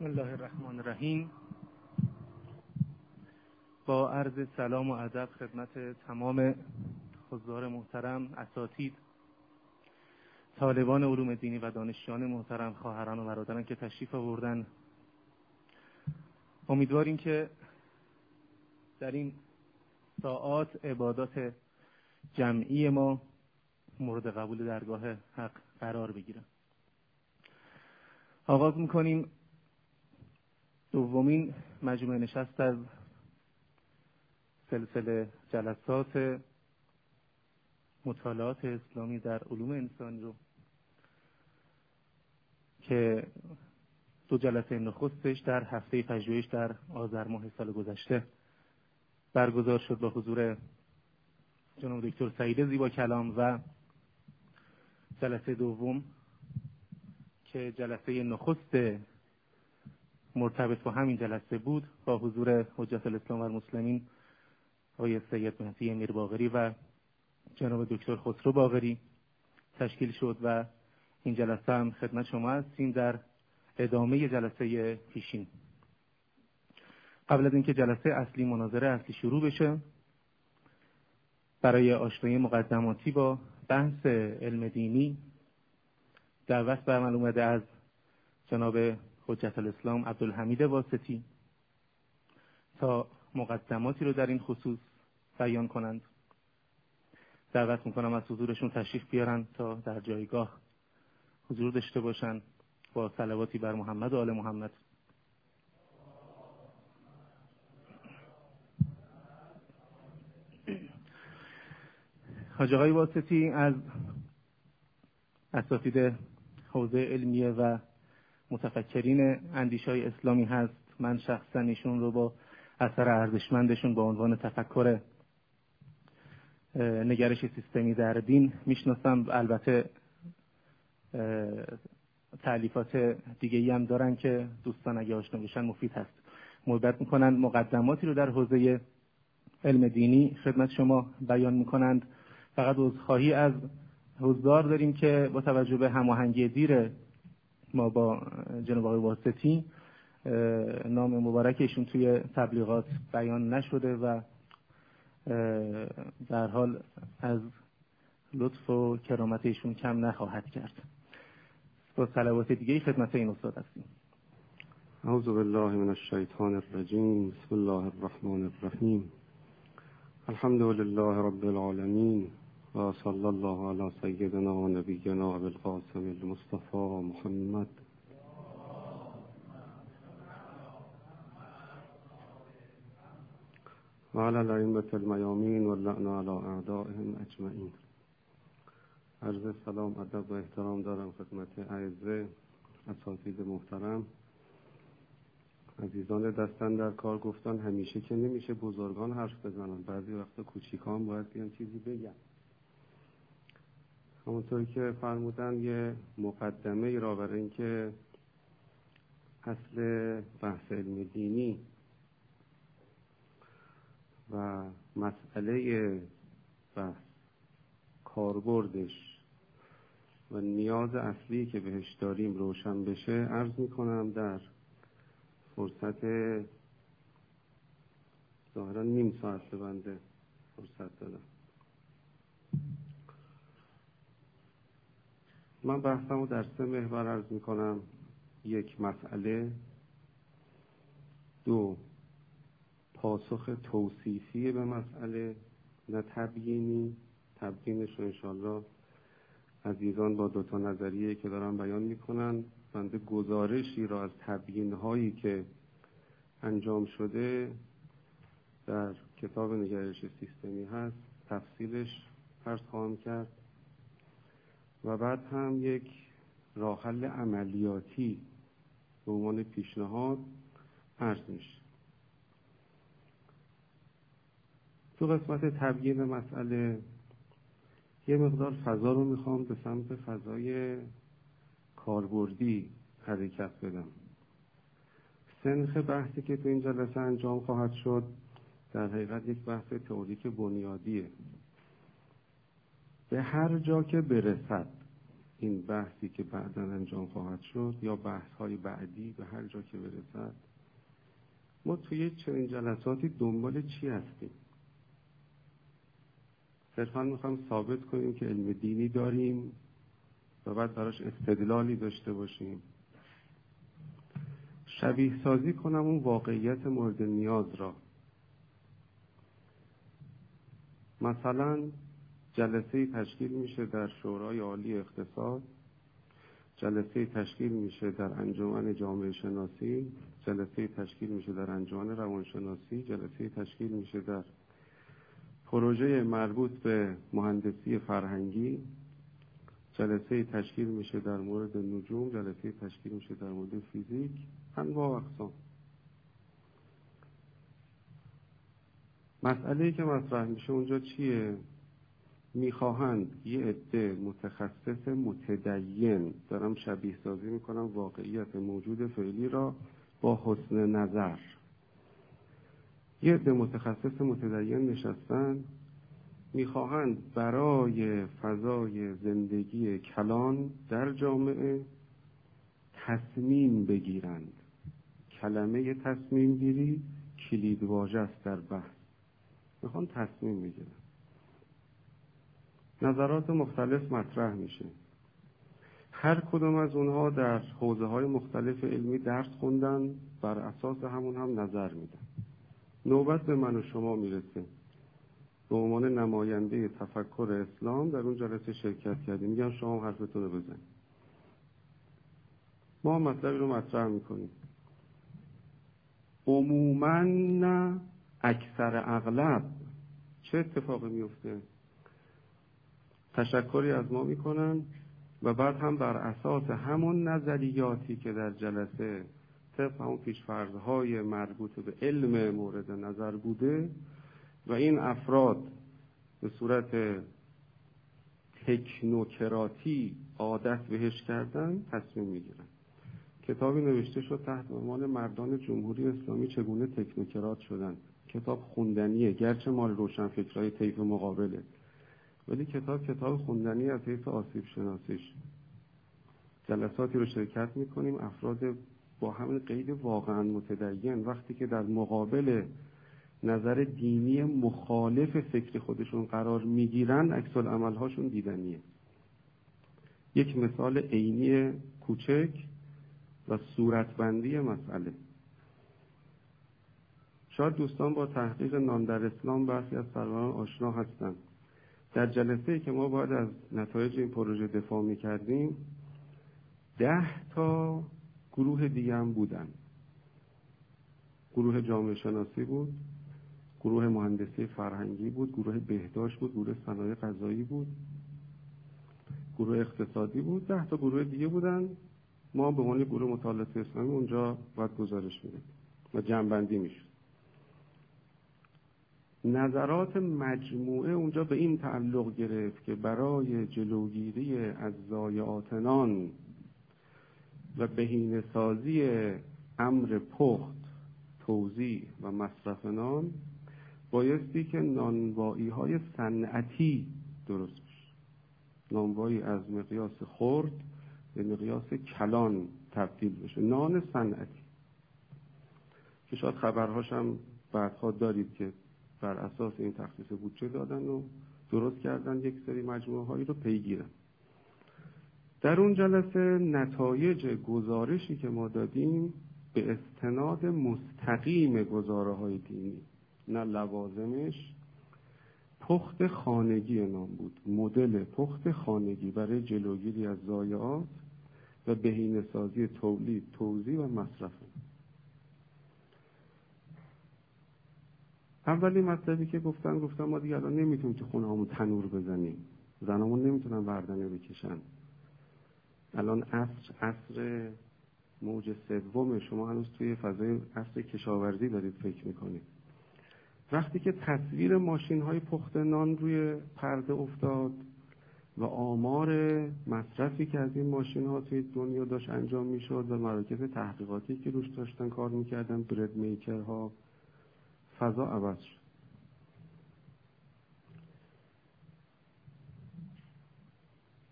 بسم الله الرحمن الرحیم. با عرض سلام و ادب خدمت تمام حضار محترم، اساتید، طالبان علوم دینی و دانشجویان محترم، خواهران و برادران که تشریف آوردن، امیدواریم که در این ساعات عبادات جمعی ما مورد قبول درگاه حق قرار بگیرن. آغاز میکنیم دومین مجموعه نشست از سلسله جلسات مطالعات اسلامی در علوم انسانی رو که دو جلسه نخستش در هفته پژوهش در آذر ماه سال گذشته برگزار شد با حضور جناب دکتر سعید زیبا کلام و جلسه دوم که جلسه نخست مرتبط با همین جلسه بود با حضور حجت الاسلام و المسلمین آقای سید مهدی امیر باقری و جناب دکتر خسرو باقری تشکیل شد و این جلسه هم خدمت شما هستیم در ادامه جلسه پیشین. قبل از اینکه جلسه اصلی مناظره اصلی شروع بشه، برای آشنایی مقدماتی با بحث علم دینی دعوت به عمل اومده از جناب حجت الاسلام عبدالحمید واسطی تا مقدماتی رو در این خصوص بیان کنند. دعوت میکنم از حضورشون تشریف بیارن تا در جایگاه حضور داشته باشن با صلواتی بر محمد و آل محمد. حاج آقای واسطی از اساتید حوزه علمیه و متفکرین اندیشه‌های اسلامی هست. من شخصا ایشون رو با اثر ارزشمندشون با عنوان تفکر نگرش سیستمی در دین میشناسم. البته تألیفات دیگه‌ای هم دارن که دوستان اگه آشنا بشن مفید هست. محبت میکنن مقدماتی رو در حوزه علم دینی خدمت شما بیان میکنند. فقط عذرخواهی از حضار داریم که با توجه به هماهنگی دیر ما با جناب آقای واسطی نام مبارکشون توی تبلیغات بیان نشده و در حال از لطف و کرامت ایشون کم نخواهد کرد. با صلوات دیگه خدمت این استاد هستیم. اعوذ بالله من الشیطان الرجیم. بسم الله الرحمن الرحیم. الحمد لله رب العالمین و صلی الله علی سیدنا و نبینا ابی القاسم المصطفى محمد و علی الائمة المیامین و اللعن علی اعدائهم اجمعین. عرض سلام، ادب و احترام دارم خدمت اعزه اساتید محترم، عزیزان دستن در کار. گفتن همیشه که نمیشه بزرگان حرف بزنن، بعضی وقتا کوچیکان باید بیان چیزی بگن. همونطوری که فرمودن یه مقدمه ای را برای اینکه اصل بحث علم دینی و مسئله بحث کاربردش و نیاز اصلی که بهش داریم روشن بشه عرض میکنم. در فرصت ظاهرا نیم ساعت به بنده فرصت دادم. من بحثمو در 3 محور عرض میکنم. 1 مسئله، 2 پاسخ توصیفی به مسئله نه تبیینی. تبیینش رو انشاءالله عزیزان با 2 تا نظریه که دارم بیان میکنن. بنده گزارشی را از تبیین هایی که انجام شده در کتاب نگرش سیستمی هست تفصیلش عرض خواهم کرد و بعد هم یک راه حل عملیاتی به عنوان پیشنهاد عرض میشه. تو قسمت تبیین مسئله یه مقدار فضا رو میخوام به سمت فضای کاربردی حرکت بدم. سنخ بحثی که تو این جلسه انجام خواهد شد در حقیقت یک بحث تئوریک بنیادیه. به هر جا که برسد این بحثی که بعداً انجام خواهد شد یا بحث‌های بعدی به هر جا که برسد، ما توی چنین جلساتی دنبال چی هستیم؟ صرفاً میخوایم ثابت کنیم که علم دینی داریم و بعد براش استدلالی داشته باشیم. شبیه سازی کنم اون واقعیت مورد نیاز را. مثلا جلسه تشکیل میشه در شورای عالی اقتصاد، جلسه تشکیل میشه در انجمن جامعه شناسی، جلسه تشکیل میشه در انجمن روانشناسی، جلسه تشکیل میشه در پروژه مربوط به مهندسی فرهنگی، جلسه تشکیل میشه در مورد نجوم، جلسه تشکیل میشه در مورد فیزیک، انواع و اقسام. مسئله‌ای که مطرح میشه اونجا چیه؟ میخواهند یه عده متخصص متدین، دارم شبیه سازی میکنم واقعیت موجود فعلی را با حسن نظر، یه عده متخصص متدین نشستن، میخواهند برای فضای زندگی کلان در جامعه تصمیم بگیرند. کلمه تصمیم گیری کلید واژه است در بحث. میخوان تصمیم بگیرن. نظرات مختلف مطرح میشه. هر کدوم از اونها در حوزه‌های مختلف علمی درس خوندن، بر اساس همون هم نظر میدن. نوبت به من و شما میرسه. به عنوان نماینده تفکر اسلام در اون جلسه شرکت کردیم. میگم شما حرفتون رو بزنید. ما مطلبی رو مطرح میکنیم. عموماً نه، اکثر اغلب چه اتفاقی میفته؟ تشکری از ما میکنن و بعد هم بر اساس همون نظریاتی که در جلسه طبق همون پیش‌فرض‌های مربوط به علم مورد نظر بوده و این افراد به صورت تکنوکراتی عادت بهش کردن تصمیم میگیرن. کتابی نوشته شد تحت عنوان مردان جمهوری اسلامی چگونه تکنوکرات شدن. کتاب خوندنیه، گرچه مال روشنفکرای طیف مقابله، ولی کتاب خوندنی از حیث آسیب شناسیش. جلساتی رو شرکت میکنیم، افراد با همین قید واقعا متدین وقتی که در مقابل نظر دینی مخالف فکر خودشون قرار میگیرن، عکس العمل هاشون دیدنیه. یک مثال عینی کوچک و صورتبندی مسئله. شاید دوستان با تحقیق نان در اسلام برخی از سروران آشنا هستند. در جلسه‌ای که ما باید از نتایج این پروژه دفاع می‌کردیم، 10 تا گروه دیگه هم بودن. گروه جامعه شناسی بود، گروه مهندسی فرهنگی بود، گروه بهداشت بود، گروه صنایع غذایی بود، گروه اقتصادی بود، 10 تا گروه دیگه بودن. ما به عنوان گروه مطالعات اسلامی اونجا باید گزارش میدیم و جمع‌بندی میشد. نظرات مجموعه اونجا به این تعلق گرفت که برای جلوگیری از ضایعات نان و بهینه‌سازی امر پخت، توزیع و مصرف نان بایستی که نانوایی‌های صنعتی درست بشه. نانوایی از مقیاس خرد به مقیاس کلان تبدیل بشه. نان صنعتی که شاید خبرهاش هم بعدها دارید که بر اساس این تخصیص بودجه دادن و درست کردن یک سری مجموعه هایی رو پیگیرن. در اون جلسه نتایج گزارشی که ما دادیم به استناد مستقیم گزاره های دینی، نه لوازمش، پخت خانگی نام بود. مدل پخت خانگی برای جلوگیری از ضایعات و بهینه‌سازی تولید، توزیع و مصرف. اولی مطلبی که گفتم ما دیگه الان نمیتونیم تو خونه‌هامون تنور بزنیم. زنامون نمیتونن وردنه بکشن. الان عصر موج سوم، شما هنوز توی فضای عصر کشاورزی دارید فکر میکنید. وقتی که تصویر ماشین‌های پخت نان روی پرده افتاد و آمار مصرفی که از این ماشین‌ها توی دنیا داشت انجام میشد و مراکز تحقیقاتی که روش داشتن کار میکردن، برد میکرها، فضا عوض شد.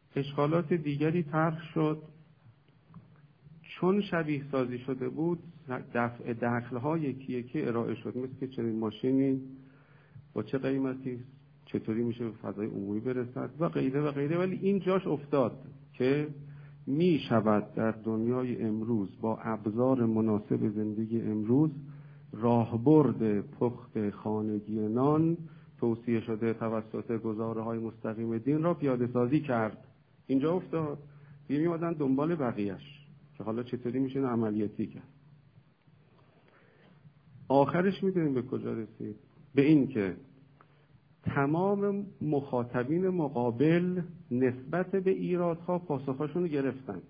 اشکالات دیگری طرح شد. چون شبیه سازی شده بود دفع دخل‌ها یکی یکی ارائه شد، مثل که چنین ماشینی با چه قیمتی چطوری میشه به فضای عمومی برسد و غیره و غیره. ولی این جاش افتاد که می شود در دنیای امروز با ابزار مناسب زندگی امروز راهبرد پخت خانگی نان توصیه شده توسط گزاره‌های مستقیم دین را پیاده سازی کرد. اینجا افتاد. دیگه می‌آمدن دنبال بقیه‌اش که حالا چطوری میشه عملیاتی کرد. آخرش می‌دونیم به کجا رسید؟ به این که تمام مخاطبین مقابل نسبت به ایرادها پاسخشون رو گرفتن.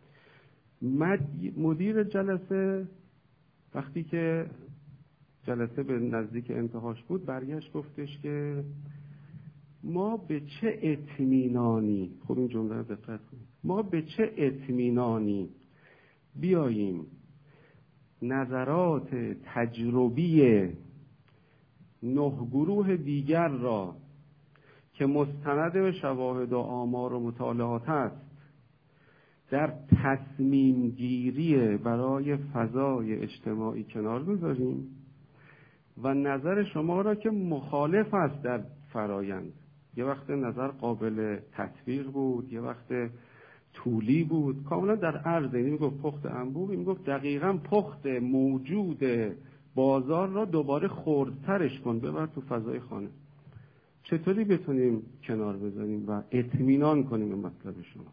مدیر جلسه وقتی که جلسه به نزدیک انتهاش بود برگشت گفتش که ما به چه اطمینانی، خب این جمله رو دقت کنید، ما به چه اطمینانی بیاییم نظرات تجربی 9 گروه دیگر را که مستند به شواهد و آمار و مطالعات است در تصمیم گیری برای فضای اجتماعی کنار بذاریم و نظر شما را که مخالف است در فرایند. یه وقت نظر قابل تطبیق بود، یه وقت طولی بود، کاملا در عرض. اینی میگفت پخت انبوه، این میگفت دقیقاً پخت موجود بازار را دوباره خردترش کن ببر تو فضای خانه. چطوری بتونیم کنار بذاریم و اطمینان کنیم به مطلب شما؟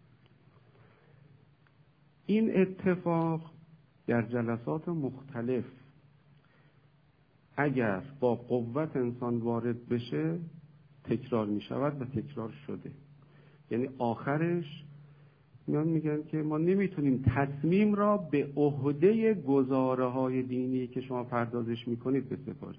این اتفاق در جلسات مختلف اگر با قوت انسان وارد بشه تکرار می شود و تکرار شده. یعنی آخرش میگن که ما نمیتونیم تصمیم را به عهده گزاره های دینی که شما پردازش میکنید بسپارید.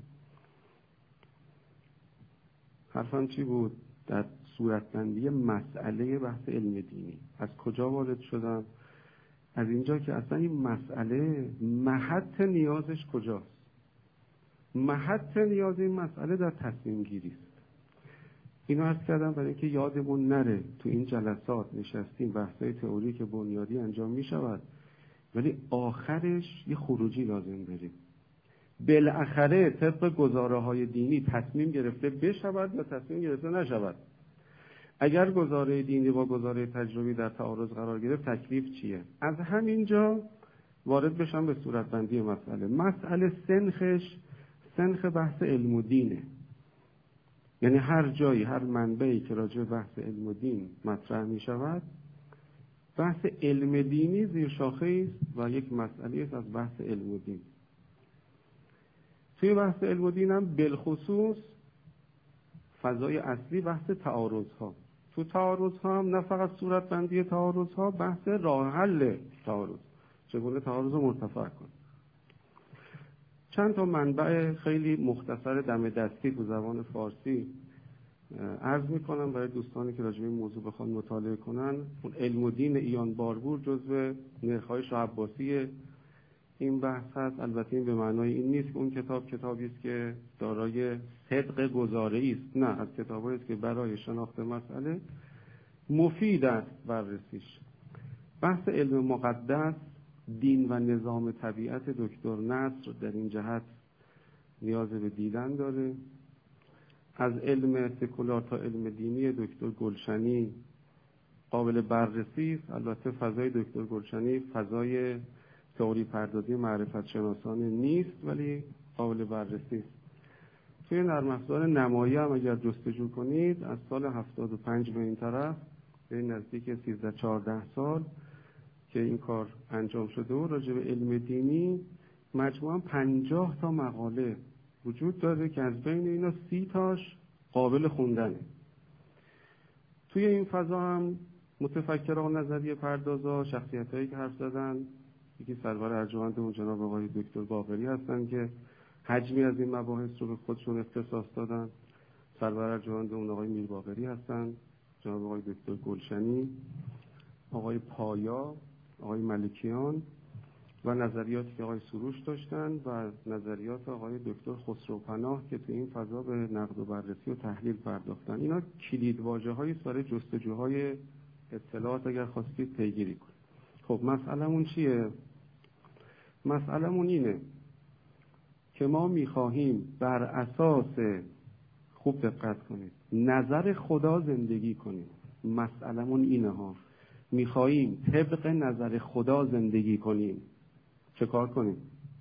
حرفم چی بود؟ در صورتبندی مسئله بحث علم دینی از کجا وارد شدم؟ از اینجا که اصلا این مسئله محط نیازش کجاست؟ محط نیاز این مسئله در تصمیم گیری است. اینو عرض کردم برای اینکه یادمون نره تو این جلسات نشستیم بحثای تئوری که بنیادی انجام می شود ولی آخرش یه خروجی لازم داریم. بالاخره طبق گزاره های دینی تصمیم گرفته بشود یا تصمیم گرفته نشود. اگر گزاره دینی با گزاره تجربی در تعارض قرار گرفت تکلیف چیه؟ از همینجا وارد بشم به صورتبندی مسئله. مسئله سنخ بحث علم و دینه. یعنی هر جایی، هر منبعی که راجع به بحث علم و دین مطرح می شود بحث علم دینی زیر شاخه است و یک مسئله است از بحث علم و دین. توی بحث علم و دین هم بالخصوص فضای اصلی بحث تعارض ها. تو تعارض ها هم نه فقط صورتبندی تعارض ها، بحث راه حل تعارض، چگونه تعارض رو مرتفع کن. چند تا منبع خیلی مختصر دم دستی تو زبان فارسی عرض میکنم برای دوستانی که راجع به این موضوع بخوان مطالعه کنن. اون علم و دین ایان بارگور جزو نرخ‌های شاه عباسی این بحث هست. البته این به معنای این نیست که اون کتابی است که دارای صدق گزاره‌ای است، نه، از کتابایی است که برای شناخت مسئله مفید است بررسیش. بحث علم مقدس، دین و نظام طبیعت دکتر نصر در این جهت نیاز به دیدن داره. از علم سکولار تا علم دینی دکتر گلشنی قابل بررسی است. البته فضای دکتر گلشنی فضای تئوری پردازی معرفت شناسانه نیست ولی قابل بررسی است. توی نرم افزار نمایی هم اگر جستجو کنید از سال 75 به این طرف به نزدیک 13-14 سال که این کار انجام شده و راجع به علم دینی مجموعاً 50 تا مقاله وجود داره که از بین اینا 30 تاش قابل خوندنه. توی این فضا هم متفکران نظریه پردازا، شخصیتایی که حرف زدن، یکی سرور ارجمند اون جناب آقای دکتر باقری هستن که حجمی از این مباحث رو به خودشون اختصاص دادن. سرور ارجمند اون آقای میر باقری هستن، جناب آقای دکتر گلشنی، آقای پایا، آقای ملکیان و نظریاتی که آقای سروش داشتن و نظریات آقای دکتر خسروپناه که تو این فضا به نقد و بررسی و تحلیل پرداختن. اینا کلیدواژه‌هایی برای جستجوهای اطلاعات اگر خواستید پیگیری کنید. خب مسئله‌مون چیه؟ مسئله‌مون اینه که ما می‌خواهیم بر اساس، خوب دقت کنید، نظر خدا زندگی کنیم. مسئله‌مون اینه ها، می‌خواهیم طبق نظر خدا زندگی کنیم. چه کار کنیم؟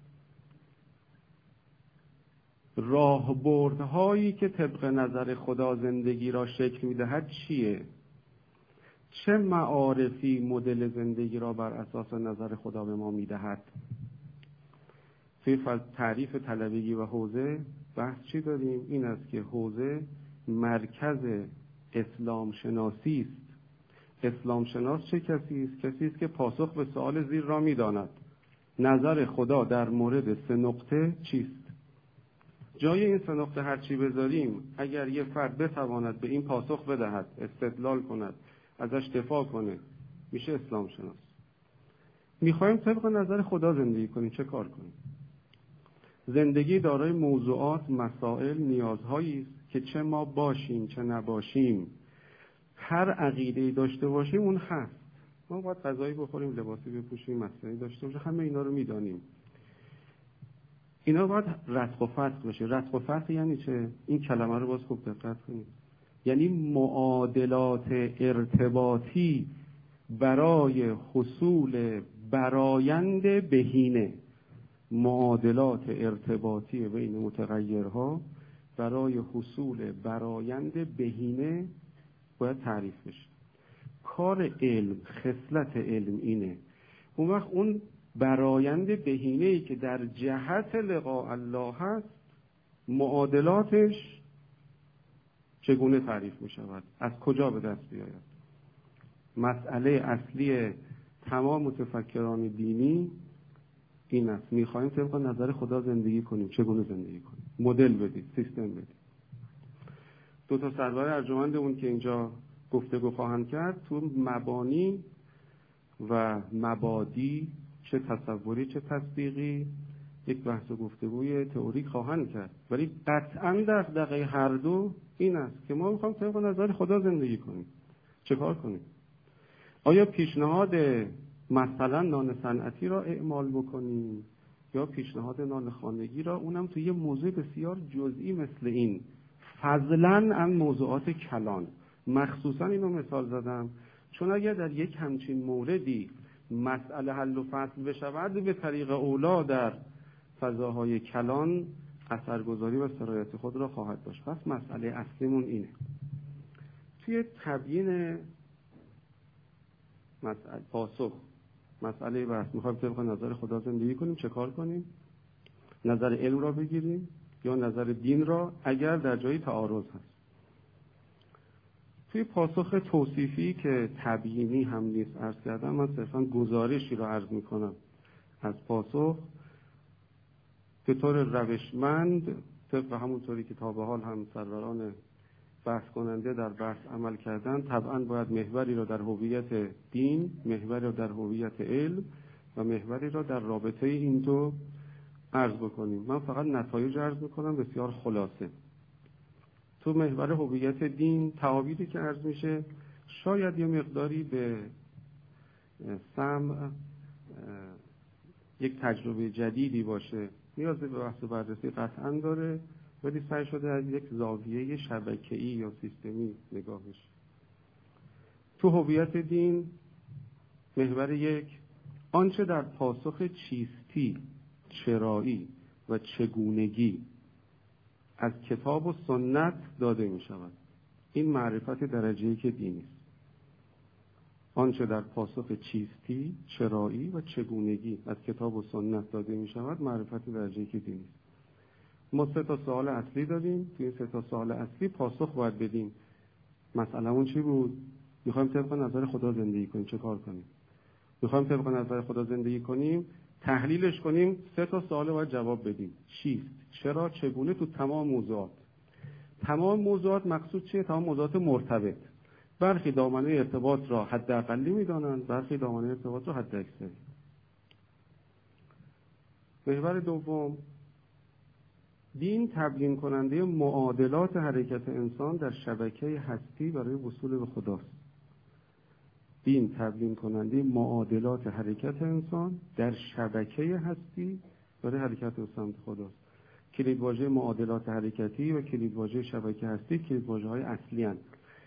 راهبردهایی که طبق نظر خدا زندگی را شکل می‌دهد چیه؟ چه معارفی مدل زندگی را بر اساس نظر خدا به ما می‌دهد؟ توی تعریف طلبگی و حوزه بحث چی داریم؟ این است که حوزه مرکز اسلام شناسی است. اسلام شناس چه کسی است؟ کسی است که پاسخ به سوال زیر را می‌داند. نظر خدا در مورد 3 نقطه چیست؟ جای این 3 نقطه هر چی بذاریم، اگر یه فرد بتواند به این پاسخ بدهد، استدلال کند، ازش دفاع کنه، میشه اسلام شناس. میخوایم طبق نظر خدا زندگی کنیم، چه کار کنیم؟ زندگی دارای موضوعات، مسائل، نیازهایی است که چه ما باشیم چه نباشیم، هر عقیده‌ای داشته باشیم اون هست. ما باید غذایی بخوریم، لباسی بپوشیم، مسئله داشته باشیم، همه اینا رو میدانیم. اینا باید رتق و فتق بشه. رتق و فتق یعنی چه؟ این کلمه رو باز خوب دقت کنید. یعنی معادلات ارتباطی برای حصول برآیند بهینه. معادلات ارتباطی بین متغیرها برای حصول برآیند بهینه باید تعریف بشه. کار علم، خصلت علم اینه. اون وقت اون برآیند بهینه‌ای که در جهت لقاء الله هست، معادلاتش چگونه تعریف می شود؟ از کجا به دست بیاید؟ مسئله اصلی تمام متفکران دینی این است. میخوایم طبق نظر خدا زندگی کنیم. چگونه زندگی کنیم؟ مدل بدید، سیستم بدید. 2 سرور ارجمندمون که اینجا گفتگو خواهند کرد، تو مبانی و مبادی، چه تصوری چه تطبیقی، یک بحث و گفتگوی تئوریک خواهند کرد. ولی قطعاً دغدغه هر دو این است که ما میخوایم طبق نظر خدا زندگی کنیم. چه کار کنیم؟ آیا پیشنهاد مثلا نان صنعتی را اعمال بکنیم یا پیشنهاد نان خانگی را، اونم توی یه موضوع بسیار جزئی مثل این، فضلاً عن موضوعات کلان؟ مخصوصاً اینو مثال زدم چون اگر در یک همچین موردی مسئله حل و فصل بشود، به طریق اولا در فضاهای کلان اثرگذاری و سرایت خود را خواهد داشت. پس مسئله اصلیمون اینه. توی تبیین مسئله پاسخ مسئله بحث، میخوایم طبق نظر خدا زندگی کنیم، چه کار کنیم؟ نظر علم را بگیریم یا نظر دین را اگر در جایی تعارض هست؟ توی پاسخ توصیفی که تبیینی هم نیست عرض کردم، من صرفا گزارشی را عرض میکنم از پاسخ به طور روشمند، طبق همونطوری که تا به حال هم سروران بحث کننده در بحث عمل کردن. طبعا باید محوری را در هویت دین، محوری را در هویت علم و محوری را در رابطه این دو عرض بکنیم. من فقط نتایج عرض میکنم بسیار خلاصه. تو محور هویت دین تعابیری که عرض میشه شاید یه مقداری به سمع یک تجربه جدیدی باشه، نیاز به بحث و بررسی قطعا داره، ولی سعی شده از یک زاویه شبکه‌ای یا سیستمی نگاهش. تو هویت دین محور 1، آنچه در پاسخ چیستی، چرایی و چگونگی از کتاب و سنت داده می شود. این معرفت درجه 1 دینی است. آنچه در پاسخ چیستی، چرایی و چگونگی از کتاب و سنت داده می شود، معرفت درجه 1 دینی است. ما 3 سوال اصلی داریم. توی این 3 سوال اصلی پاسخ باید بدیم. مسئله‌مون چی بود؟ میخوایم طبق نظر خدا زندگی کنیم، چه کار کنیم؟ میخوایم طبق نظر خدا زندگی کنیم، تحلیلش کنیم. 3 سوال باید جواب بدیم. چیست، چرا، چگونه، تو تمام موضوعات. تمام موضوعات مقصود چیه؟ تمام موضوعات مرتبط. برخی دامنه ارتباط را حداقلی میدانند، برخی دامنه ارتباط را حد اکثری. محور 2، دین تبیین کننده معادلات حرکت انسان در شبکه هستی برای وصول به خداست. دین تبیین کننده معادلات حرکت انسان در شبکه هستی برای حرکت به سمت خداست. کلیدواژه معادلات حرکتی و کلیدواژه شبکه هستی کلیدواژه‌های اصلی هستند.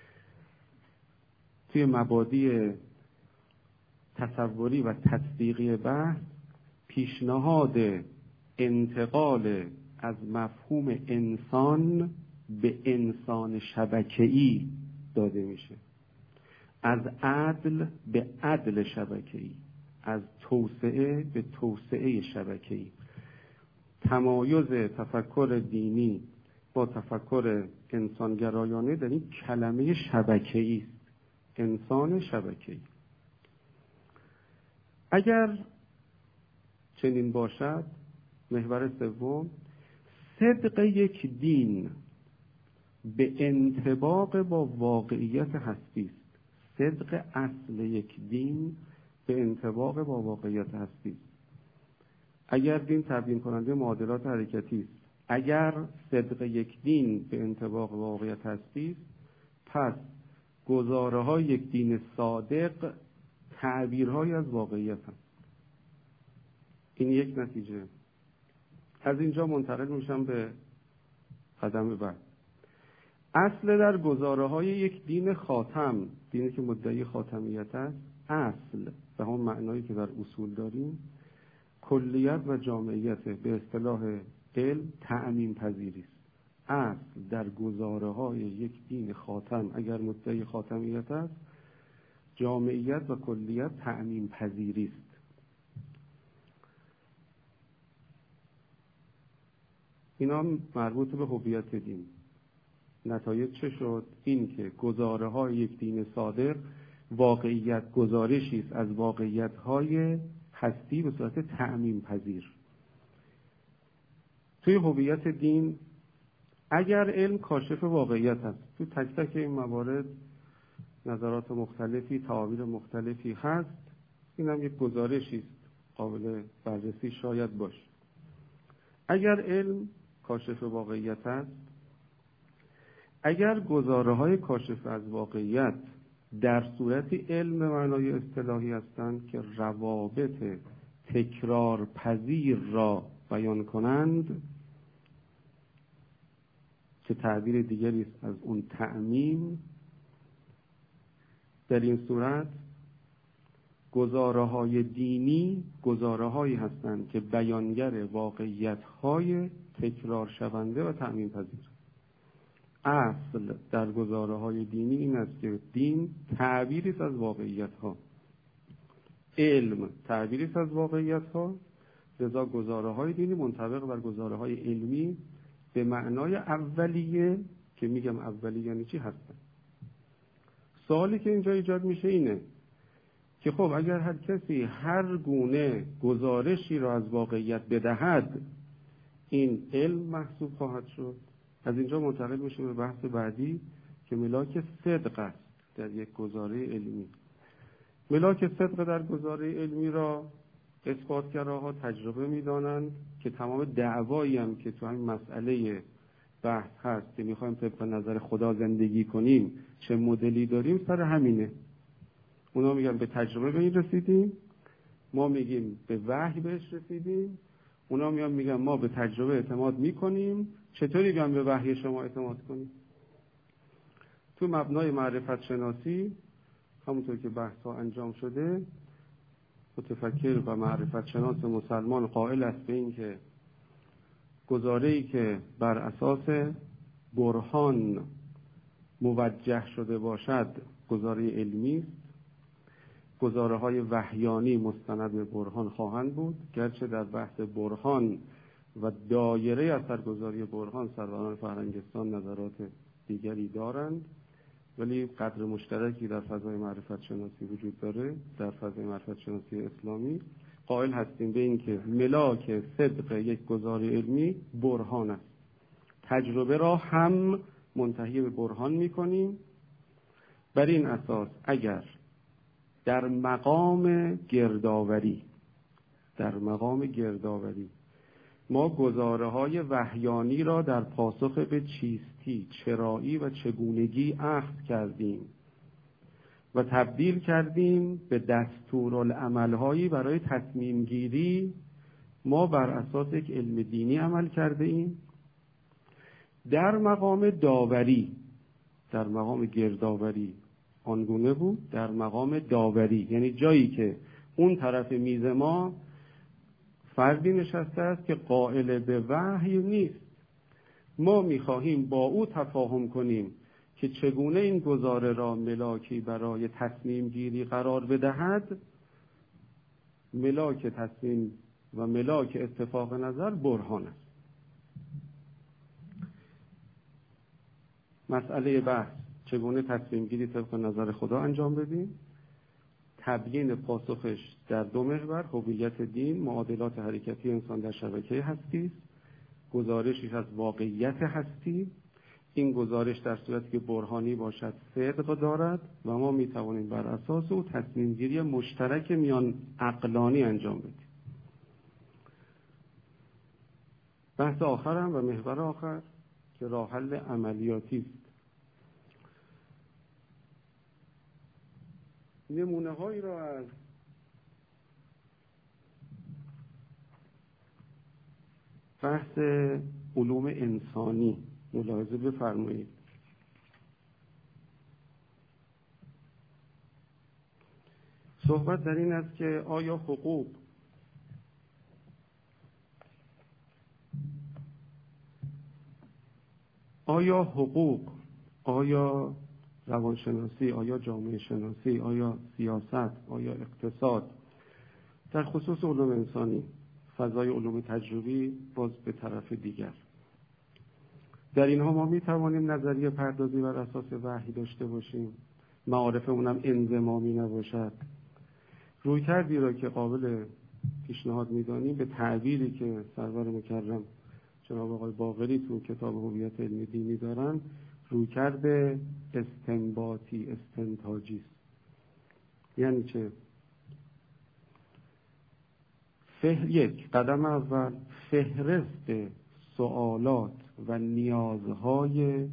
توی مبادی تصوری و تصدیقی بحث پیشنهاد انتقال از مفهوم انسان به انسان شبکه‌ای داده میشه، از عدل به عدل شبکه‌ای، از توسعه به توسعه شبکه‌ای. تمایز تفکر دینی با تفکر انسانگرایانه در این کلمه شبکه‌ای است، انسان شبکه‌ای. اگر چنین باشد، محور سوم، صدق یک دین به انطباق با واقعیت هستی است. صدق اصل یک دین به انطباق با واقعیت هستی است. اگر دین تبیین کننده معادلات حرکتی است، اگر صدق یک دین به انطباق با واقعیت هستی است، پس گزاره‌های یک دین صادق تعبیرهای از واقعیت هست. این یک نتیجه. از اینجا منتقل میشم به قدم بعد. اصل در گزاره‌های یک دین خاتم، دینی که مدعی خاتمیت است، اصل به همون معنایی که در اصول داریم، کلیت و جامعیت، به اصطلاح علم تعمیم پذیری است. اصل در گزاره‌های یک دین خاتم اگر مدعی خاتمیت است، جامعیت و کلیت تعمیم پذیری است. اینا مربوط به هویت دین. نتایج چه شد؟ این که گزاره‌های یک دین صادق واقعیت گزارشی است از واقعیت‌های هستی به صورت تعمیم پذیر. توی هویت دین اگر علم کاشف واقعیت است، تو تک تک این موارد نظرات مختلفی، تعابیر مختلفی هست، این هم یک گزارشی است قابل بررسی شاید باشه. اگر علم کاشف واقعیت است، اگر گزاره‌های کاشف از واقعیت در صورت علم معنای اصطلاحی هستند که روابط تکرار پذیر را بیان کنند، که تعبیر دیگری است از اون تعمیم، در این صورت گزاره‌های دینی گزاره‌هایی هستند که بیانگر واقعیت‌های تکرار شونده و تعمیم پذیر. اصل در گزاره‌های دینی این است که دین تعبیری است از واقعیت‌ها، علم تعبیری است از واقعیت‌ها، لذا گزاره‌های دینی منطبق بر گزاره‌های علمی به معنای اولیه، که میگم اولیه یعنی چی هستن. سوالی که اینجا ایجاد میشه اینه که خب اگر هر کسی هر گونه گزارشی را از واقعیت بدهد، این علم محسوب خواهد شد. از اینجا منتقل میشه به بحث بعدی که ملاک صدق است در یک گزاره علمی. ملاک صدق در گزاره علمی را اثباتگراها تجربه میدانند که تمام دعوایی هم که تو همین مسئله بحث هست که میخوایم طبق نظر خدا زندگی کنیم، چه مدلی داریم، سر همینه. اونا میگن به تجربه به این رسیدیم، ما میگیم به وحی بهش رسیدیم، اونا میگن ما به تجربه اعتماد میکنیم. چطوری میگن به وحی شما اعتماد کنیم؟ تو مبنای معرفت شناسی همونطور که بحث ها انجام شده، متفکر و معرفت شناس مسلمان قائل است به این که گزاره‌ای که بر اساس برهان موجه شده باشد گزاره علمی است. گزاره‌های وحیانی مستند به برهان خواهند بود، گرچه در بحث برهان و دایره اثرگذاری برهان سروران فرهنگستان نظرات دیگری دارند، ولی قدر مشترکی در فضای معرفت شناسی وجود داره. در فضای معرفت شناسی اسلامی قائل هستیم به این که ملاک صدق یک گزاره علمی برهان است. تجربه را هم منتهی به برهان می‌کنیم. بر این اساس اگر در مقام گردآوری ما گزاره‌های وحیانی را در پاسخ به چیستی، چرایی و چگونگی اخذ کردیم و تبدیل کردیم به دستورالعمل‌هایی برای تصمیم گیری. ما بر اساس یک علم دینی عمل کرده ایم. در مقام داوری، در مقام گردآوری آنگونه بود، در مقام داوری یعنی جایی که اون طرف میز ما فردی نشسته است که قائل به وحی نیست، ما می‌خواهیم با او تفاهم کنیم که چگونه این گزاره را ملاکی برای تصمیم گیری قرار بدهد. ملاک تصمیم و ملاک اتفاق نظر برهان است. مسئله بحث چگونه تصمیم گیری طبق نظر خدا انجام بدیم. تبیین پاسخش در دو محور: هویت دین، معادلات حرکتی انسان در شبکه هستی، گزارشی از واقعیت هستی. این گزارش در صورتی که برهانی باشد صدق دارد و ما می توانیم بر اساس او تصمیم گیری مشترک میان عقلانی انجام بدیم. بحث آخرم و محور آخر که راه حل عملیاتی است. نمونه هایی را از بحث علوم انسانی ملاحظه بفرمایید. صحبت در این است که آیا حقوق آیا روانشناسی، آیا جامعه شناسی، آیا سیاست، آیا اقتصاد، در خصوص علوم انسانی، فضای علوم تجربی باز به طرف دیگر، در اینها ما می توانیم نظریه پردازی بر اساس وحی داشته باشیم، معارف اونم انضمامی نباشد. رویکردی را که قابل پیشنهاد می‌دانیم به تعبیری که سرور مکرم جناب آقای باقری تو کتاب هویت علم دینی دارن، رویکرد استنباطی استنتاجی است. یعنی چه؟ یک قدم اول فهرست سوالات و نیازهای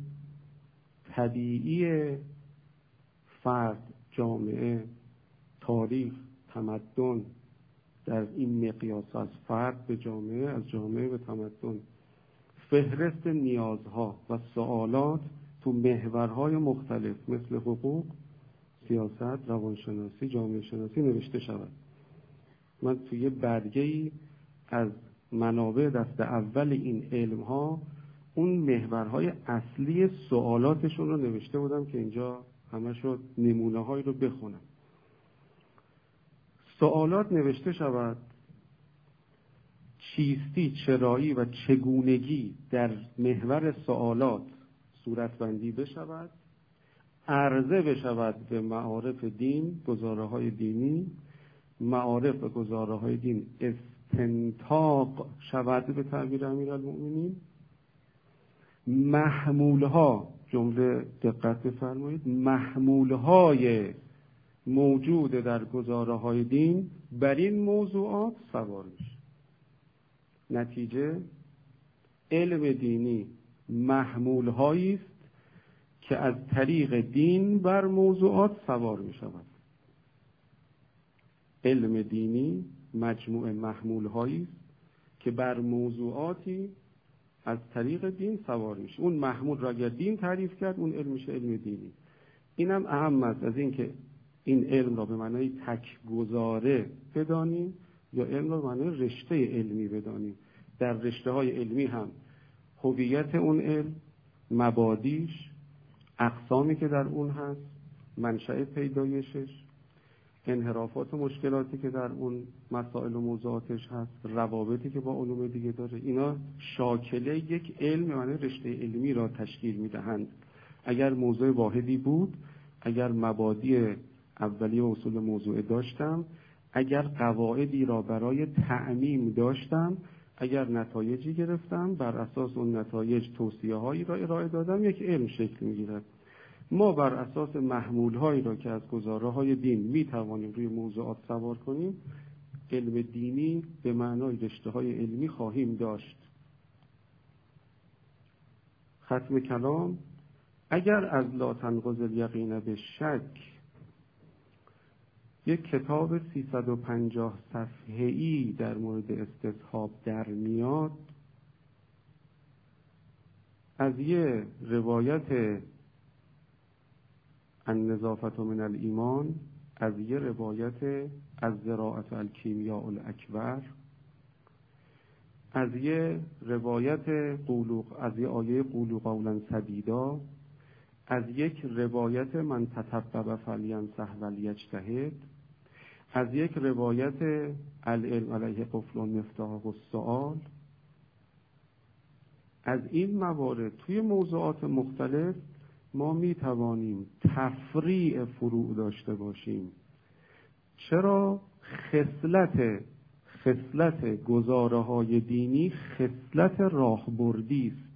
طبیعی فرد، جامعه، تاریخ، تمدن، در این مقیاس از فرد به جامعه، از جامعه به تمدن، فهرست نیازها و سوالات تو محورهای مختلف مثل حقوق، سیاست، روانشناسی، جامعه شناسی نوشته شود. من توی برگه‌ای از منابع دست اول این علم‌ها اون محورهای اصلی سوالاتشون رو نوشته بودم که اینجا همه شد نمونه‌هایی رو بخونم. سوالات نوشته شود: چیستی، چرایی و چگونگی در محور سوالات صورتبندی بشود، عرضه بشود به معارف دین، گزاره‌های دینی، معارف و گزاره‌های دین استنطاق شود به تعبیر امیرالمؤمنین، محمولها، جمله دقت بفرمایید، محمولهای موجود در گزاره‌های دین بر این موضوعات سوار میشه. نتیجه علم دینی محمول‌هایی است که از طریق دین بر موضوعات سوار می‌شود. علم دینی مجموع محمول‌هایی است که بر موضوعاتی از طریق دین سوار میشه. اون محمول را اگر دین تعریف کرد اون علم میشه علم دینی. اینم اهم است از این که این علم را به معنای تک گزاره بدانیم یا علم را به معنای رشته علمی بدانیم. در رشته‌های علمی هم هویت اون علم، مبادیش، اقسامی که در اون هست، منشأ پیدایشش، انحرافات و مشکلاتی که در اون مسائل و موضوعاتش هست، روابطی که با علوم دیگه داره، اینا شاکله یک علم معنی رشته علمی را تشکیل میدهند. اگر موضوع واحدی بود، اگر مبادی اولیه و اصول موضوع داشتم، اگر قواعدی را برای تعمیم داشتم، اگر نتایجی گرفتم، بر اساس اون نتایج توصیه‌هایی را ارائه دادم، یک علم شکل میگیرد. ما بر اساس محمول‌هایی را که از گزاره‌های دین می‌توانیم روی موضوعات سوار کنیم، علم دینی به معنای رشته‌های علمی خواهیم داشت. ختم کلام: اگر از لا تنقض الیقین به شک یک کتاب 350 صفحه‌ای در مورد استصحاب در میاد، از یه روایت النظافة من الایمان، از یه روایت از زراعت الکیمیاء الاکبر، از یه روایت از یه آیه قولوا قولا سدیدا، از یک روایت من تطبب فلینصح ولیجتهد، از یک روایت العلم علیه قفل مفتاح السؤال. از این موارد توی موضوعات مختلف ما می توانیم تفریع فروع داشته باشیم. چرا؟ خصلت گزاره‌های دینی خصلت راهبردی است.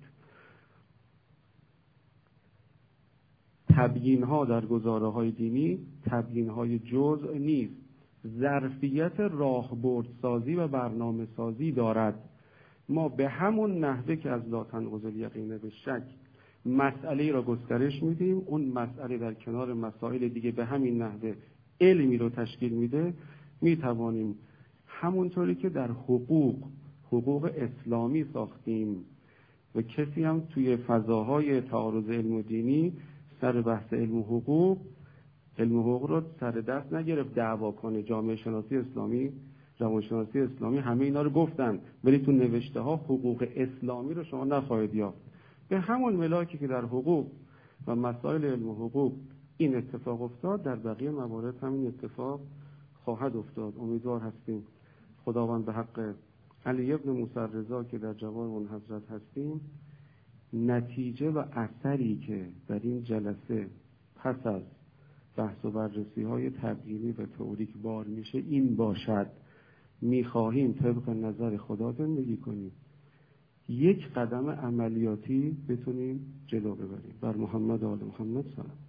تبیین‌ها در گزاره‌های دینی تبیین‌های جزء نیست، ظرفیت راهبردسازی و برنامه‌سازی دارد. ما به همون نحوه که از لا تنقض الیقین به شک مسئله را گسترش میدیم، اون مسئله در کنار مسائل دیگه به همین نحوه علمی رو تشکیل میده. میتوانیم همونطوری که در حقوق اسلامی ساختیم و کسی هم توی فضاهای تعارض علم و دینی سر بحث علم و حقوق رو سر دست نگرفت دعوا کنه. جامعه شناسی اسلامی، روانشناسی اسلامی همه اینا رو گفتن، ولی تو نوشته ها حقوق اسلامی رو شما نخواهید یافت. به همون ملاکی که در حقوق و مسائل علم و حقوق این اتفاق افتاد، در بقیه موارد همین اتفاق خواهد افتاد. امیدوار هستیم خداوند به حق علی ابن موسی رضا که در جوار اون حضرت هستیم، نتیجه و اثری که در این جلسه پس از بحث و بررسی های تبیینی و تئوریک بار میشه این باشد. میخواهیم طبق نظر خدا زندگی کنیم، یک قدم عملیاتی بتونیم جلو ببریم. بر محمد و آل محمد سلام.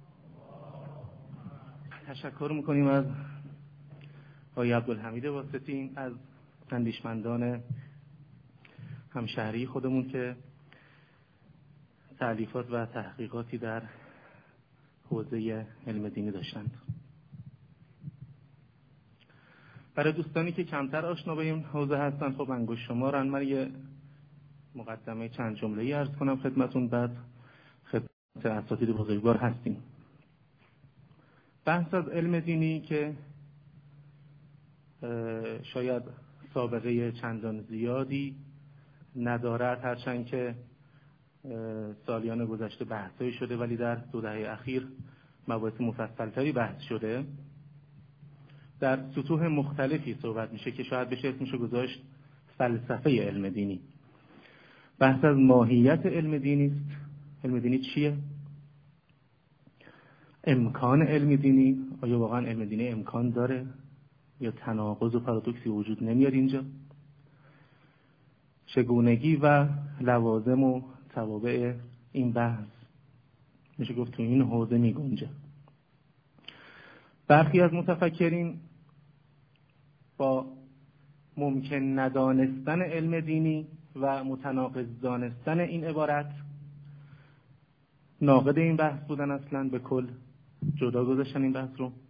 تشکر میکنیم از آقای عبدالحمید واسطی، از اندیشمندان همشهری خودمون که تألیفات و تحقیقاتی در حوزه علم دینی داشتند. برای دوستانی که کمتر آشنا به این حوزه هستند، خب انگشت شمارن، من یه مقدمه چند جمله‌ای عرض کنم خدمتون، بعد خدمت اساتید بزرگوار هستیم. بحث از علم دینی که شاید سابقه چندان زیادی ندارد، هرچند که سالیان گذشته بحثایی شده، ولی در 2 دهه اخیر مباحث مفصل‌تری بحث شده. در سطوح مختلفی صحبت میشه که شاید بشه اسمشو گذاشت فلسفه علم دینی. بحث از ماهیت علم دینی است. علم دینی چیه؟ امکان علم دینی، آیا واقعا علم دینی امکان داره یا تناقض و پارادوکسی وجود نمیاد اینجا؟ چگونگی و لوازم و توابع این بحث میشه گفت تو این حوزه میگنجه. برخی از متفکرین با ممکن ندانستن علم دینی و متناقض دانستن این عبارت ناقد این بحث بودن، اصلا به کل جدا گذاشتن این بحث رو.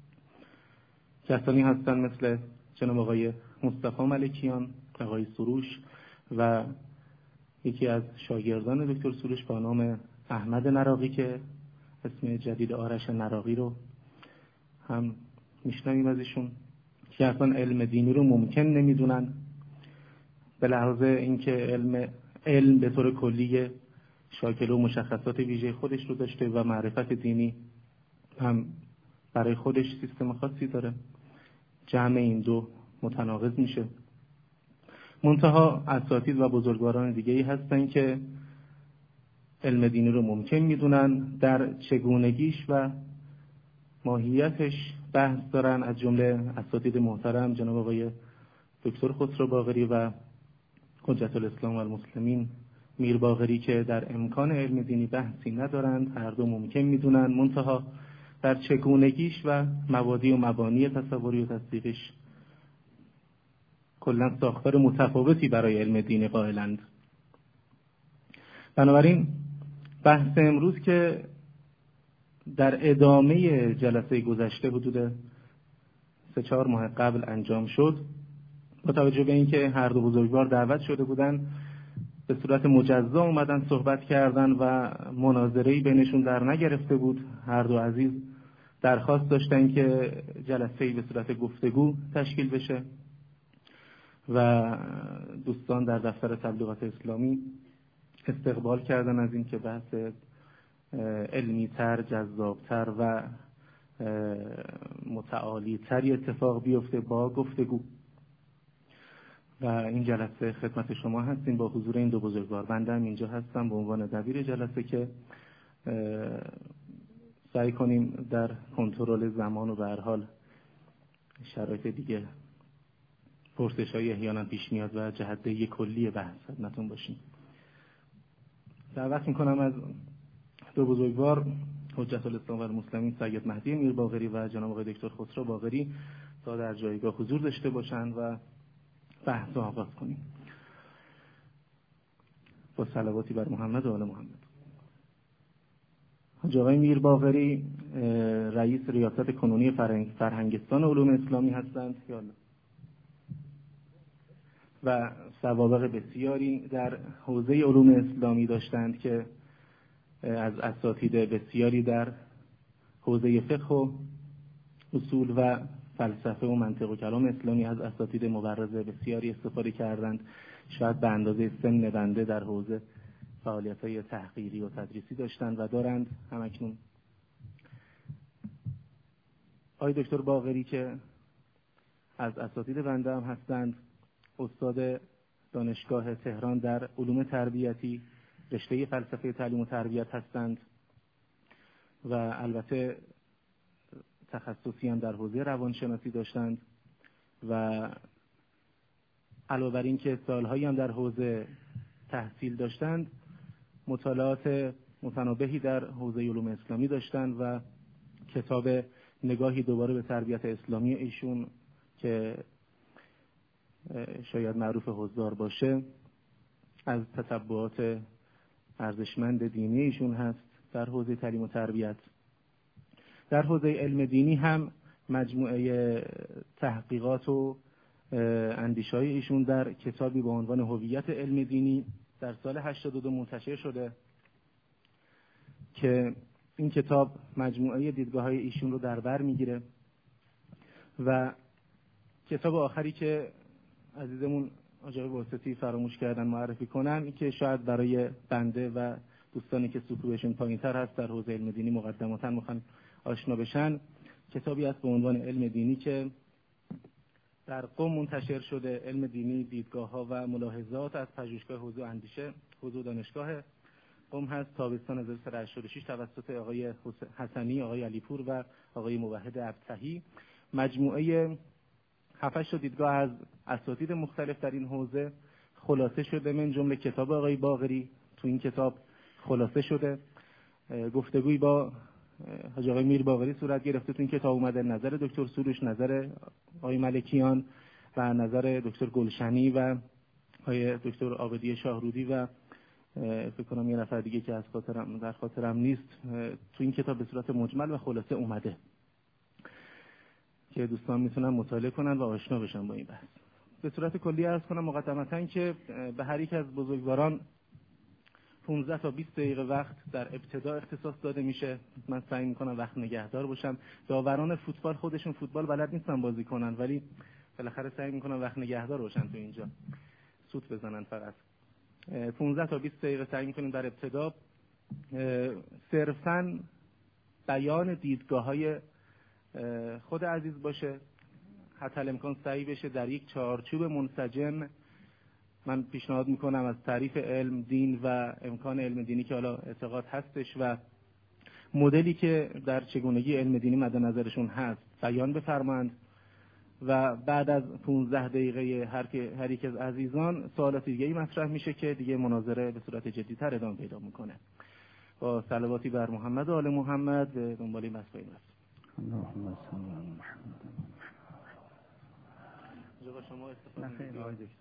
کسانی هستن مثل جناب آقای مصطفی ملکیان، آقای سروش و یکی از شاگردان دکتر سروش با نام احمد نراقی که اسم جدید آرش نراقی رو هم میشنویم از ایشون، که اصلا علم دینی رو ممکن نمیدونن، به لحاظ اینکه علم به طور کلی شاکل و مشخصات ویژه خودش رو داشته و معرفت دینی هم برای خودش سیستم خاصی داره. جمع این دو متناقض میشه. منتها اساتید و بزرگواران دیگه‌ای هستن که علم دینی رو ممکن میدونن، در چگونگیش و ماهیتش بحث دارن، از جمله اساتید محترم جناب آقای دکتر خسرو باقری و حجت الاسلام و المسلمین میر باقری که در امکان علم دینی بحثی ندارند، هر دو ممکن میدونن، منتها در چگونگیش و مبادی و مبانی تصوری و تصدیقش کلاً ساختار متفاوتی برای علم دینی قائلند. بنابراین بحث امروز که در ادامه جلسه گذشته حدود 3-4 ماه قبل انجام شد. با توجه به اینکه هر دو بزرگوار دعوت شده بودن، به صورت مجزا اومدن صحبت کردن و مناظره‌ای بینشون در نگرفته بود. هر دو عزیز درخواست داشتن که جلسه‌ای به صورت گفتگو تشکیل بشه و دوستان در دفتر تبلیغات اسلامی استقبال کردن از این که بحث علمی‌تر، جذاب‌تر و متعالی‌تری اتفاق بیفته با گفتگو. و این جلسه خدمت شما هستیم با حضور این دو بزرگوار. بنده هم اینجا هستم به عنوان دبیر جلسه که سعی کنیم در کنترل زمان و به هر حال شرایط دیگه پرسش‌های احیانا پیش میاد و جهته کلی بحث خدمتتون باشیم. دعوت میکنم از دو بزرگوار حجت الاسلام و المسلمین سید مهدی میرباقری و جناب آقای دکتر خسرو باقری تا در جایگاه حضور داشته باشند و بحث رو آغاز کنیم با صلواتی بر محمد و آل محمد. حاج آقای میرباقری رئیس ریاست کنونی فرهنگستان علوم اسلامی هستند و سوابق بسیاری در حوزه علوم اسلامی داشتند که از اساتید بسیاری در حوزه فقه و اصول و فلسفه و منطق و کلام اسلامی از اساتید مبرز بسیاری استفاده کردند. شاید به اندازه سن بنده در حوزه فعالیت‌های تحقیقی و تدریسی داشتند و دارند همکنون. آقای دکتر باقری که از اساتید بنده هم هستند، استاد دانشگاه تهران در علوم تربیتی رشته فلسفه تعلیم و تربیت هستند و البته تخصصی هم در حوزه روانشناسی داشتند و علاوه بر این که سالهایی هم در حوزه تحصیل داشتند، مطالعات متنوعی در حوزه علوم اسلامی داشتند و کتاب نگاهی دوباره به تربیت اسلامی ایشون که شاید معروف حضار باشه از تتبعات ارزشمند دینی ایشون هست در حوزه تعلیم و تربیت. در حوزه علم دینی هم مجموعه تحقیقات و اندیشه‌های ایشون در کتابی با عنوان هویت علم دینی در سال 82 منتشر شده که این کتاب مجموعه دیدگاه‌های ایشون رو در بر میگیره. و کتاب آخری که عزیزمون آقای واسطی فراموش کردن معرفی کنن، این که شاید برای بنده و دوستانی که سطوحشون پایین‌تر هست در حوزه علم دینی مقدماتاً میخوان آشنا بشن، کتابی است به عنوان علم دینی که در قم منتشر شده. علم دینی، دیدگاه‌ها و ملاحظات از پژوهشگاه حوزه اندیشه حوزه دانشگاه قم هست، تابستان 1386 توسط آقای حسنی، آقای علیپور و آقای موحد ابطحی. مجموعه 7 دیدگاه از اساتید مختلف در این حوزه خلاصه شده، من جمله کتاب آقای باقری تو این کتاب خلاصه شده. گفتگویی با حاج آقای میرباقری صورت گرفته تو این کتاب اومده، نظر دکتر سروش، نظر آقای ملکیان و نظر دکتر گلشنی و آقای دکتر عابدی شاهرودی و فکر کنم یه نفر دیگه که از خاطرم نیست، تو این کتاب به صورت مجمل و خلاصه اومده که دوستان میتونن مطالعه کنن و آشنا بشن با این بحث. به صورت کلی عرض کنم مقدمتاً که به هر یک از بزرگواران 15 تا 20 دقیقه وقت در ابتدا اختصاص داده میشه. من سعی میکنم وقت نگهدار باشم. داوران فوتبال خودشون فوتبال بلد نیستن بازی کنن، ولی بالاخره سعی میکنم وقت نگهدار باشن تو اینجا، سوت بزنن فقط. 15 تا 20 دقیقه سعی میکنیم در ابتدا صرفاً بیان دیدگاه‌های خود عزیز باشه، حتی الامکان سعی بشه در یک چارچوب منسجم. من پیشنهاد میکنم از تعریف علم، دین و امکان علم دینی که حالا اعتقاد هستش و مدلی که در چگونگی علم دینی مد نظرشون هست بیان بفرمایند و بعد از 15 دقیقه هر یک از عزیزان سوالات دیگه‌ای مطرح میشه که دیگه مناظره به صورت جدی‌تر ادامه پیدا میکنه. با صلواتی بر محمد و آل محمد به دنبال این بحث خواهیم رفت. اللهم صل علی محمد. جواب شما استفاده نخیر آقای دکتر.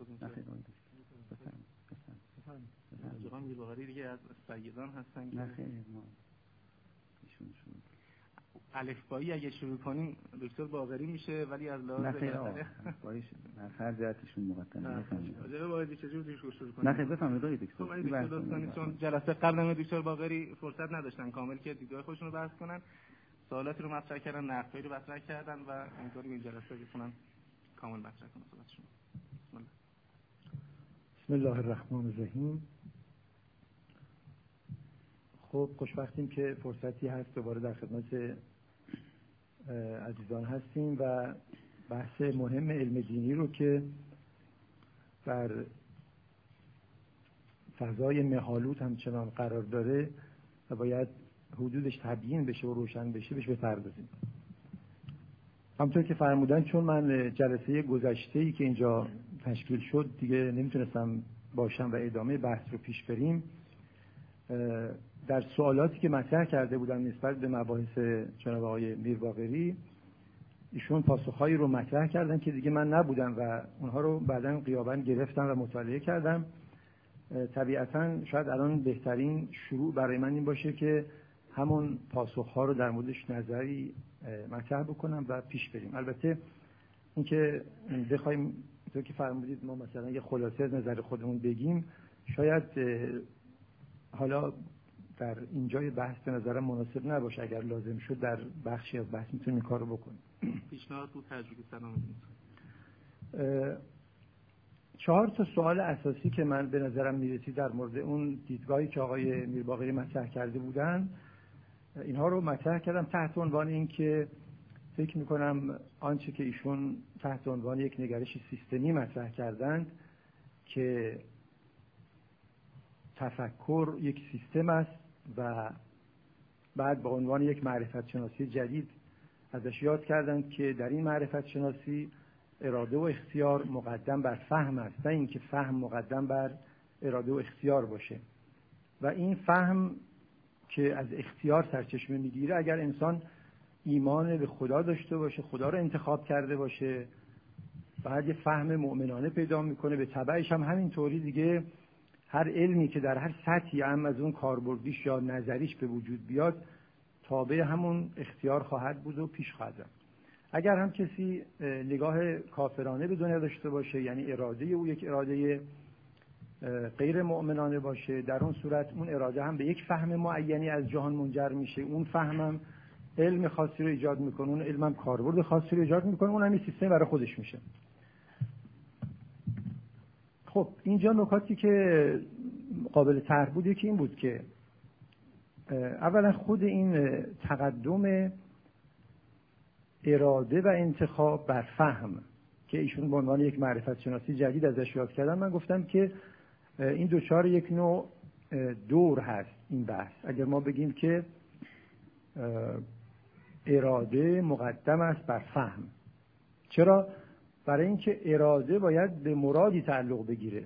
جواب میرباقری دیگه از سیدان هستن. نخیر ما ایشون الفبایی اگه شروع کنیم دکتر باقری میشه، ولی از لحاظ الفبایی هر جهتشون مقدمه بفهمید. راجع به چجوری شروع کنیم؟ نه بفهمید دکتر. خب این دوستان چون جلسه قبل هم دکتر باقری فرصت نداشتن کامل که دیدگاه خودشون رو بحث کنن، سوالاتی رو مطرح کردن، نقدهایی رو مطرح کردن و امیدواریم این جلسه بتونن کامل مطرح کنن صحبتشون. بسم الله الرحمن الرحیم. خب خوشبختیم که فرصتی هست دوباره در خدمت عزیزان هستیم و بحث مهم علم دینی رو که در فضای مهالود همچنان قرار داره و باید حدودش تبیین بشه و روشن بشه بهش بپردازیم. همونطور که فرمودن چون من جلسه گذشته‌ای که اینجا تشکیل شد دیگه نمیتونستم باشم و ادامه بحث رو پیش بریم، در سوالاتی که مطرح کرده بودم نسبت به مباحث جناب آقای میرباقری ایشون پاسخهایی رو مطرح کردن که دیگه من نبودم و اونها رو بعداً غیاباً گرفتم و مطالعه کردم. طبیعتاً شاید الان بهترین شروع برای من این باشه که همون پاسخها رو در موردش نظری مطرح بکنم و پیش بریم. البته اینکه بخوایم تو که فرمودید ما مثلا یه خلاصه از نظر خودمون بگیم، شاید حالا در اینجای بحث به نظرم مناسب نباشه. اگر لازم شد در بخشی از بحث میتونیم این کار رو بکنیم. پیشنهاد بود تجربه سلام. 4 تا سوال اساسی که من به نظرم میرسید در مورد اون دیدگاهی که آقای میرباقری مطرح کرده بودن، اینها رو مطرح کردم تحت عنوان این که فکر میکنم آنچه که ایشون تحت عنوان یک نگرش سیستمی مطرح کردند که تفکر یک سیستم است و بعد به عنوان یک معرفت شناسی جدید ازش یاد کردند که در این معرفت شناسی اراده و اختیار مقدم بر فهم است، نه اینکه فهم مقدم بر اراده و اختیار باشه. و این فهم که از اختیار سرچشمه میگیره، اگر انسان ایمان به خدا داشته باشه، خدا رو انتخاب کرده باشه، بعد یه فهم مؤمنانه پیدا میکنه، به تبعش هم همینطوری دیگه هر علمی که در هر سطحی هم از اون کاربردیش یا نظریش به وجود بیاد تابع همون اختیار خواهد بود و پیش خواهد رفت. اگر هم کسی نگاه کافرانه به دنیا داشته باشه، یعنی اراده او یک اراده غیر مؤمنانه باشه، در اون صورت اون اراده هم به یک فهم معینی از جهان منجر میشه، اون فهمم علم خاصی رو ایجاد میکنه، اون علمم کاربرد خاصی رو ایجاد میکنه، اون هم یه سیستم برای خودش میشه. خب اینجا نکاتی که قابل طرح بود یکی این بود که اولا خود این تقدم اراده و انتخاب بر فهم که ایشون به عنوان یک معرفت شناسی جدید ازش یاد کردن، من گفتم که این دوچار یک نوع دور هست این بحث. اگر ما بگیم که اراده مقدم است بر فهم، چرا؟ برای اینکه اراده باید به مرادی تعلق بگیره.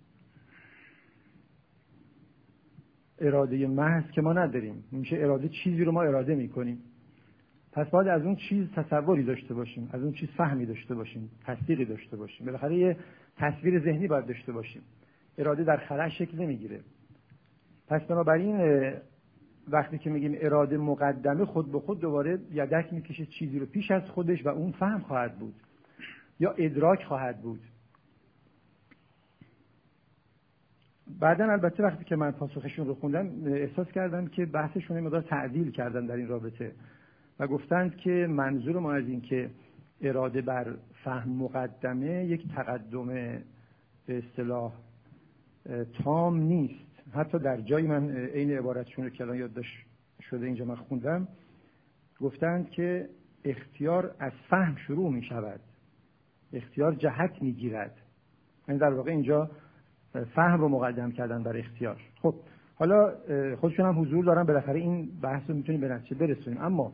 اراده محض که ما نداریم، میشه اراده چیزی رو ما اراده میکنیم، پس باید از اون چیز تصوری داشته باشیم، از اون چیز فهمی داشته باشیم، تصدیقی داشته باشیم، بالاخره یه تصویر ذهنی باید داشته باشیم. اراده در خلا شکل نمیگیره. پس بنابراین وقتی که میگیم اراده مقدمه، خود به خود دوباره یدک میکشه چیزی رو پیش از خودش و اون فهم خواهد بود یا ادراک خواهد بود. بعدن البته وقتی که من پاسخشون رو خوندم احساس کردم که بحثشون مقدار تعدیل کردن در این رابطه و گفتند که منظور ما از این که اراده بر فهم مقدمه یک تقدم به اصطلاح تام نیست. حتی در جایی من این عبارتشون رو که الان یادداشت شده اینجا من خوندم، گفتند که اختیار از فهم شروع می شود، اختیار جهت می گیرد. یعنی در واقع اینجا فهم رو مقدم کردن بر اختیار. خب حالا خودشون هم حضور دارن، بالاخره این بحث رو میتونیم به نتیجه برسونیم، اما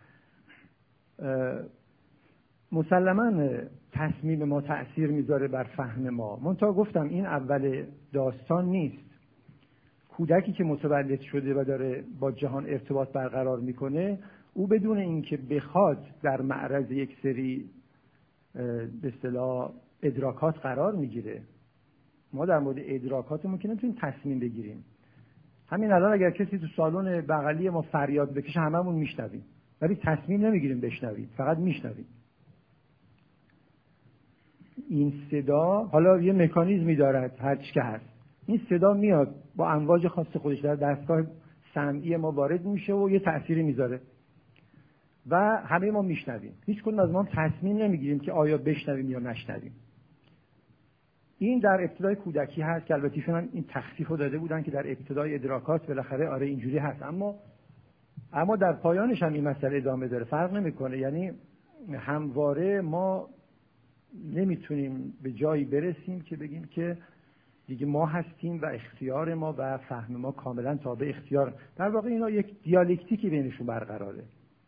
مسلماً تصمیم ما تأثیر میذاره بر فهم ما. منتها گفتم این اول داستان نیست. کودکی که متولد شده و داره با جهان ارتباط برقرار میکنه، او بدون اینکه بخواد در معرض یک سری به اصطلاح ادراکات قرار میگیره. ما در مورد ادراکاتمون که نمیتونیم تصمیم بگیریم. همین الان اگر کسی تو سالن بغلی ما فریاد بکشه هممون میشنویم. ولی تصمیم نمیگیریم بشنویم، فقط میشنویم. این صدا حالا یه مکانیزمی دارد هرچی که هست، این صدا میاد با امواج خاص خودش در دستگاه سمعی ما وارد میشه و یه تأثیری میذاره و همه ما میشنویم. هیچ کدوم از ما تصمیم نمیگیریم که آیا بشنویم یا نشنویم. این در ابتدای کودکی هست که البته ایشون این تخفیف رو داده بودن که در ابتدای ادراکات بالاخره آره اینجوری هست، اما در پایانش هم این مسئله ادامه داره، فرق نمیکنه. یعنی همواره ما نمیتونیم به جایی برسیم که بگیم که دیگه ما هستیم و اختیار ما و فهم ما کاملا تابع اختیار. در واقع اینا یک دیالکتیکی بینشون برقراره.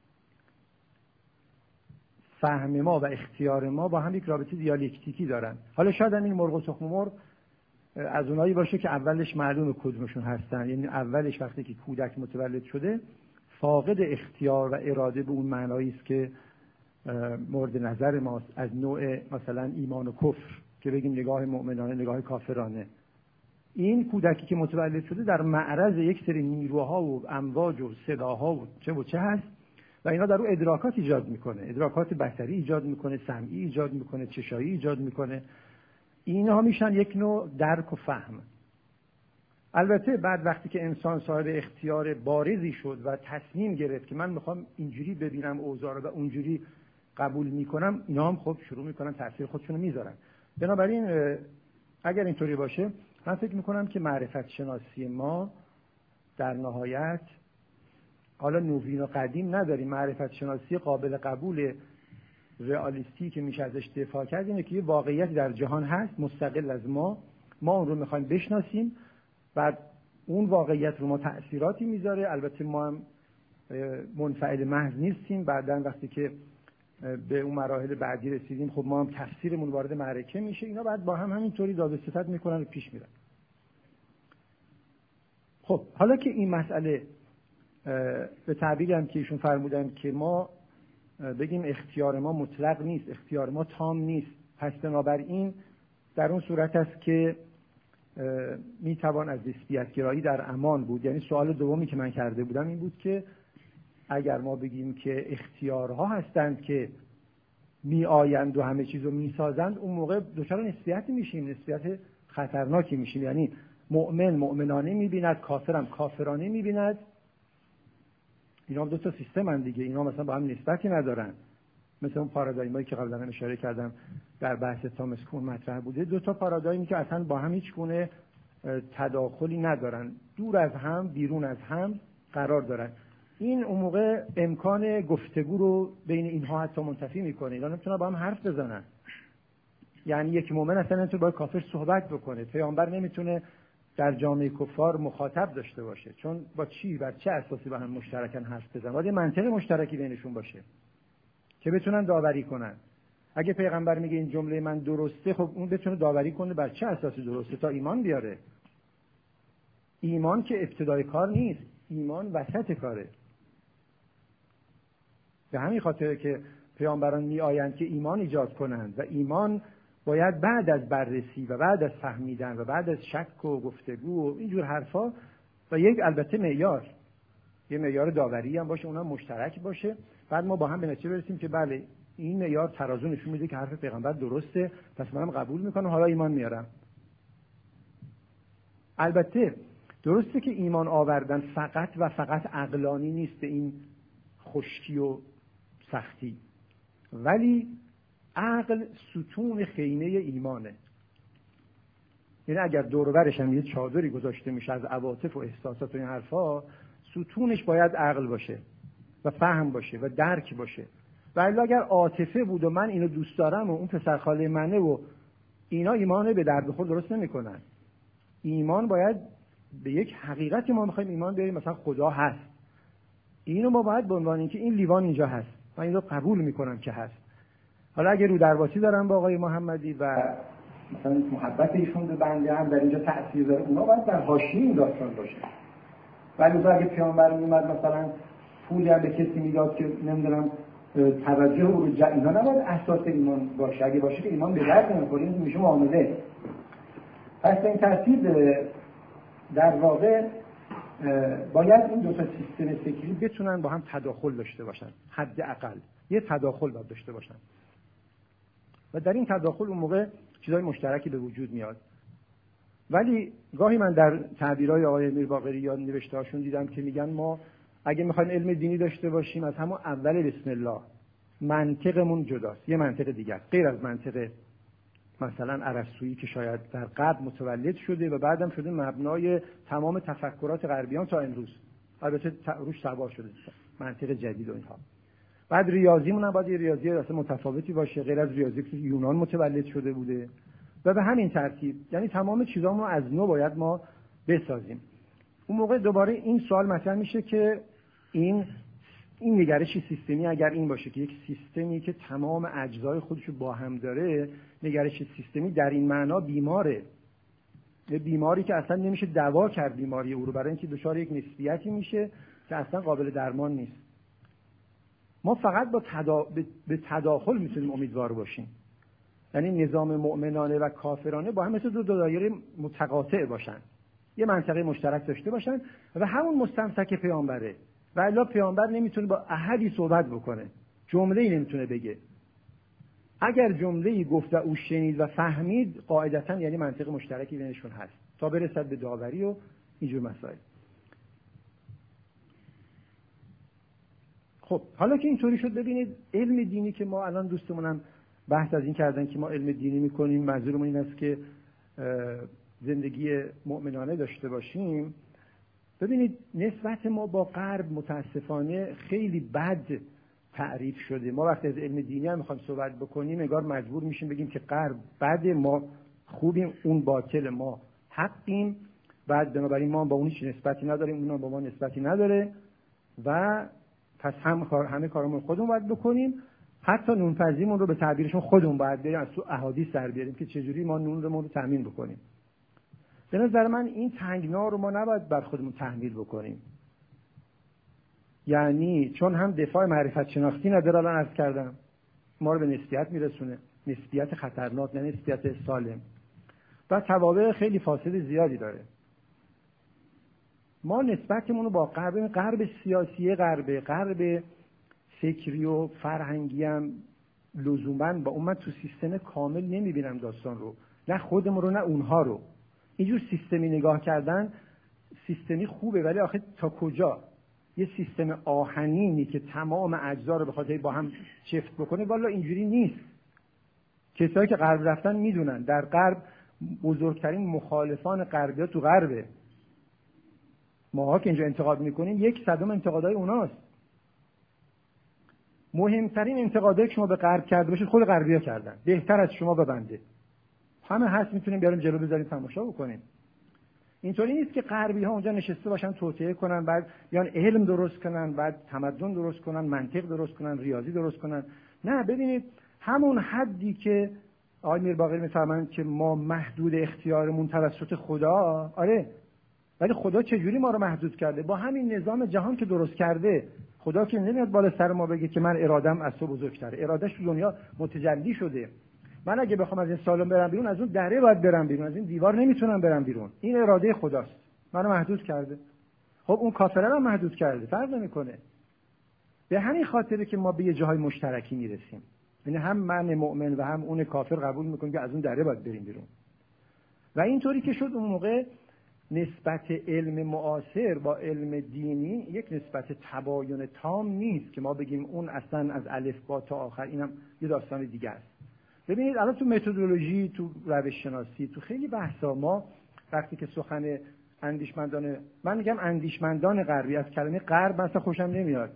فهم ما و اختیار ما با هم یک رابطه دیالکتیکی دارن. حالا شاید این مرغ و تخم مرغ از اونایی باشه که اولش معلومه کدومشون هستن، یعنی اولش وقتی که کودک متولد شده فاقد اختیار و اراده به اون معنایی است که مورد نظر ماست، از نوع مثلا ایمان و کفر که بگیم نگاه مؤمنانه، نگاه کافرانه. این کودکی که متولد شده در معرض یک سری نیروها و امواج و صداها و چه هست و اینا در رو ادراکات ایجاد میکنه، ادراکات بصری ایجاد میکنه، سمعی ایجاد میکنه، چشایی ایجاد میکنه. اینها میشن یک نوع درک و فهم. البته بعد وقتی که انسان صاحب اختیار بارزی شد و تصمیم گرفت که من میخوام اینجوری ببینم اوضاع رو و اونجوری قبول میکنم، اینا هم خب شروع میکنن تاثیر خودشون رو میذارن. بنابراین اگر اینطوری باشه من فکر میکنم که معرفت شناسی ما در نهایت، حالا نوین و قدیم نداریم، معرفت شناسی قابل قبول رئالیستی که میشه ازش دفاع کرد اینه که یه واقعیت در جهان هست مستقل از ما اون رو میخوایم بشناسیم، بعد اون واقعیت رو ما تأثیراتی میذاره. البته ما هم منفعل محض نیستیم، بعدن وقتی که به اون مراحل بعدی رسیدیم خب ما هم تفسیرمون وارد معرکه میشه. اینا بعد با هم همینطوری داد و ستد میکنن و پیش میرن. خب حالا که این مسئله به تعبیری هم که ایشون فرمودن که ما بگیم اختیار ما مطلق نیست، اختیار ما تام نیست، پس بنابراین در اون صورت است که میتوان از نسبیت گرایی در امان بود. یعنی سوال دومی که من کرده بودم این بود که اگر ما بگیم که اختیارها هستند که می آیند و همه چیز رو می سازند، اون موقع دچار نسبیت میشیم، نسبیت خطرناکی میشیم. یعنی مؤمن مؤمنانه میبیند، کافرم کافرانه میبیند. اینا دو تا سیستم هم دیگه، اینا مثلا با هم نسبتی ندارن. مثل اون پارادایمایی که قبلا اشاره کردم در بحث تامس کون مطرح بوده، دو تا پارادایمی که اصلا با هم هیچ گونه تداخلی ندارن، دور از هم، بیرون از هم قرار دارن. این اون موقع امکان گفتگو رو بین اینها حتی منتفی میکنه. اینا نمیتونن با هم حرف بزنن. یعنی یک مؤمن اصلا نمیتونه با کافر صحبت بکنه. پیامبر نمیتونه در جامعه کفار مخاطب داشته باشه، چون با چی، بر چه اساسی با هم مشترکاً حرف بزنن؟ باید یه منطق مشترکی بینشون باشه که بتونن داوری کنن. اگه پیغمبر میگه این جمله من درسته، خب اون بتونه داوری کنه بر چه اساسی درسته تا ایمان بیاره. ایمان که ابتدای کار نیست، ایمان وسط کاره. به همین خاطر که پیامبران میآیند که ایمان ایجاد کنند و ایمان باید بعد از بررسی و بعد از فهمیدن و بعد از شک و گفتگو و اینجور حرفا و یک البته معیار، یه معیار داوری هم باشه، اونها مشترک باشه، بعد ما با هم به نتیجه برسیم که بله این معیار ترازو نشون میده که حرف پیغمبر درسته، پس منم قبول میکنم، حالا ایمان میارم. البته درسته که ایمان آوردن فقط و فقط عقلانی نیست به این خشکی و سختی، ولی عقل ستون خینه ایمانه. یعنی اگر دور و برش هم یه چادری گذاشته میشه از عواطف و احساسات و این حرفا، ستونش باید عقل باشه و فهم باشه و درک باشه. ولی اگر عاطفه بود و من اینو دوست دارم و اون پسر خاله منه و اینا، ایمان به درد بخور درست نمیکنن. ایمان باید به یک حقیقتی ما میخوایم ایمان بیاریم، مثلا خدا هست. اینو ما باید به عنوان اینکه این لیوان اینجا هست، من اینو قبول میکنم که هست. حالا اگه رو درواسی دارم با آقای محمدی و مثلا محبت ایشون به بنده هم در اینجا تأثیر داره، اونا باید در حاشیه این داستان باشه. ولی اگه پیامبر میومد مثلا پولی هم به کسی میداد که نمیدونم توجه او رو اینا نباید اساس ایمان باشه. اگه باشه که ایمان به درد نمیخوره، این میشه معامله. پس این ترتیب در واقع باید این دو تا سیستم فکری بتونن با هم تداخل داشته باشن، حداقل یه تداخل باید داشته باشن و در این تداخل اون موقع چیزای مشترکی به وجود میاد. ولی گاهی من در تعبیرهای آقای میرباقری یا نوشته‌هاشون دیدم که میگن ما اگه میخوایم علم دینی داشته باشیم از همون اول بسم الله منطقمون جداست، یه منطق دیگه است غیر از منطق مثلا ارسطویی که شاید در غرب متولد شده و بعدم شده مبنای تمام تفکرات غربیان تا امروز، البته روش سوار شده منطق جدید و اینها. بعد ریاضیمون هم باید یه ریاضی اصلا متفاوتی باشه غیر از ریاضی که یونان متولد شده بوده و به همین ترتیب، یعنی تمام چیزامون رو از نو باید ما بسازیم. اون موقع دوباره این سوال مطرح میشه که این نگرش سیستمی اگر این باشه که یک سیستمی که تمام اجزای خودشو با هم داره، نگرش سیستمی در این معنا بیماره، یه بیماری که اصلا نمیشه دوا کرد بیماری او رو، برای اینکه دچار یک نسبیتی میشه که اصلا قابل درمان نیست. ما فقط به تداخل میتونیم امیدوار باشیم، یعنی نظام مؤمنانه و کافرانه با هم مثل دو دایره متقاطع باشن، یه منطقه مشترک داشته باشن و همون مستمسک پیامبره و الا پیامبر نمیتونه با احدی صحبت بکنه، جمله‌ای نمیتونه بگه. اگر جمله‌ای گفت و او شنید و فهمید قاعدتاً یعنی منطق مشترکی بینشون هست تا برسد به داوری و اینجور مسائل. خب حالا که اینطوری شد، ببینید علم دینی که ما الان دوستمونم بحث از این کردن که ما علم دینی میکنیم منظورمون این است که زندگی مؤمنانه داشته باشیم. ببینید نسبت ما با غرب متاسفانه خیلی بد تعریف شده. ما وقتی از علم دینی هم میخوایم صحبت بکنیم انگار مجبور میشیم بگیم که غرب بده، ما خوبیم، اون باطل، ما حقیم، بعد بنابراین ما با اون هیچ نسبتی نداریم، اونم با ما نسبتی نداره و پس همه کارمون خودمون باید بکنیم، حتی نونپزیمون رو به تعبیرشون خودمون باید بریم از تو احادیث در بیاریم که چجوری ما نونمون رو تامین بکنیم. به نظر من این تنگنا رو ما نباید بر خودمون تحمیل بکنیم، یعنی چون هم دفاع معرفت شناختی نداره، الان عرض کردم ما رو به نسبیت میرسونه، نسبیت خطرناک نه نسبیت سالم، و توابع خیلی فاسد زیادی داره. ما نسبتمون رو با غرب سیاسی، غرب فکری و فرهنگی هم لزوماً با اون من تو سیستم کامل نمیبینم داستان رو، نه خودمون رو نه اونها رو. اینجور سیستمی نگاه کردن سیستمی خوبه، ولی آخه تا کجا؟ یه سیستم آهنینی که تمام اجزا رو بخواد با هم چفت بکنه، والا اینجوری نیست. کسایی که غرب رفتن میدونن در غرب بزرگترین مخالفان غربی‌ها تو غربه. ماها که اینجا انتقاد میکنیم 1/100 انتقادای اوناست. مهمترین انتقادایی که شما به غرب کرده باشید خود غربی‌ها کردن، بهتر از شما ببنده. همه هست میتونیم بیاریم جلو بذاریم تماشا بکنیم. اینطوری نیست که غربی‌ها اونجا نشسته باشن توطئه کنن، بعد بیان علم درست کنن، بعد تمدن درست کنن، منطق درست کنن، ریاضی درست کنن. نه، ببینید همون حدی که آقای میرباقری میفرمایند که ما محدود اختیارمون توسط خدا، آره، ولی خدا چجوری ما رو محدود کرده؟ با همین نظام جهان که درست کرده. خدا که نمیاد بالا سر ما بگه که من ارادم از تو بزرگتره، ارادش تو دنیا متجلی شده. من اگه بخوام از این سالن برم بیرون، از اون دره باید برم بیرون، از این دیوار نمیتونم برم بیرون. این اراده خداست، منو محدود کرده. خب اون کافره رو محدود کرده، فرق نمیکنه. به همین خاطره که ما به یه جاهای مشترکی میرسیم، یعنی هم من مؤمن و هم اون کافر قبول میکنیم که از اون دره باید بریم بیرون. و اینطوری که شد اون موقع نسبت علم معاصر با علم دینی یک نسبت تباین تام نیست که ما بگیم اون اصلا از الف با تا آخر، اینم یه داستان دیگه است. ببینید الان تو متدولوژی، تو روش شناسی، تو خیلی بحثا ما وقتی که سخن اندیشمندان، من میگم اندیشمندان غربی، از کلمه غرب مثلا خوشم نمیاد،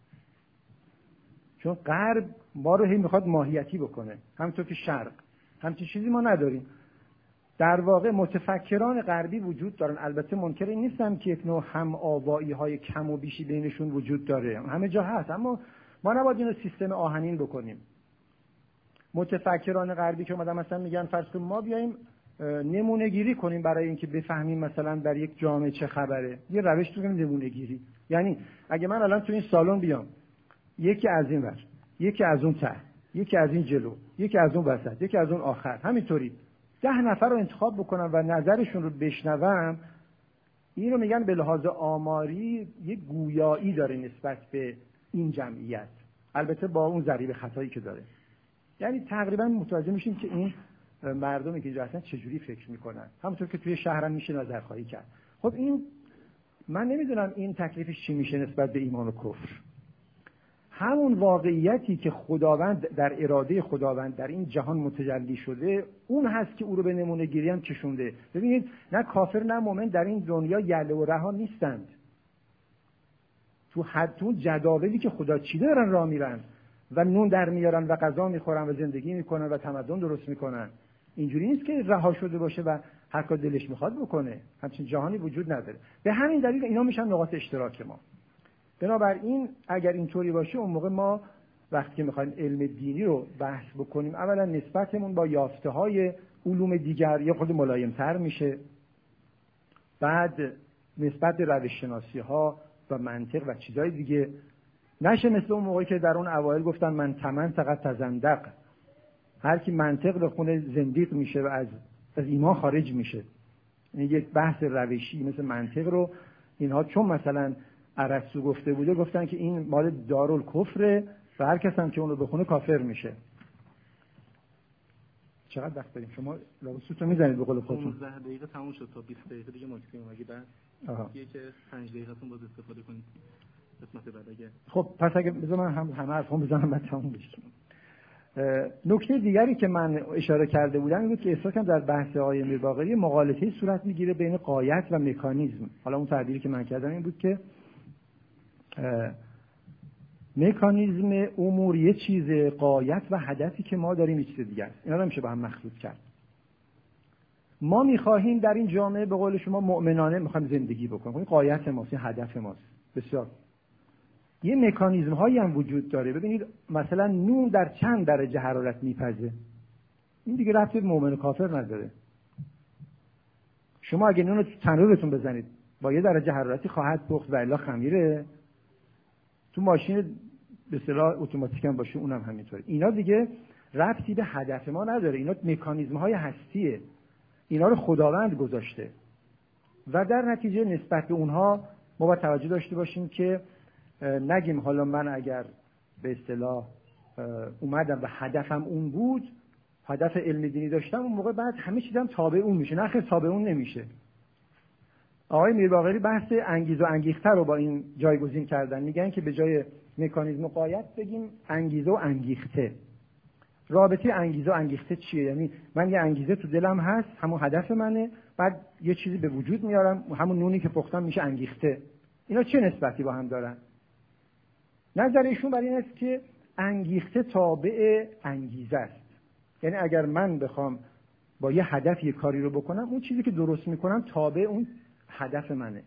چون غرب ما رو هی میخواد ماهیتی بکنه، همونطور که شرق، همچین چیزی ما نداریم. در واقع متفکران غربی وجود دارن، البته منکر این نیستم که یک نوع هم آوایی های کم و بیشی بینشون وجود داره، همه جا هست، اما ما نباید اینو سیستم آهنین بکنیم. متفکران غربی که اومدن مثلا میگن فرض کنیم ما بیایم نمونه گیری کنیم برای اینکه بفهمیم مثلا در یک جامعه چه خبره، یه روش تو نمونه گیری. یعنی اگه من الان تو این سالن بیام، یکی از این ور، یکی از اون ته، یکی از این جلو، یکی از اون وسط، یکی از اون آخر، همینطوری 10 نفر رو انتخاب بکنم و نظرشون رو بشنوم، اینو میگن به لحاظ آماری یک گویایی داره نسبت به این جمعیت، البته با اون ضریب خطایی که داره. یعنی تقریبا متوجه میشیم که این مردمی که اینجا هستن چجوری فکر میکنن، همونطور که توی شهرم میشه نظرخواهی کرد. خب این من نمیدونم این تکلیفش چی میشه نسبت به ایمان و کفر. همون واقعیتی که خداوند در اراده خداوند در این جهان متجلی شده، اون هست که او رو به نمونه گیری هم کشونده. ببینید نه کافر نه مؤمن در این دنیا یله و رها نیستند. تو جداولی که خدا چیده دارن راه میرن و نون در میارن و غذا میخورن و زندگی میکنن و تمدن درست میکنن. اینجوری نیست که رها شده باشه و هر کار دلش میخواد بکنه. همچین جهانی وجود نداره. به همین دلیل اینا میشن نقاط اشتراک ما. بنابراین اگر اینطوری باشه اون موقع ما وقتی که میخوایم علم دینی رو بحث بکنیم، اولا نسبتمون با یافته‌های علوم دیگر یه خود ملایم‌تر میشه. بعد نسبت به روش‌شناسی‌ها و منطق و چیزهای دیگه نشه مثل اون موقعی که در اون اوایل گفتن من تمن فقط تزندق، هر کی منطق بخونه زندیق میشه و از ایمان خارج میشه. یعنی یک بحث روشی مثل منطق رو اینها چون مثلا ارسطو گفته بوده گفتن که این مال دارالکفره و هر کس هم که اون رو بخونه کافر میشه. چقدر وقت داریم؟ شما لابسوتو میزنید به قول خودتون. 15 دقیقه تموم شد تا 20 دقیقه دیگه ماکسیمم. اگه بعد یه که 5 دقیقه‌تون باز استفاده کنید قسمت بعد اگه. خب پس اگه بذار من همه حرفام بزنم بعد تموم بشه. نکته دیگری که من اشاره کرده بودم این بود که احساس کنم در بحث آقای میرباقری مغالطه صورت میگیره بین غایت و مکانیزم. حالا اون تعبیری که من کردم این بود که مکانیزم امور یه چیز، غایت و هدفی که ما داریم یه چیز دیگه است. اینا رو نمیشه با هم مخلوط کرد. ما می‌خواهیم در این جامعه به قول شما مؤمنانه می‌خوایم زندگی بکنیم. این غایت ماست، این هدف ماست. بسیار یه مکانیزم هایی هم وجود داره. ببینید مثلا نون در چند درجه حرارت میپزه. این دیگه ربطی به مؤمن و کافر نداره. شما اگه نون رو تو تنورتون بزنید با یه درجه حرارتی خواهد پخت و الا خمیره. تو ماشین به اصطلاح اتوماتیک هم باشه اونم همینطوره. اینا دیگه ربطی به هدف ما نداره. اینا مکانیزم های هستیه. اینا رو خداوند گذاشته و در نتیجه نسبت به اونها ما باید توجه داشته باشیم که نگیم حالا من اگر به اصطلاح اومدم و هدفم اون بود، هدف علم دینی داشتم، اون موقع بعد همه چیزم تابع اون میشه. نه خیر، تابع اون نمیشه. آقای میرباقری بحث انگیزه و انگیخته رو با این جایگزین کردن. میگن که به جای مکانیزم و غایت بگیم انگیزه و انگیخته. رابطه انگیزه و انگیخته چیه؟ یعنی من یه انگیزه تو دلم هست، همون هدف منه، بعد یه چیزی به وجود میارم، همون نونی که پختم میشه انگیخته. اینا چه نسبتی با هم دارن؟ نظر ایشون بر این است که انگیخته تابع انگیزه است. یعنی اگر من بخوام با یه هدف یه کاری رو بکنم، اون چیزی که درست میکنم تابع اون هدف منه.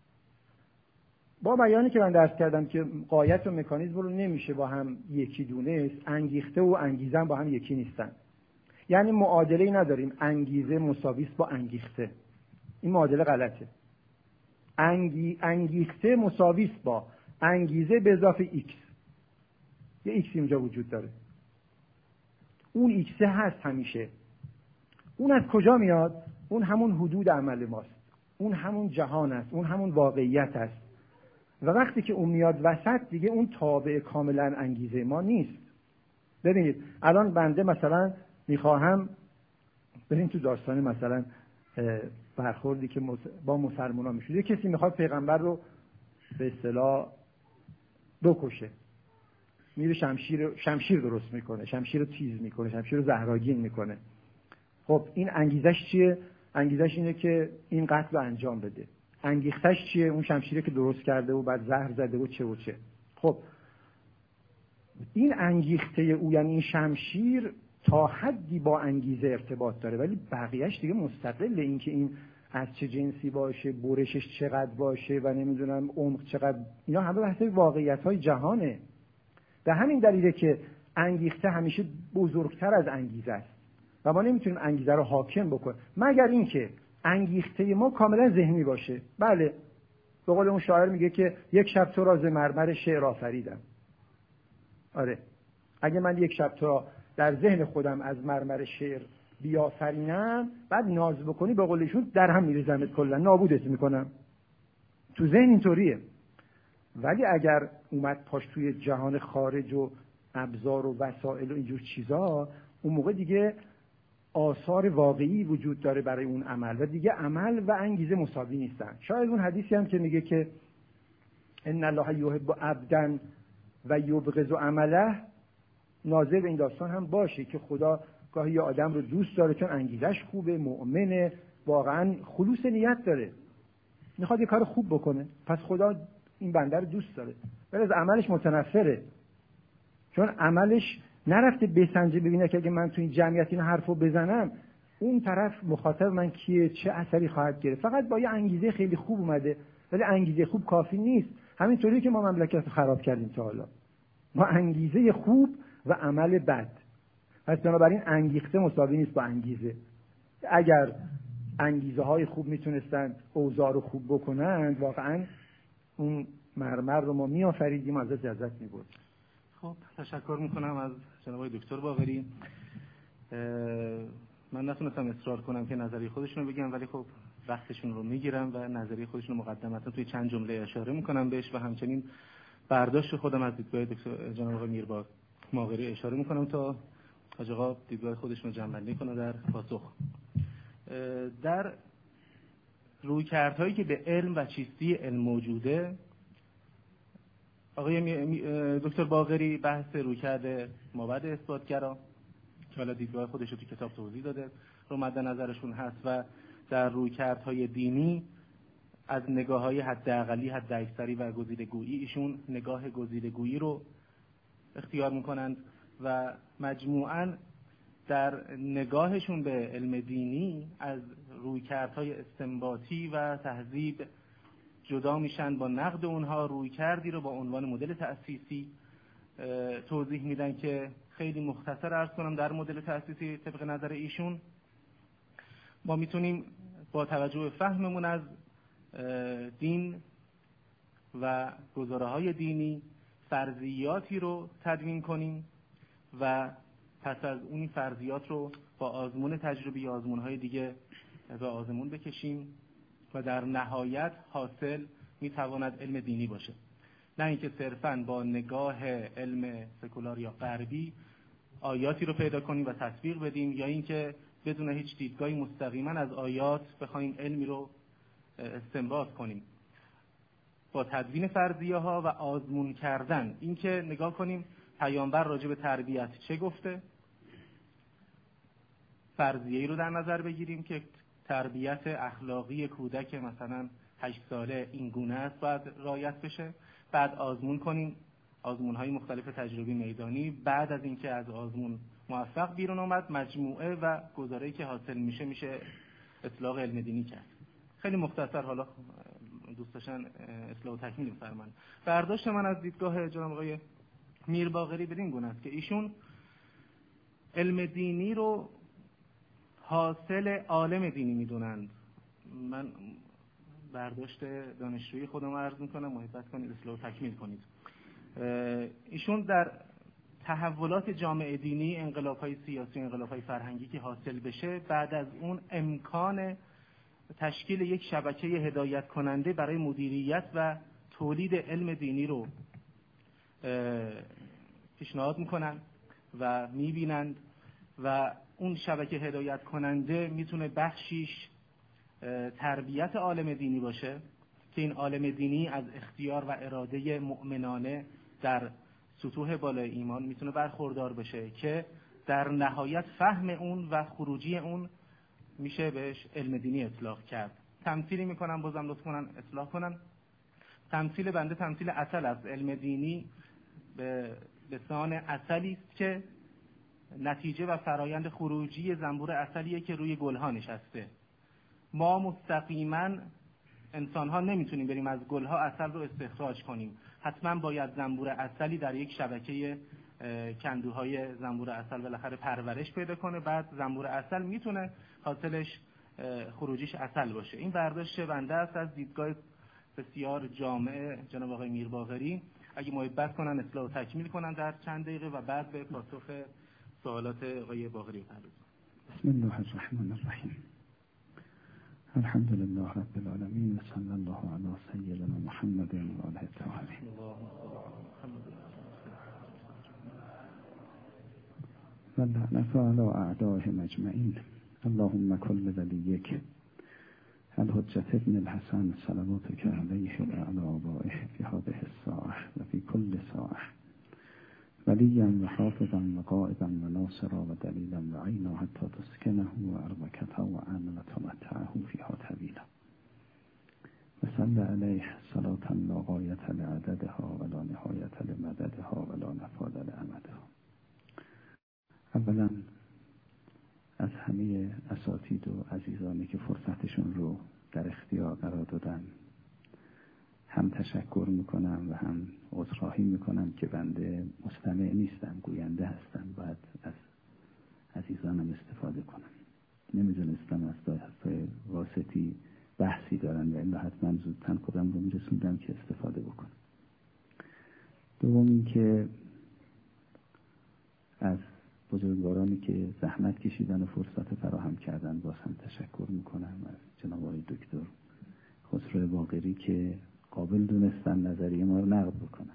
با بیانی که من درس کردم که غایت و مکانیزم رو نمیشه با هم یکی دونست، انگیخته و انگیزه با هم یکی نیستن. یعنی معادله‌ای نداریم انگیزه مساوی است با انگیخته. این معادله غلطه. انگیخته مساوی است با انگیزه به اضافه x. یه x اینجا وجود داره. اون x هست همیشه. اون از کجا میاد؟ اون همون حدود عمل ماست. اون همون جهان است. اون همون واقعیت است. و وقتی که اون میاد وسط دیگه اون تابع کاملا انگیزه ما نیست. ببینید الان بنده مثلا میخواهم بریم تو داستان مثلا برخوردی که با مسلمانان میشه. یه کسی میخواد پیغمبر رو به اصطلاح بکشه، میره شمشیر درست میکنه، شمشیر رو تیز میکنه، شمشیر رو زهراگین میکنه. خب این انگیزش چیه؟ انگیزش اینه که این قتل رو انجام بده. انگیختش چیه؟ اون شمشیری که درست کرده و بعد زهر زده و چه و چه. خب این انگیخته او یعنی این شمشیر تا حدی با انگیزه ارتباط داره، ولی بقیهش دیگه مستقل. این که این از چه جنسی باشه، برشش چقدر باشه و نمیدونم عمق چقدر، اینا همه بحث واقعیت‌های جهانه. به همین دلیله که انگیخته همیشه بزرگتر از انگیزه است و ما نمیتونیم انگیزه رو حاکم بکنیم مگر اینکه انگیخته ما کاملا ذهنی باشه. بله، به قول اون شاعر میگه که یک شب تو را ز مرمر شعر آفریدم. آره، اگه من یک شب تو را در ذهن خودم از مرمر شعر بیافرینم، بعد ناز بکنی به قول ایشون در هم میریزمت، کلا نابودت میکنم. تو ذهن اینطوریه. ولی اگر اومد پاش توی جهان خارج و ابزار و وسایل و اینجور چیزا، اون موقع دیگه آثار واقعی وجود داره برای اون عمل و دیگه عمل و انگیزه مساوی نیستن. شاید اون حدیثی هم که میگه که ان الله یحب عبدا و یبغض عمله ناظر به این داستان هم باشه که خدا گاهی یه آدم رو دوست داره چون انگیزش خوبه، مؤمنه، واقعا خلوص نیت داره، میخواد یه کار خوب بکنه، پس خدا این بنده رو دوست داره، ولی از عملش متنفره، چون عملش نرفته بسنجه ببینه که اگه من تو این جمعیت این حرفو بزنم اون طرف مخاطب من کیه، چه اثری خواهد گرفت. فقط با یه انگیزه خیلی خوب اومده، ولی انگیزه خوب کافی نیست. همینطوری که ما مملکت رو خراب کردیم تا حالا، ما انگیزه خوب و عمل بد. پس بنابراین انگیخته مساوی نیست با انگیزه. اگر انگیزه های خوب میتونستن اوضاع رو خوب بکنند، واقعا اون مرمر رو ما میآفریدیم، ازش لذت می‌بردیم. خب تشکر میکنم از جناب دکتر باقری. من نتونستم اصرار کنم که نظریه خودشون رو بگم، ولی خب وقتشون رو میگیرم و نظریه خودشون رو مقدمتا توی چند جمله اشاره میکنم بهش و همچنین برداشت خودم از دیدگاه دکتر جناب آقای میرباقری اشاره میکنم تا حاج آقا دیدگاه خودشون رو جمع‌بندی کنه در پاسخ. در رویکردهایی که به علم و چیستی علم موجوده، آقای دکتر باقری بحث رویکرد مابعد اثباتگرا که حالا دیدگاه خودش رو تو کتاب توضیح داده رو مد نظرشون هست و در رویکردهای دینی از نگاه‌های حداقلی، حداکثری و گزیده‌گویی ایشون نگاه گزیده‌گویی رو اختیار می‌کنند و مجموعاً در نگاهشون به علم دینی از رویکردهای استنباطی و تهذیب جدا میشن، با نقد اونها رویکردی رو با عنوان مدل تأسیسی توضیح میدن که خیلی مختصر عرض کنم. در مدل تأسیسی طبق نظر ایشون ما میتونیم با توجه به فهممون از دین و گزاره‌های دینی فرضیاتی رو تدوین کنیم و پس از اون فرضیات رو با آزمون تجربی آزمون‌های دیگه به آزمون بکشیم و در نهایت حاصل میتواند علم دینی باشه، نه اینکه صرفاً با نگاه علم سکولار یا غربی آیاتی رو پیدا کنیم و تطبیق بدیم، یا اینکه بدون هیچ دیدگاهی مستقیما از آیات بخوایم علمی رو استنباط کنیم. با تدوین فرضیه ها و آزمون کردن، اینکه نگاه کنیم پیامبر راجع به تربیت چه گفته، فرضیه‌ای رو در نظر بگیریم که تربیت اخلاقی کودک مثلا 8 ساله این گونه است باید رعایت بشه، بعد آزمون کنیم آزمون‌های مختلف تجربی میدانی، بعد از اینکه از آزمون موفق بیرون اومد مجموعه و گزاره‌ای که حاصل میشه اطلاق علم دینی کرد. خیلی مختصر، حالا دوست داشتن اصلاح و تکمیل بفرمایید. برداشت من از دیدگاه جناب آقای میرباقری بدین گونه است که ایشون علم دینی رو حاصل عالم دینی میدونند. من برداشت دانشجویی خودم عرض میکنم، محبت کنید اصلاح و تکمیل کنید. ایشون در تحولات جامعه دینی، انقلاب‌های سیاسی، انقلاب‌های فرهنگی که حاصل بشه، بعد از اون امکان تشکیل یک شبکه هدایت کننده برای مدیریت و تولید علم دینی رو پیشنهاد میکنن و میبینند و اون شبکه هدایت کننده میتونه بخشیش تربیت عالم دینی باشه که این عالم دینی از اختیار و اراده مؤمنانه در سطوح بالای ایمان میتونه برخوردار بشه که در نهایت فهم اون و خروجی اون میشه بهش علم دینی اطلاق کرد. تمثیلی میکنم، بازم لطف کنن اصلاح کنن. تمثیل بنده تمثیل عسل است. علم دینی به لسان عسلی است که نتیجه و فرایند خروجی زنبور عسلیه که روی گلها نشسته. ما مستقیما انسان‌ها نمیتونیم بریم از گلها عسل رو استخراج کنیم، حتما باید زنبور عسلی در یک شبکه کندوهای زنبور عسل بالاخره پرورش پیدا کنه، بعد زنبور عسل میتونه حاصلش خروجیش عسل باشه. این برداشت بنده است از دیدگاه بسیار جامع جناب آقای میرباقری. اگه محبت کنن اصلاح و تکمیل کنن در چند دقیقه و بعد به پاسخ سوالات آقای باقری بپردازیم. بسم الله الرحمن الرحیم. الحمد لله رب العالمين و صلی الله علی سیدنا محمد و آله الطاهرین. و لعنت علی اعدائهم اجمعین. اللهم کل ولیک الحجة ابن الحسن صلواتك علیه و علی آبائه فی هذه الساعة و فی کل ساعة ولیا و حافظا و قائدا و ناصرا و دلیلا و عینا حتی تسکنه و اربکتا و عن و تمتعه فیها طویلا و صل علیه صلاة لا غایة لعددها و لا نهایة لمددها و لا نفاد لعمدها. اولا از همه اساتید و عزیزانی که فرصتشون رو در اختیار قرار دادن هم تشکر میکنم و هم عذرخواهی میکنم که بنده مستمع نیستم، گوینده هستم، باید از عزیزانم استفاده کنم. نمیدونستم از دایره واسطی بحثی دارن و الا حتما زودتر خودم رو میرسوندم که استفاده بکنم. دوم این که از بزرگوارانی که زحمت کشیدن و فرصت فراهم کردن باز هم تشکر میکنم. از جناب آقای دکتر خسرو باقری که قابل دونستن نظریه ما رو نقد بکنن.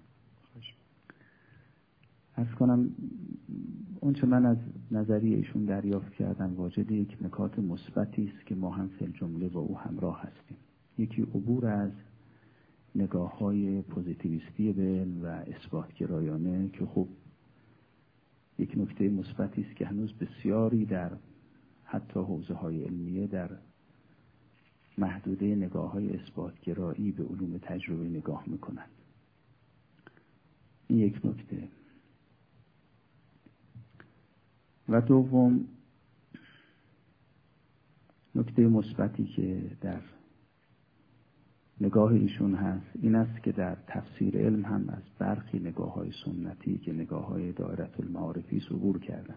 عرض کنم اون چه من از نظریه ایشون دریافت کردم واجد یک نکات مثبتی است که ما هم فی الجمله با او همراه هستیم. یکی عبور از نگاه‌های پوزیتیویستی به علم و اثبات‌گرایانه که خب یک نکته مثبتی است که هنوز بسیاری در حتی حوزه‌های علمیه در محدوده نگاه‌های اثبات‌گرایی به علوم تجربی نگاه می‌کنند. این یک نکته. و دوم نکته مثبتی که در نگاه ایشون هست این است که در تفسیر علم هم از برخی نگاه‌های سنتی که نگاه‌های دایره المعارفی عبور کردن.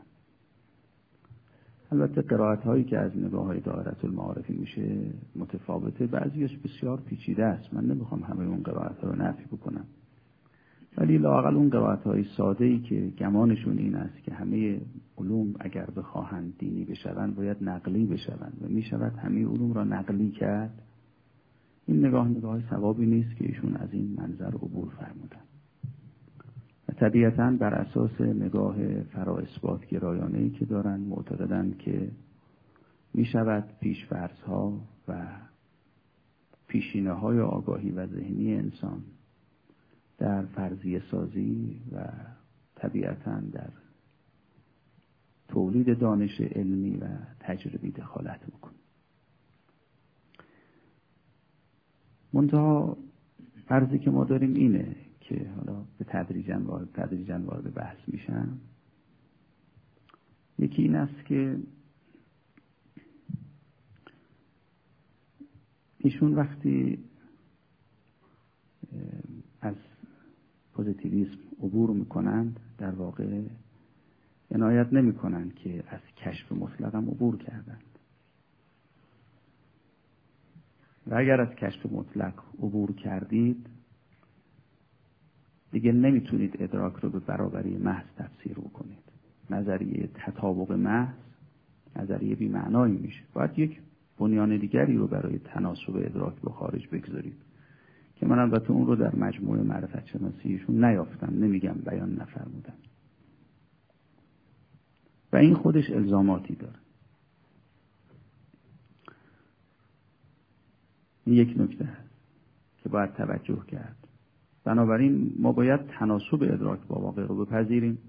البته قرائت‌هایی که از نگاه‌های دایره المعارفی میشه متفاوته، بعضیش بسیار پیچیده است. من نمیخوام همه اون قرائت‌ها رو نفی بکنم، ولی لااقل اون قرائت‌های ساده‌ای که گمانشون این است که همه علوم اگر بخواهند دینی بشوند باید نقلی بشوند و میشود همه علوم را نقلی کرد، این نگاه ثوابی نیست که ایشون از این منظر عبور فرمودن. و طبیعتاً بر اساس نگاه فرا اثبات گرایانه‌ای که دارن معتقدن که میشود پیش‌فرض‌ها و پیشینه‌های آگاهی و ذهنی انسان در فرضیه سازی و طبیعتاً در تولید دانش علمی و تجربی دخالت میکنه. منتها عرضی که ما داریم اینه که حالا به تدریجاً وارد بحث میشم. یکی این است که ایشون وقتی از پوزیتیویسم عبور میکنند در واقع عنایت نمیکنند که از کشف مطلق هم عبور کردند. و اگر از کشف مطلق عبور کردید دیگه نمیتونید ادراک رو به برابری محض تفسیر بکنید. نظریه تطابق محض نظریه بی معنایی میشه. باید یک بنیان دیگری رو برای تناسب ادراک به خارج بگذارید که من البته اون رو در مجموعه معرفت شناسیشون نیافتم، نمیگم بیان نفرمودم. و این خودش الزاماتی داره. این یک نکته هست که باید توجه کرد. بنابراین ما باید تناسب ادراک با واقع رو بپذیریم.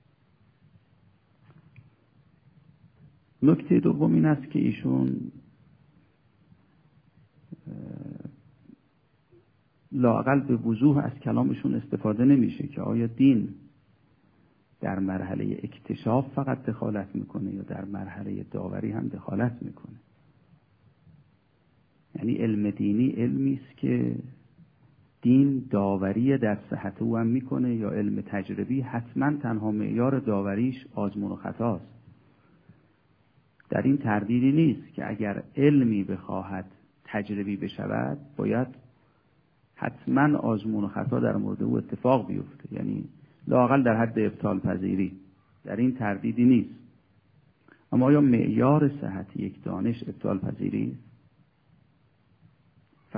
نکته دوم این است که ایشون لااقل به وضوح از کلامشون استفاده نمیشه که آیا دین در مرحله اکتشاف فقط دخالت میکنه یا در مرحله داوری هم دخالت میکنه. یعنی علم دینی علمی است که دین داوری در صحت او هم میکنه یا علم تجربی حتما تنها معیار داوریش آزمون و خطاست. در این تردیدی نیست که اگر علمی بخواهد تجربی بشود باید حتما آزمون و خطا در مورد او اتفاق بیفته، یعنی لااقل در حد ابطال پذیری. در این تردیدی نیست. اما آیا معیار صحت یک دانش ابطال پذیری است؟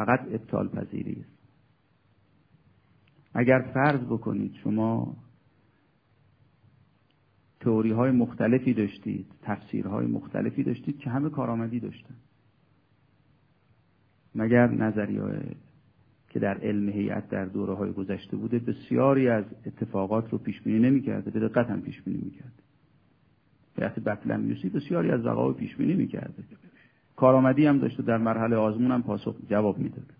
فقط ابطال پذیری است. اگر فرض بکنید شما تئوری های مختلفی داشتید، تفسیرهای مختلفی داشتید که همه کارآمدی داشتن، مگر نظریه‌ای که در علم هیئت در دوره‌های گذشته بوده بسیاری از اتفاقات رو پیش بینی نمی‌کرده، به دقت هم پیش بینی می‌کرده. هیئت بطلمیوسی بسیاری از وقایع پیش بینی می‌کرده، کارآمدی هم داشته، در مرحله آزمون هم پاسخ جواب میداد.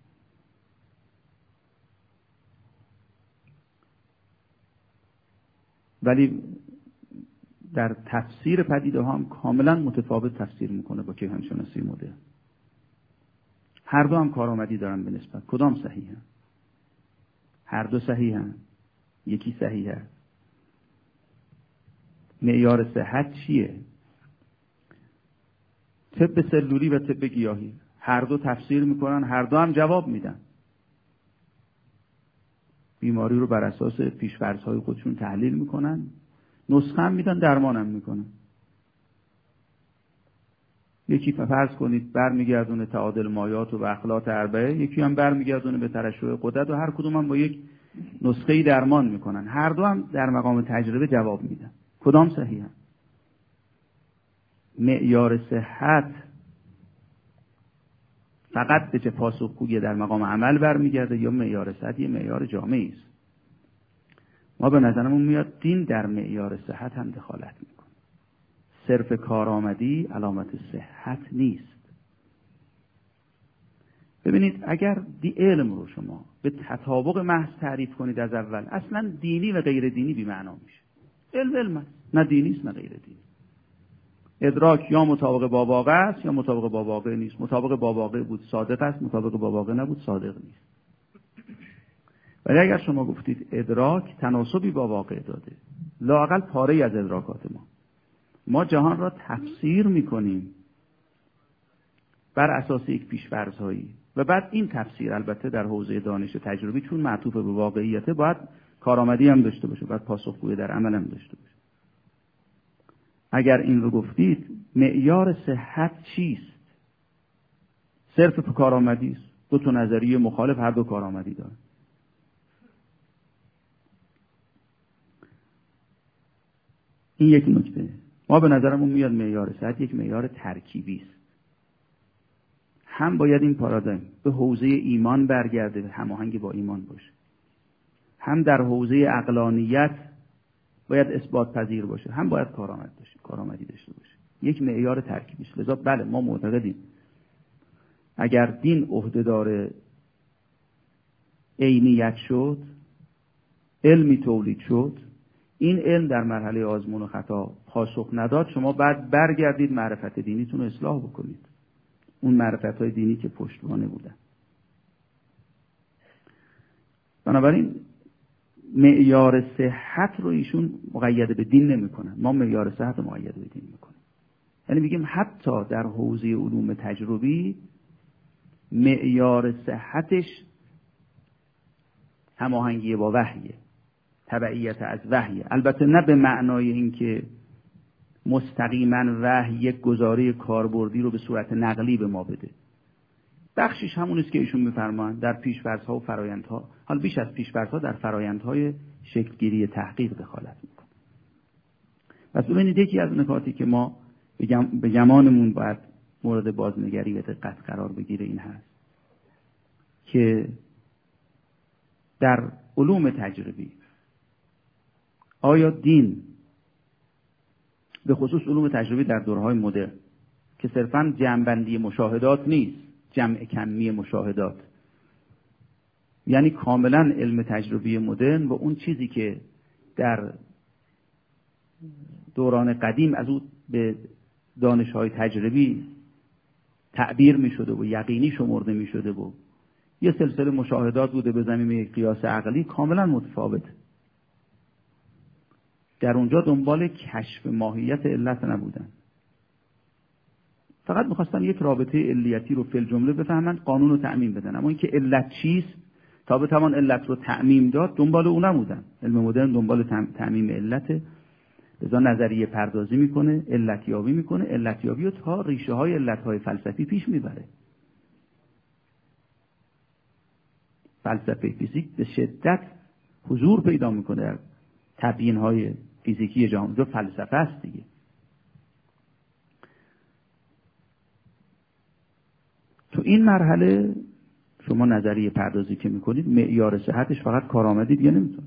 ولی در تفسیر پدیده ها هم کاملا متفاوت تفسیر میکنه با کیهانشناسی مدرن. هر دو هم کارآمدی دارن به نسبت. کدام صحیحه؟ هر دو صحیحن؟ یکی صحیحه؟ معیار صحت چیه؟ طب سلولی و طب گیاهی هر دو تفسیر میکنن، هر دو هم جواب میدن. بیماری رو بر اساس پیش‌فرض‌های خودشون تحلیل میکنن، نسخه هم میدن، درمان هم میکنن. یکی فرض کنید برمیگردونه تعادل مایات و اخلاط اربعه، یکی هم برمیگردونه به ترشح قدرت و هر کدوم هم با یک نسخه درمان میکنن. هر دو هم در مقام تجربه جواب میدن. کدام صحیحه؟ معیار صحت فقط به چه پاسخگویی در مقام عمل برمیگرده یا معیار صحت یه معیار جامعی است؟ ما به نظرمون میاد دین در معیار صحت هم دخالت میکنه. صرف کارآمدی علامت صحت نیست. ببینید اگر علم رو شما به تطابق محض تعریف کنید از اول، اصلا دینی و غیر دینی بی معنا میشه. علم است، نه دینی است نه غیر دینی. ادراک یا مطابق با واقع است یا مطابق با واقع نیست. مطابق با واقع بود صادق است، مطابق با واقع نبود صادق نیست. ولی اگر شما گفتید ادراک تناسبی با واقع داده، لااقل پاره‌ای از ادراکات ما جهان را تفسیر می‌کنیم بر اساس یک پیش‌فرض‌هایی و بعد این تفسیر البته در حوزه دانش تجربی چون معطوف به واقعیت باید کارآمدی هم داشته باشه، باید پاسخگویی در عمل هم داشته باشه. اگر این رو گفتید معیار صحت چیست؟ صرف کارآمدی است. دو تا نظریه مخالف هر دو کارآمدی دارن. این یک نکته. ما به نظرمون میاد معیار صحت یک معیار ترکیبی است. هم باید این پارادایم به حوزه ایمان برگرده، هماهنگ با ایمان باشه، هم در حوزه عقلانیت باید اثبات پذیر باشه، هم باید کارآمدی داشته باشه. یک معیار ترکیبی است. لذا بله ما معتقدیم اگر دین عهده‌دار عینیت شد، علمی تولید شد، این علم در مرحله آزمون و خطا پاسخ نداد، شما بعد برگردید معرفت دینیتون رو اصلاح بکنید. اون معرفت‌های دینی که پشتوانه بودن. بنابراین معیار صحت رو ایشون مقید به دین نمی‌کنن. ما معیار صحت رو مقید به دین می‌کنیم. یعنی میگیم حتی در حوزه علوم تجربی معیار صحتش هماهنگی با وحیه، تبعیت از وحیه. البته نه به معنای اینکه مستقیما وحی یک گزاره کاربردی رو به صورت نقلی به ما بده. بخشش همون است که ایشون می‌فرمایند در پیش‌فرض‌ها و فرآیندها، حالا بیش از پیش‌فرض‌ها در فرآیندهای شکل‌گیری تحقیق دخالت می‌کنه. پس ببینید یکی از نکاتی که ما به گمانمون باید مورد بازنگری و دقت قرار بگیره این هست که در علوم تجربی آیا دین به خصوص علوم تجربی در دورهای مدرن که صرفاً جمع‌بندی مشاهدات نیست، جمع کمی مشاهدات، یعنی کاملاً علم تجربی مدرن و اون چیزی که در دوران قدیم از او به دانش‌های تجربی تعبیر می‌شده و یقینی شمرده می‌شده و یه سلسله مشاهدات بوده به زمینه قیاس عقلی، کاملاً متفاوته. در اونجا دنبال کشف ماهیت علت نبودن، فقط می‌خواستن یک رابطه علیتی رو فی الجمله بفهمند، قانون رو تعمیم بدن. اما اینکه علت چیست تا بتوان علت رو تعمیم داد دنبال اون نبودن. علم مدرن دنبال تعمیم علت، لذا نظریه پردازی میکنه، علتیابی میکنه، علتیابی رو تا ریشه های علت‌های فلسفی پیش میبره. فلسفه فیزیک به شدت حضور پیدا میکنه در تبیین‌های فیزیکی جهان. جو فلسفه است دیگه. تو این مرحله شما نظریه پردازی که میکنید معیار صحتش فقط کارآمدی دیگه نمیتونه.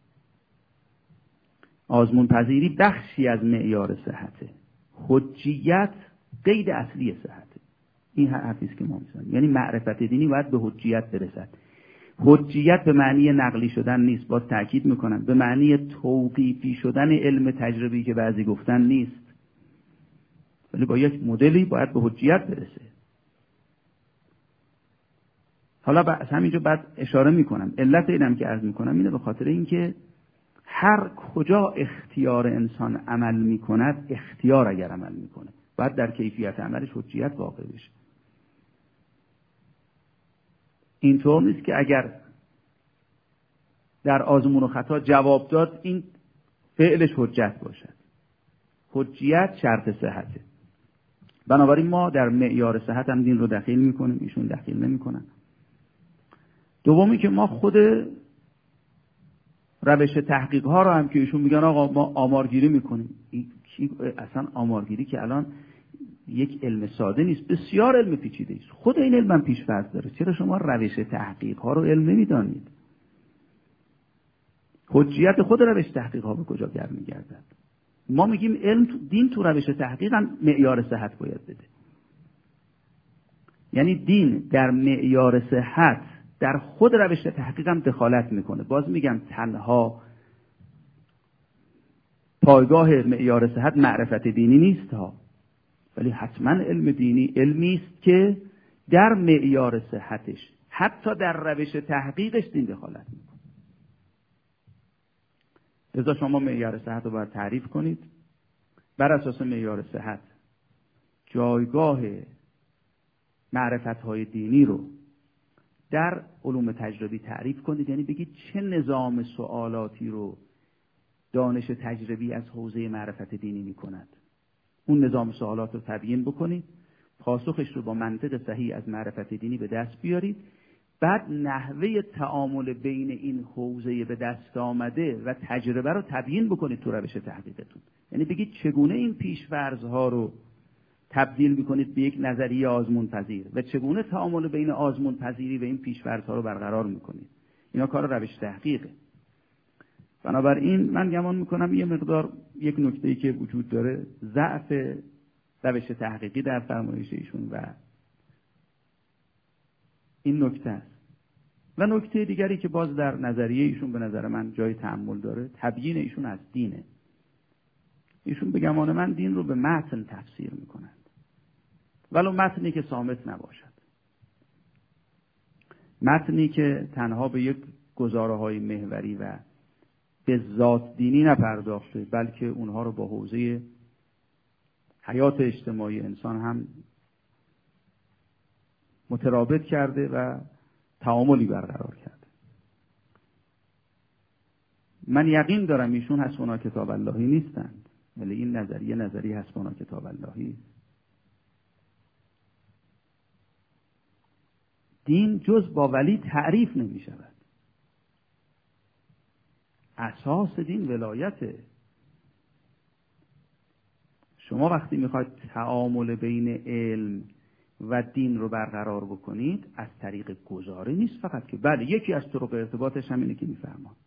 آزمون پذیری بخشی از معیار صحته. حجیت قید اصلی صحته. این حرفی است که ما میزنیم. یعنی معرفت دینی باید به حجیت برسد. حجیت به معنی نقلی شدن نیست، باز تاکید میکنم، به معنی توقیفی شدن علم تجربی که بعضی گفتن نیست، ولی با یک مدلی باید به حجیت برسه. حالا از همینجا بعد اشاره میکنم، علت اینم که عرض میکنم اینه به خاطر اینکه هر کجا اختیار انسان عمل میکند، اختیار اگر عمل میکنه باید در کیفیت عملش حجیت واقع بشه. اینطور نیست که اگر در آزمون و خطا جواب داد این فعلش حجت باشد. حجیت شرط صحته. بنابراین ما در معیار صحت هم دین رو دخیل میکنیم، ایشون دخیل نمیکنن. دومی که ما خود روش تحقیق ها رو هم که ایشون میگن آقا ما آمارگیری میکنیم، اصلا آمارگیری که الان یک علم ساده نیست، بسیار علم پیچیده است. خود این علم هم پیش‌فرض داره. چرا شما روش تحقیق ها رو علم نمیدانید؟ حجیت خود روش تحقیق ها به کجا برمیگردد؟ ما میگیم علم دین تو روش تحقیق هم معیار صحت باید بده. یعنی دین در معیار صحت در خود روش تحقیق هم دخالت میکنه. باز میگم تنها پایگاه معیار صحت معرفت دینی نیست ها، ولی حتما علم دینی علمی است که در معیار صحتش حتی در روش تحقیقش دین دخالت میکنه. لذا شما معیار صحت رو باید تعریف کنید، بر اساس معیار صحت جایگاه معرفت‌های دینی رو در علوم تجربی تعریف کنید. یعنی بگید چه نظام سوالاتی رو دانش تجربی از حوزه معرفت دینی میکند. اون نظام سوالات رو تبیین بکنید، پاسخش رو با منطق صحیح از معرفت دینی به دست بیارید، بعد نحوه تعامل بین این حوزه به دست آمده و تجربه رو تبیین بکنید تو روش تحقیقتون. یعنی بگید چگونه این پیش‌فرض‌ها رو تبدیل میکنید به یک نظریه آزمون پذیر و چگونه تعامل بین آزمون پذیری و این پیش‌فرض‌ها رو برقرار میکنید. اینا کار روش تحقیقه. بنابراین من گمان میکنم یه مقدار یک نکته‌ای که وجود داره ضعف روش تحقیقی در فرمایش ایشون و این نکته است. و نکته دیگری که باز در نظریه ایشون به نظر من جای تأمل داره تبیین ایشون از دینه. ایشون به گمان من دین رو به متن تفسیر میکنند، ولو متنی که صامت نباشد، متنی که تنها به یک گزاره‌های محوری و به ذات دینی نپرداخته، بلکه اونها رو با حوزه حیات اجتماعی انسان هم مترابط کرده و تعاملی برقرار کرده. من یقین دارم ایشون حسبنا کتاب اللهی نیستند، ولی این نظریه حسبنا کتاب اللهی. دین جز با ولی تعریف نمی شود. اساس دین ولایته. شما وقتی میخواید تعامل بین علم و دین رو برقرار بکنید از طریق گزاره نیست فقط، که بله یکی از طرق ارتباطش هم اینه که میفهمم،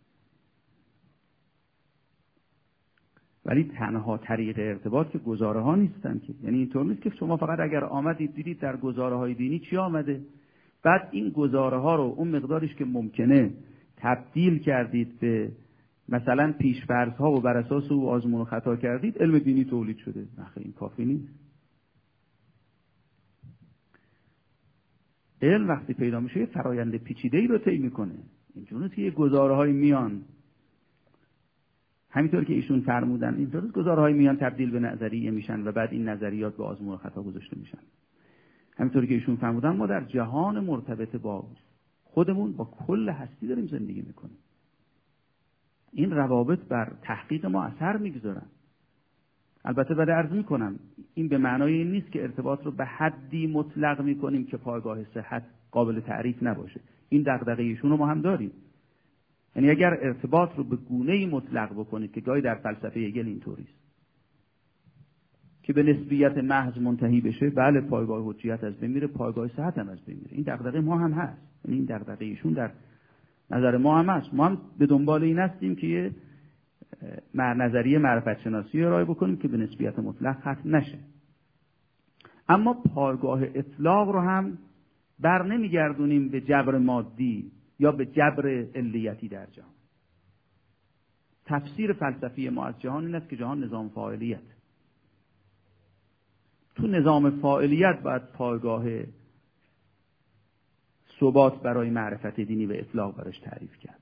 ولی تنها طریق ارتباط که گزاره ها نیستن که. یعنی اینطور نیست که شما فقط اگر آمدید دیدید در گزاره های دینی چی آمده، بعد این گزاره ها رو اون مقدارش که ممکنه تبدیل کردید به مثلا پیش‌فرض ها و بر اساس او آزمون و خطا کردید، علم دینی تولید شده. نه، این کافی نیست. علم وقتی پیدا میشه فرایند پیچیده‌ای رو طی میکنه. اینجوری نیست که یه گزاره‌های میان، همینطور که ایشون فرمودن، اینطور گزاره‌های میان تبدیل به نظریه میشن و بعد این نظریات به آزمون و خطا گذاشته میشن. همینطور که ایشون فرمودن ما در جهان مرتبط با خودمون، با کل هستی داریم زندگی میکنیم. این روابط بر تحقیق ما اثر میگذارن. البته بعد عرض میکنم این به معنای این نیست که ارتباط رو به حدی مطلق میکنیم که پایگاه صحت قابل تعریف نباشه. این دغدغه ایشون رو ما هم داریم. یعنی اگر ارتباط رو به گونه‌ای مطلق بکنید که گاهی در فلسفه هگل اینطوریه که به نسبیت محض منتهی بشه، بله پایگاه حجیت از بین میره، پایگاه صحت هم از بین میره. این دغدغه ما هم هست. یعنی این دغدغه ایشون در نظر ما هم هست. ما هم به دنبال این هستیم که یه نظریه معرفت شناسی ارائه بکنیم که به نسبیت مطلق ختم نشه. اما پایگاه اطلاق رو هم بر نمیگردونیم به جبر مادی یا به جبر علیتی در جهان. تفسیر فلسفی ما از جهان این است که جهان نظام فاعلیت. تو نظام فاعلیت باید پایگاه ثبات برای معرفت دینی و اطلاق براش تعریف کرد.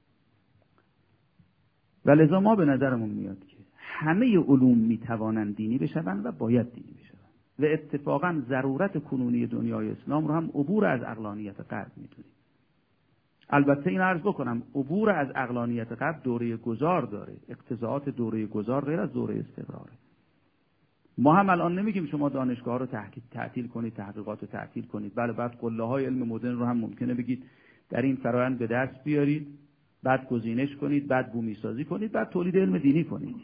و لذا ما به نظرمون میاد که همه علوم میتوانند دینی بشوند و باید دینی بشوند و اتفاقا ضرورت کنونی دنیای اسلام رو هم عبور از عقلانیت غرب میدونیم. البته این عرض بکنم عبور از عقلانیت غرب دوره گذار داره. اقتضاعات دوره گذار غیر از دوره استقراره. ما هم الان نمیگیم شما دانشگاه رو تعطیل کنید، تحقیقات رو تعطیل کنید. بله بعد قله‌های علم مدرن رو هم ممکنه بگید در این فرآیند به دست بیارید، بعد گزینش کنید، بعد بومی سازی کنید، بعد تولید علم دینی کنید.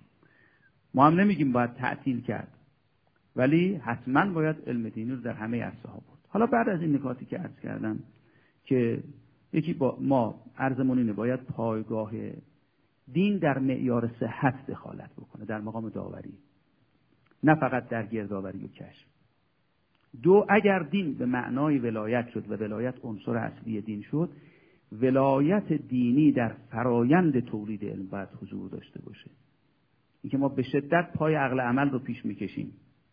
ما هم نمیگیم باید تعطیل کرد، ولی حتما باید علم دینی رو در همه عرصه‌ها بود. حالا بعد از این نکاتی که عرض کردم که یکی ما عرضمون اینه باید پایگاه دین در معیار صحت دخالت بکنه، در مقام داوری، نه فقط در گردآوری و کشف. دو، اگر دین به معنای ولایت شد و ولایت عنصر اصلی دین شد، ولایت دینی در فرایند تولید علم باید حضور داشته باشه. اینکه ما به شدت پای عقل عمل رو پیش میکشیم،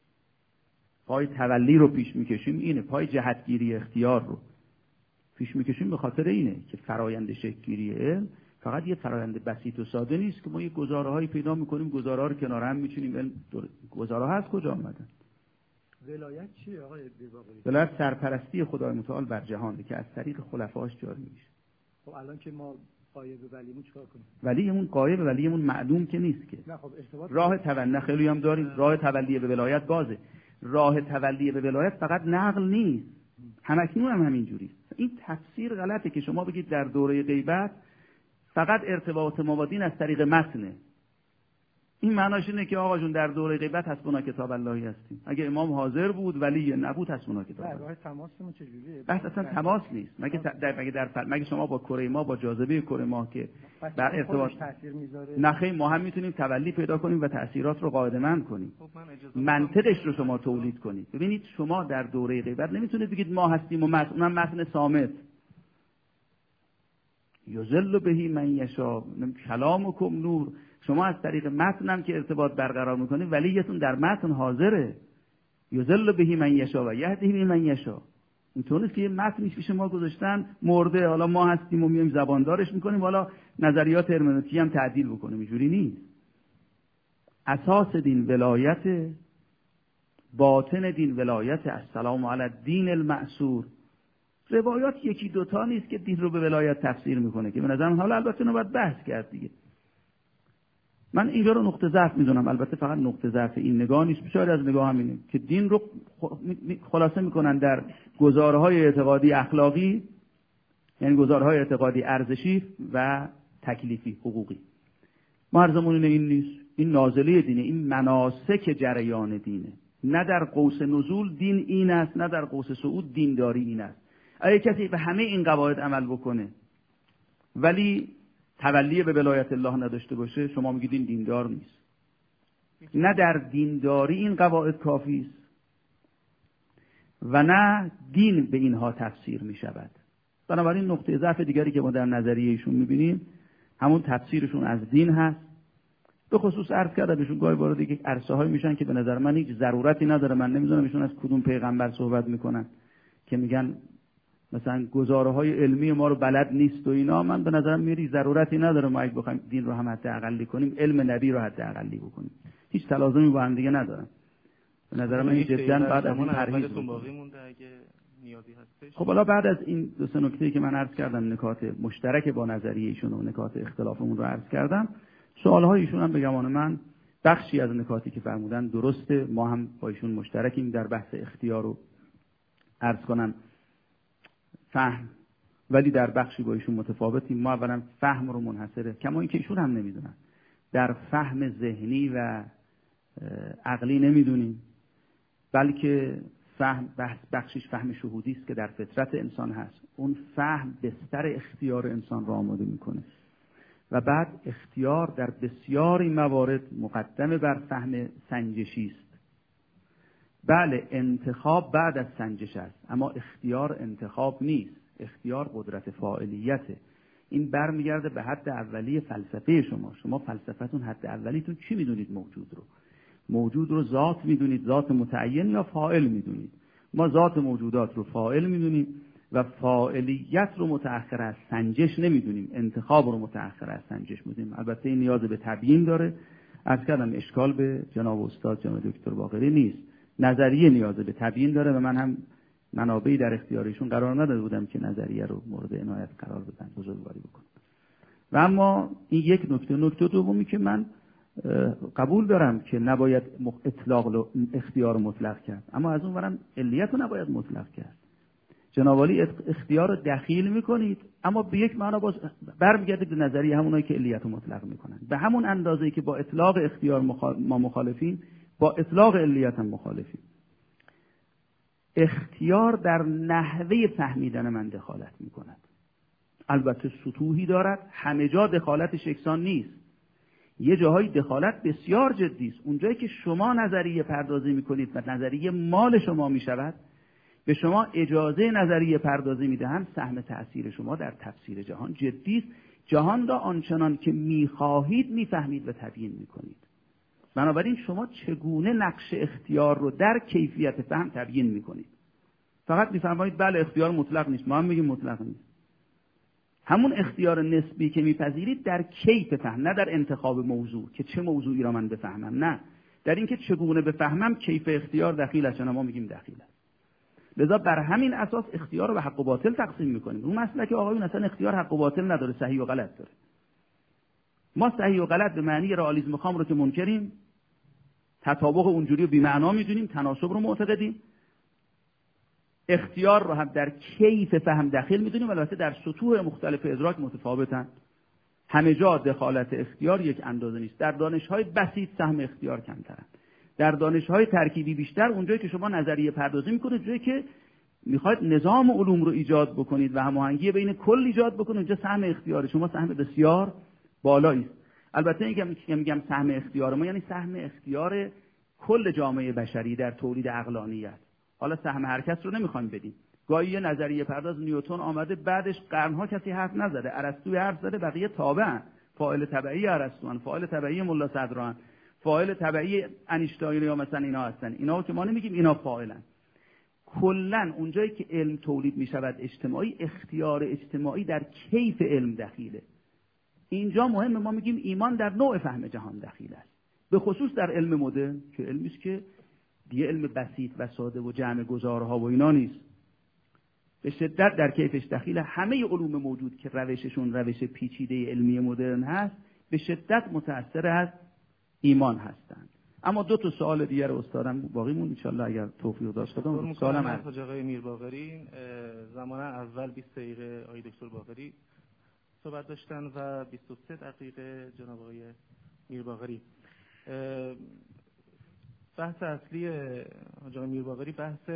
پای تولی رو پیش میکشیم، اینه پای جهتگیری اختیار رو پیش میکشیم. به خاطر اینه که فرایند شکل‌گیری علم فقط یه فرایند بسیط و ساده نیست که ما یه گزاره‌هایی پیدا می‌کنیم، گزاره‌ها رو کنار هم می‌چینیم. علم گزاره‌ها از کجا اومدن؟ ولایت چیه آقای بی‌باقری؟ ولایت سرپرستی خدای متعال بر جهانه که از طریق خلفاش جاری میشه. خب الان که ما غایب ولیمون چیکار کنیم؟ ولیمون غایب، ولیمون معلوم که نیست که. نه خب ارتباط راه تولد خیلی هم داریم، راه تولی به ولایت بازه. راه تولی به ولایت فقط نقل نیست، همکنون هم همینجوریه. این تفسیر غلطه که شما بگید در دوره غیبت فقط ارتباط ما با دین از طریق متنه. این معناش اینه که آقا جون در دوره غیبت حسبنا کتاب اللهی هستیم. اگه امام حاضر بود ولی نبود حسبنا کتاب الله. راه تماسمون چجوریه؟ بحث اصلا تماس نیست. مگه شما با کره ما، با جاذبه کره ما که بر ارتباط تاثیر میذاره؟ نخیر، ما هم میتونیم تولی پیدا کنیم و تاثیرات رو قاعده‌مند کنیم. منطقش رو شما تولید کنید. ببینید شما در دوره غیبت نمیتونید بگید ما هستیم و اونم متن صامت. یذل به من یشاء، کلامکم نور. شما از طریق متن هم که ارتباط برقرار میکنید ولیتون در متن حاضره. یذل به من یشاء و یهدی به من یشاء. اینطور نیست که یه متنی پیش ما گذاشتن مرده، حالا ما هستیم و میایم زباندارش میکنیم، حالا نظریات هرمنوتیکی هم تعدیل بکنیم. اینجوری نیست. اساس دین ولایت، باطن دین ولایت. السلام علی الدین المأثور. روایات یکی دوتا نیست که دین رو به ولایت تفسیر میکنه که به نظرم، حالا البته اینو باید بحث کرد دیگه. من اینجا رو نقطه ضعف میدونم، البته فقط نقطه ضعف این نگاه نیست، بسیاری از نگاه همینه که دین رو خلاصه میکنن در گزارهای اعتقادی اخلاقی، یعنی گزارهای اعتقادی ارزشی و تکلیفی حقوقی. ما عرضمون این نیست. این نازله دینه، این مناسک جریان دینه. نه در قوس نزول دین این است، نه در قوس صعود دینداری این است. اگه کسی به همه این قواعد عمل بکنه ولی تولی به ولایت الله نداشته باشه، شما میگید این دیندار نیست. نه در دینداری این قواعد کافی است و نه دین به اینها تفسیر می شود. بنابراین نقطه ضعف دیگری که ما در نظریه ایشون میبینیم همون تفسیرشون از دین هست. به خصوص عرض کردم بهشون گاهی وارد دیگه عرصه‌هایی میشن که به نظر من هیچ ضرورتی نداره. من نمیدونم ایشون از کدوم پیغمبر صحبت میکنن که میگن مثلا گزاره‌های علمی ما رو بلد نیست و اینا. من به نظرم میری ضرورتی نداره ما اگه بخوایم دین رو هم حداقلی کنیم، علم نبی رو حداقلی بکنیم. هیچ تلازمی با هم دیگه ندارن. به نظر من جدا بعد از این پرهیز باقی مونده اگه نیازی هستش. خب حالا بعد از این دو سه نکته‌ای که من عرض کردم، نکات مشترک با نظریه ایشون و نکات اختلافمون رو عرض کردم، سوال‌های ایشون هم به گمان من بخشی از نکاتی که فرمودن درسته، ما هم با ایشون مشترکیم در بحث اختیار رو عرض کنم فهم، ولی در بخشی با ایشون متفاوتیم. ما اولا فهم رو منحصره، کما اینکه ایشون هم نمیدونن، در فهم ذهنی و عقلی نمیدونیم، بلکه فهم بخشش فهم شهودی است که در فطرت انسان هست. اون فهم بستر اختیار انسان را آماده میکنه و بعد اختیار در بسیاری موارد مقدم بر فهم سنجشی است. بله انتخاب بعد از سنجش است، اما اختیار انتخاب نیست، اختیار قدرت فاعلیته. این برمیگرده به حد اولی فلسفه شما. شما فلسفتون حد اولیتون چی میدونید؟ موجود رو ذات میدونید، ذات متعین، یا فاعل میدونید؟ ما ذات موجودات رو فاعل میدونیم و فاعلیت رو متأخر از سنجش نمیدونیم، انتخاب رو متأخر از سنجش میدونیم. البته این نیاز به تبیین داره، عرض کردم اشکال به جناب استاد جناب دکتر باقری نیست، نظریه نیاز به تبیین داره و من هم منابعی در اختیارشون قرار نداده بودم که نظریه رو مورد عنایت قرار بدن، بزرگواری بکنم. و اما این یک نکته دومی که من قبول دارم که نباید اطلاق اختیار مطلق کرد، اما از اون ورم علیت رو نباید مطلق کرد. جناب عالی اختیار رو دخیل میکنید، اما به یک معنا باز برمیگردید به نظریه همونایی که علیت رو مطلق میکنن. به همون اندازه‌ای که با اطلاق اختیار ما مخالفیم، با اطلاق علیت هم مخالفیم. اختیار در نحوه فهمیدن من دخالت میکند، البته سطوحی دارد، همه جا دخالتش یکسان نیست. یه جاهای دخالت بسیار جدی است. اونجایی که شما نظریه پردازی میکنید و نظریه مال شما میشود، به شما اجازه نظریه پردازی میدهند، سهم تأثیر شما در تفسیر جهان جدی است. جهان را آنچنان که میخواهید میفهمید و تبیین میکنید. بنابراین شما چگونه نقش اختیار رو در کیفیت فهم تبیین میکنید؟ فقط میفرمایید بله اختیار مطلق نیست، ما هم میگیم مطلق نیست. همون اختیار نسبی که میپذیرید در کیف فهم، نه در انتخاب موضوع که چه موضوعی را من بفهمم، نه در اینکه چگونه بفهمم کیف اختیار دخیل است، ما میگیم دخیل است. لذا بر همین اساس اختیار رو به حق و باطل تقسیم میکنیم. اون مسئله که آقایون اصلا اختیار حق و باطل نداره، صحیح و غلط داره. ما صحیح و غلط به معنی رئالیسم خام رو که منکریم، تطابق اونجوری رو بی‌معنا میدونیم، تناسب رو معتقدیم. اختیار رو هم در کیف فهم داخل میدونیم، البته در سطوح مختلف ادراک متفاوتن. همه جا دخالت اختیار یک اندازه نیست. در دانش‌های بسیط سهم اختیار کمترن، در دانش‌های ترکیبی بیشتر. اونجایی که شما نظریه پردازی میکنید، جایی که میخواید نظام علوم رو ایجاد بکنید و هماهنگی بین کل ایجاد بکنید، اونجا سهم اختیار شما سهم بسیار بالایی است. البته اینکه میگم سهم اختیار ما یعنی سهم اختیار کل جامعه بشری در تولید عقلانیت. حالا سهم هر کس رو نمیخوایم بدیم. گاهی یه نظریه پرداز نیوتن آمده، بعدش قرنها کسی حرف نزده، ارسطو حرف زده، بقیه تابعن. فاعل تبعی ارسطوان، فاعل تبعی ملا صدران، فاعل تبعی انیشتین یا مثلا اینا هستن. اینا که ما نمیگیم اینا فاعلن. کلا اونجایی که علم تولید میشود اجتماعی، اختیار اجتماعی در کیف علم دخیله. اینجا مهمه، ما میگیم ایمان در نوع فهم جهان دخیل است، به خصوص در علم مدرن که علمی است که دیگه علم بسیط و ساده و جمع گزارها و اینا نیست، به شدت در کیفش دخیل. همه علوم موجود که روششون روش پیچیده علمی مدرن هست، به شدت متأثر از ایمان هستند. اما دو تا سوال دیگر استادم باقی مون، ان شاء الله اگر توفیق داشت بدم. سوالم از آقای میرباقری. زمان اول 20 دقیقه آقای دکتر باقری صحبت داشتن و 23 دقیقه جناب آقای میرباقری. بحث اصلی آقای میرباقری بحث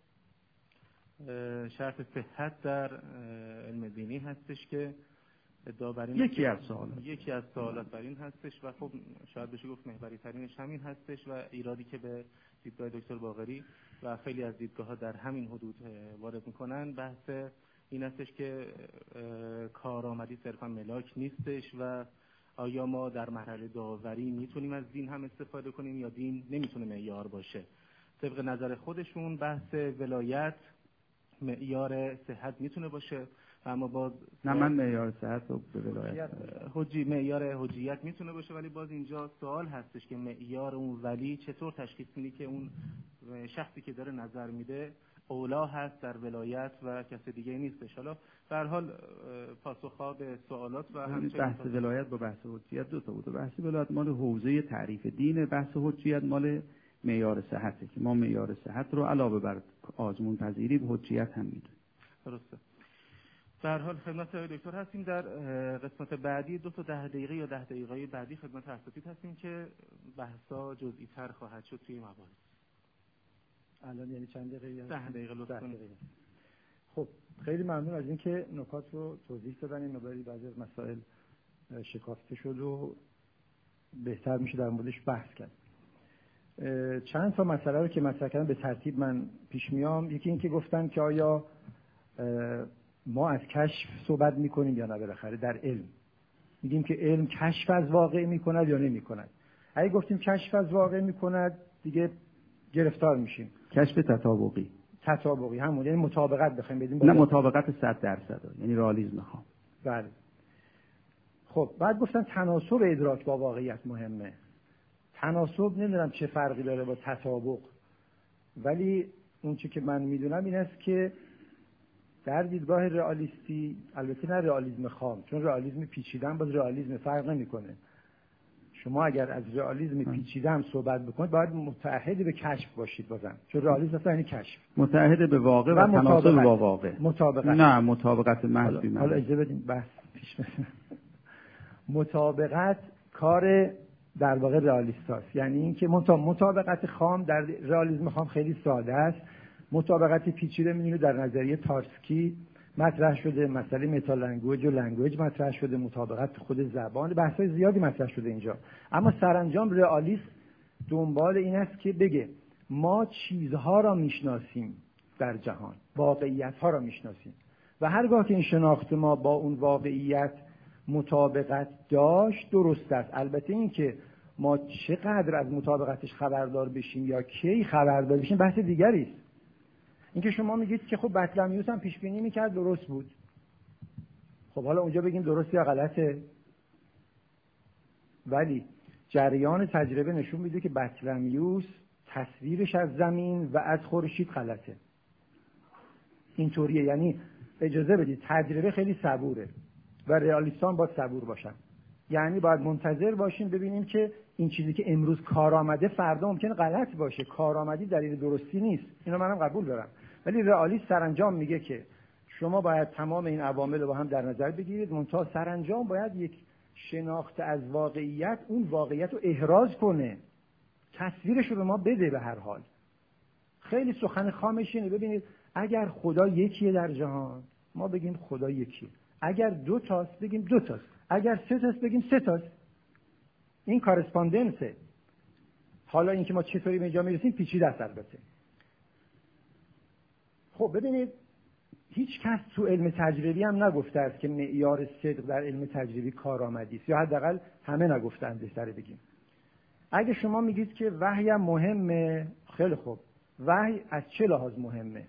شرط صحت در علم دینی هستش که ادعا بر این یکی از سوالات بر این هستش و خب شاید بشه گفت محوری ترینش همین هستش و ایرادی که به دیدگاه دکتر باقری و خیلی از دیدگاه‌ها در همین حدود وارد میکنن بحث این هستش که کارآمدی صرفا ملاک نیستش و آیا ما در مرحله داوری میتونیم از دین هم استفاده کنیم یا دین نمیتونه معیار باشه. طبق نظر خودشون بحث ولایت معیار صحت میتونه باشه، اما باز نه، من معیار صحت رو به ولایت معیار حجیت میتونه باشه، ولی باز اینجا سوال هستش که معیار اون ولی چطور تشخیص میدی که اون شخصی که داره نظر میده اولا هست در ولایت و کسی دیگه نیستش. حالا به هر حال پاسخ‌ها به سوالات و همچنین بحث ولایت با بحث حجیت دو تا بود. بحث ولایت مال حوزه تعریف دین، بحث حجیت مال معیار صحته که ما معیار صحت رو علاوه بر آزمون پذیری به حجیت هم میدونیم. درسته. به هر حال خدمت دکتر هستیم. در قسمت بعدی 2 تا 10 دقیقه یا 10 دقیقه بعدی خدمت اساتید هستیم که بحثا جزئی تر خواهد شد توی مباحث. الان یعنی چند دقیقه؟ 10 دقیقه لطفاً. خب خیلی ممنون از اینکه نکات رو توضیح دادن. این مقداری بعضی از مسائل شکافته شد و بهتر میشه در موردش بحث کرد. چند تا مسئله رو که مطرح کردم به ترتیب من پیش میام. یکی این که گفتن که آیا ما از کشف صحبت میکنیم یا نه. بالاخره در علم میگیم که علم کشف از واقع میکند یا نمیکند. اگه گفتیم کشف از واقع میکند دیگه گرفتار میشیم. کشف تطابقی همون، یعنی مطابقت بخوایم بدیم. نه مطابقت 100%، یعنی رئالیسم میخوام. بله. خب بعد گفتن تناسب ادراک با واقعیت مهمه. تناسب نمیدونم چه فرقی داره با تطابق، ولی اون چی که من میدونم این است که در دیدگاه رئالیستی، البته نه رئالیسم خام، چون رئالیسم پیچیده‌ام با رئالیسم فرق نمیکنه. شما اگر از رئالیسم پیچیده‌ام صحبت بکنید باید متعهد به کشف باشید بازم، چون رئالیسم اصلا یعنی کشف. متعهد به واقع و تناسب با واقع. مطابقت. نه مطابقت محض. حالا اجازه بدین بحث پیش بره. مطابقت کار در واقع رئالیستاست. یعنی اینکه مطابقت خام در رئالیسم خام خیلی ساده است. مطابقت پیچیده می‌بینید در نظریه تارسکی مطرح شده، مسئله متا لنگویج و لنگویج مطرح شده، مطابقت خود زبان، بحث‌های زیادی مطرح شده اینجا. اما سرانجام رئالیست دنبال این است که بگه ما چیزها را میشناسیم در جهان، واقعیت‌ها را میشناسیم و هرگاه که این شناخت ما با اون واقعیت مطابقت داشت درست است. البته این که ما چقدر از مطابقتش خبردار بشیم یا کی خبردار بشیم بحث دیگری است. اینکه شما میگید که خب بطلمیوس هم پیش بینی میکرد درست بود، خب حالا اونجا بگیم درست یا غلطه، ولی جریان تجربه نشون میده که بطلمیوس تصویرش از زمین و از خورشید غلطه. اینطوریه. یعنی اجازه بدید تجربه خیلی صبوره و رئالیستان باید صبور باشن. یعنی باید منتظر باشیم ببینیم که این چیزی که امروز کار آمده فردا ممکنه غلط باشه. کارآمدی دلیل درستی نیست، اینو منم قبول دارم، ولی رئالیست سرانجام میگه که شما باید تمام این عوامل رو با هم در نظر بگیرید، منتها سرانجام باید یک شناخت از واقعیت اون واقعیت رو احراز کنه، تصویرش رو به ما بده. به هر حال خیلی سخن خامش اینه. ببینید اگر خدا یکیه در جهان ما بگیم خدا یکیه، اگر 2 تاست بگیم 2 تاست، اگر 3 تاست بگیم 3 تاست. این کارسپاندنسه. حالا اینکه ما چطوری به اینجا میرسیم پیچیده است البته. خب ببینید هیچ کس تو علم تجربی هم نگفته است که معیار صدق در علم تجربی کارآمدی است، یا حداقل همه نگفتن بهتره بگیم. اگه شما میگید که وحی هم مهمه، خیلی خوب، وحی از چه لحاظ مهمه؟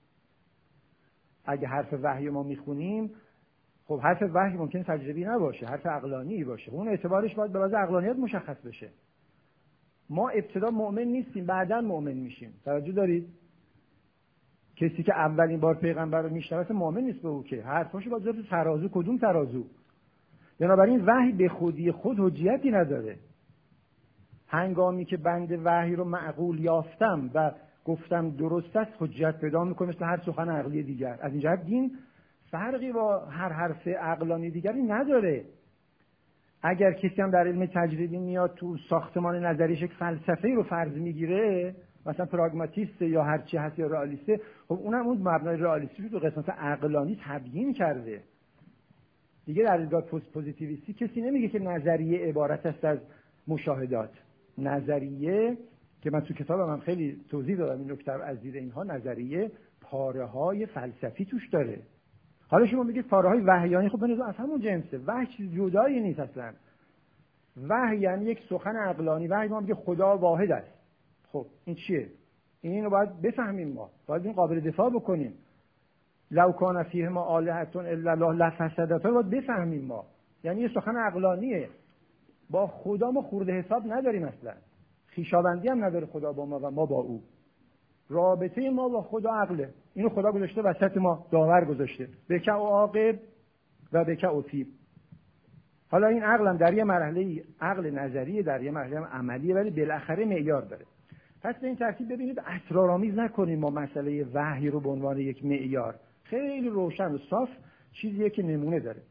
اگه حرف وحی ما میخونیم، خب حرف وحی ممکن تجربی نباشه، حرف عقلانی باشه، اون اعتبارش باید به واسه عقلانیت مشخص بشه. ما ابتدا مؤمن نیستیم، بعداً مؤمن میشیم. توجه دارید؟ کسی که اولین بار پیغمبر رو میشناسه مؤمن نیست به او، که حرفاشو باید بذاره ترازو. کدوم ترازو؟ بنابراین وحی به خودی خود حجیتی نداره. هنگامی که بنده وحی رو معقول یافتم و گفتم درست است، حجت پیدا میکنه مثل هر سخن عقلی دیگر. از این جهت دین فرقی با هر حرف عقلانی دیگری نداره. اگر کسی هم در علم تجربی میاد تو ساختمان نظریش یک فلسفه‌ای رو فرض میگیره، مثلا پراگماتیست یا هر چی هست یا رئالیسته، خب اونم اون مبنای رئالیستی رو تو قسمت عقلانی تبیین کرده. دیگه در دیدگاه پوزیتیویستی کسی نمیگه که نظریه عبارت است از مشاهدات. نظریه که من تو کتابم هم خیلی توضیح دادم این نکته از دید اینها، نظریه پاره‌های فلسفی توش داره. حالا شما میگید پاره‌های وحیانی، خب بنظر از همون جنسه. وحی چیز جدایی نیست اصلا. وحی یعنی یک سخن عقلانی. وحی ما میگه خدا واحد است. خب این چیه؟ اینو باید بفهمیم، ما باید این قابل دفاع بکنیم. لو کان فیهما آلهة الا الله لفسدتا، باید بفهمیم ما. یعنی یه سخن عقلانیه. با خدا ما خورده حساب نداریم اصلا. خویشاوندی هم نداره خدا با ما و ما با او. رابطه ما با خدا عقله. اینو خدا گذاشته وسط ما، داور گذاشته. بک و عاقب و بک اطیب. حالا این عقلم در یه مرحله عقل نظریه، در یه مرحله عملیه، ولی بالاخره معیار داره. پس به این ترتیب ببینید اسرارآمیز نکنیم ما مسئله وحی رو به عنوان یک معیار. خیلی روشن و صاف چیزیه که نمونه داره.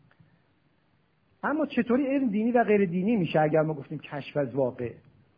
اما چطوری علم دینی و غیر دینی میشه اگر ما گفتیم کشف از واقع؟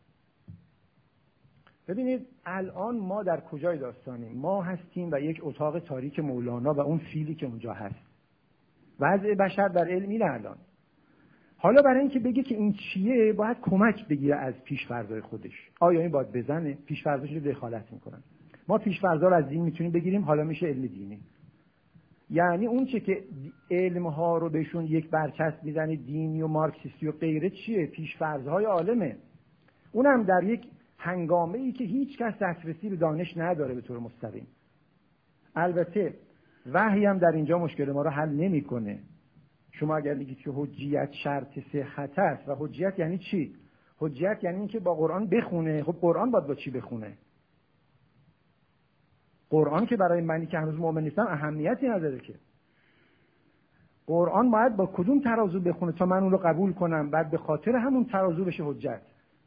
ببینید الان ما در کجای داستانیم؟ ما هستیم و یک اتاق تاریک مولانا و اون فیلی که اونجا هست. وضع بشر در علم اینه الان. حالا برای اینکه بگه که این چیه باید کمک بگیره از پیش‌فرض‌های خودش. آیا این باید بزنه؟ پیش‌فرض‌هاش رو دخالت میکنن. ما پیش‌فرض‌ها رو از دین میتونیم بگیریم، حالا میشه علم دینی. یعنی اون چه که علم‌ها رو بهشون یک برچسب میزنه دینی و مارکسیستی و غیره چیه؟ پیش‌فرض‌های عالمه. اونم در یک هنگامه‌ای که هیچ کس دسترسی به دانش نداره به طور مستقیم. البته وحی هم در اینجا مشکل ما رو حل نمی‌کنه. شما اگر بگید که حجیت شرط صحت است و حجیت یعنی چی؟ حجیت یعنی اینکه با قرآن بخونه. خب قرآن باید با چی بخونه؟ قرآن که برای منی که هنوز مؤمن نیستم اهمیتی نداره که. قرآن باید با کدوم ترازو بخونه تا من اون رو قبول کنم، بعد به خاطر همون ترازو بشه حجت.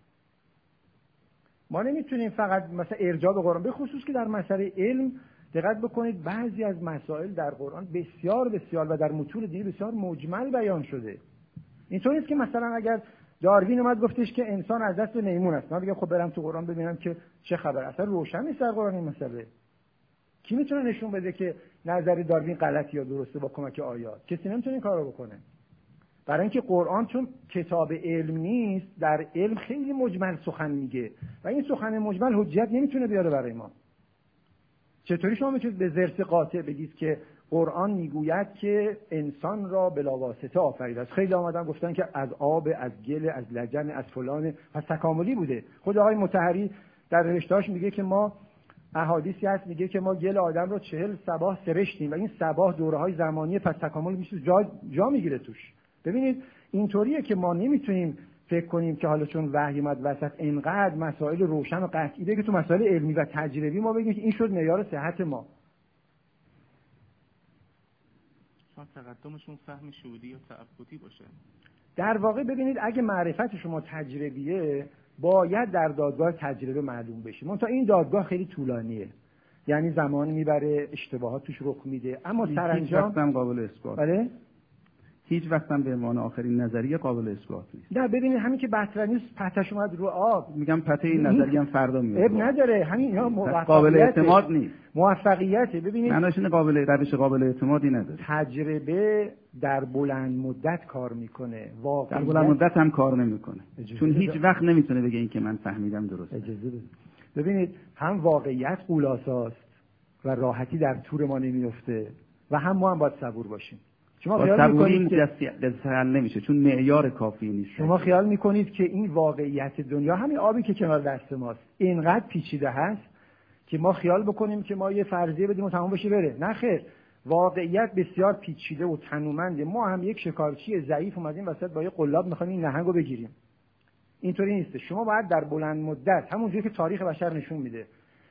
ما نمیتونیم فقط مثلا ارجاع به قرآن، به خصوص که در مسئله علم دقت بکنید بعضی از مسائل در قرآن بسیار بسیار و در متون دینی بسیار مجمل بیان شده. اینطور نیست که مثلا اگر داروین اومد گفتش که انسان از دست میمون است، من بگم خب برم تو قرآن ببینم که چه خبر. اصلا روشن نیست در قرآن این مسئله. کی میتونه نشون بده که نظر داروین غلطه یا درسته با کمک آیات؟ کسی نمیتونه این کارو بکنه. برای اینکه قرآن چون کتاب علم نیست، در علم خیلی مجمل سخن میگه و این سخن مجمل حجت نمیتونه بیاره برای ما. چطوری شما میتونید به ضرس قاطع بگید که قرآن میگوید که انسان را بلا واسطه آفریده است؟ خیلی آمدن گفتن که از آب، از گل، از لجن، از فلان، پس تکاملی بوده. خود آقای مطهری در نوشته‌اش میگه که ما احادیثی هست میگه که ما گل آدم رو 40 صباح سرشتیم و این صباح دوره‌های زمانیه، پس تکامل میشه جا میگیره توش. ببینید اینطوریه که ما نمیتونیم فکر کنیم که حالا چون وحی اومد وسط اینقدر مسائل روشن و قطعی بگه تو مسائل علمی و تجربی ما بگیم که این شد معیار صحت ما. شاید تقدمشون فهم شهودی یا تعبدی باشه. در واقع ببینید اگه معرفت شما تجربیه باید در دادگاه تجربه معلوم بشه. منتها این دادگاه خیلی طولانیه. یعنی زمانی میبره، اشتباهات توش رخ میده، اما سرانجام هیچ وقت هم قابل اثبات. بله؟ هیچ وقت هم به عنوان آخرین نظریه قابل اثبات نیست. نه ببینید همین که بطر نیست پتش اومد رو آب. میگم پته این نظریه هم فردا میاد. اب نداره، همین اینا قابل اعتماد نیست. موفقیته. ببینید معناش اینه روش قابل اعتمادی نداره. تجربه در بلند مدت کار میکنه، واقعا در بلند مدت هم کار نمیکنه. چون هیچ وقت نمیتونه بگه این که من فهمیدم درسته. اجازه بده. ببینید هم واقعیت قولاساست و راحتی در تور ما نمیفته و هم ما هم باید صبور باشیم. شما خیال میکنید که دستحل نمیشه چون معیار کافی نیست. شما خیال میکنید که این واقعیت دنیا همین آبی که کنار دست ماست اینقدر پیچیده هست که ما خیال بکنیم که ما یه فرضیه بدیم و تمام بشه بره. نه خیر، واقعیت بسیار پیچیده و تنومنده. ما هم یک شکارچی ضعیف اومدیم وسط با یه قلاب میخوایم این نهنگو بگیریم. اینطوری نیست. شما باید در بلند مدت همونجوری که تاریخ بشر نشون میده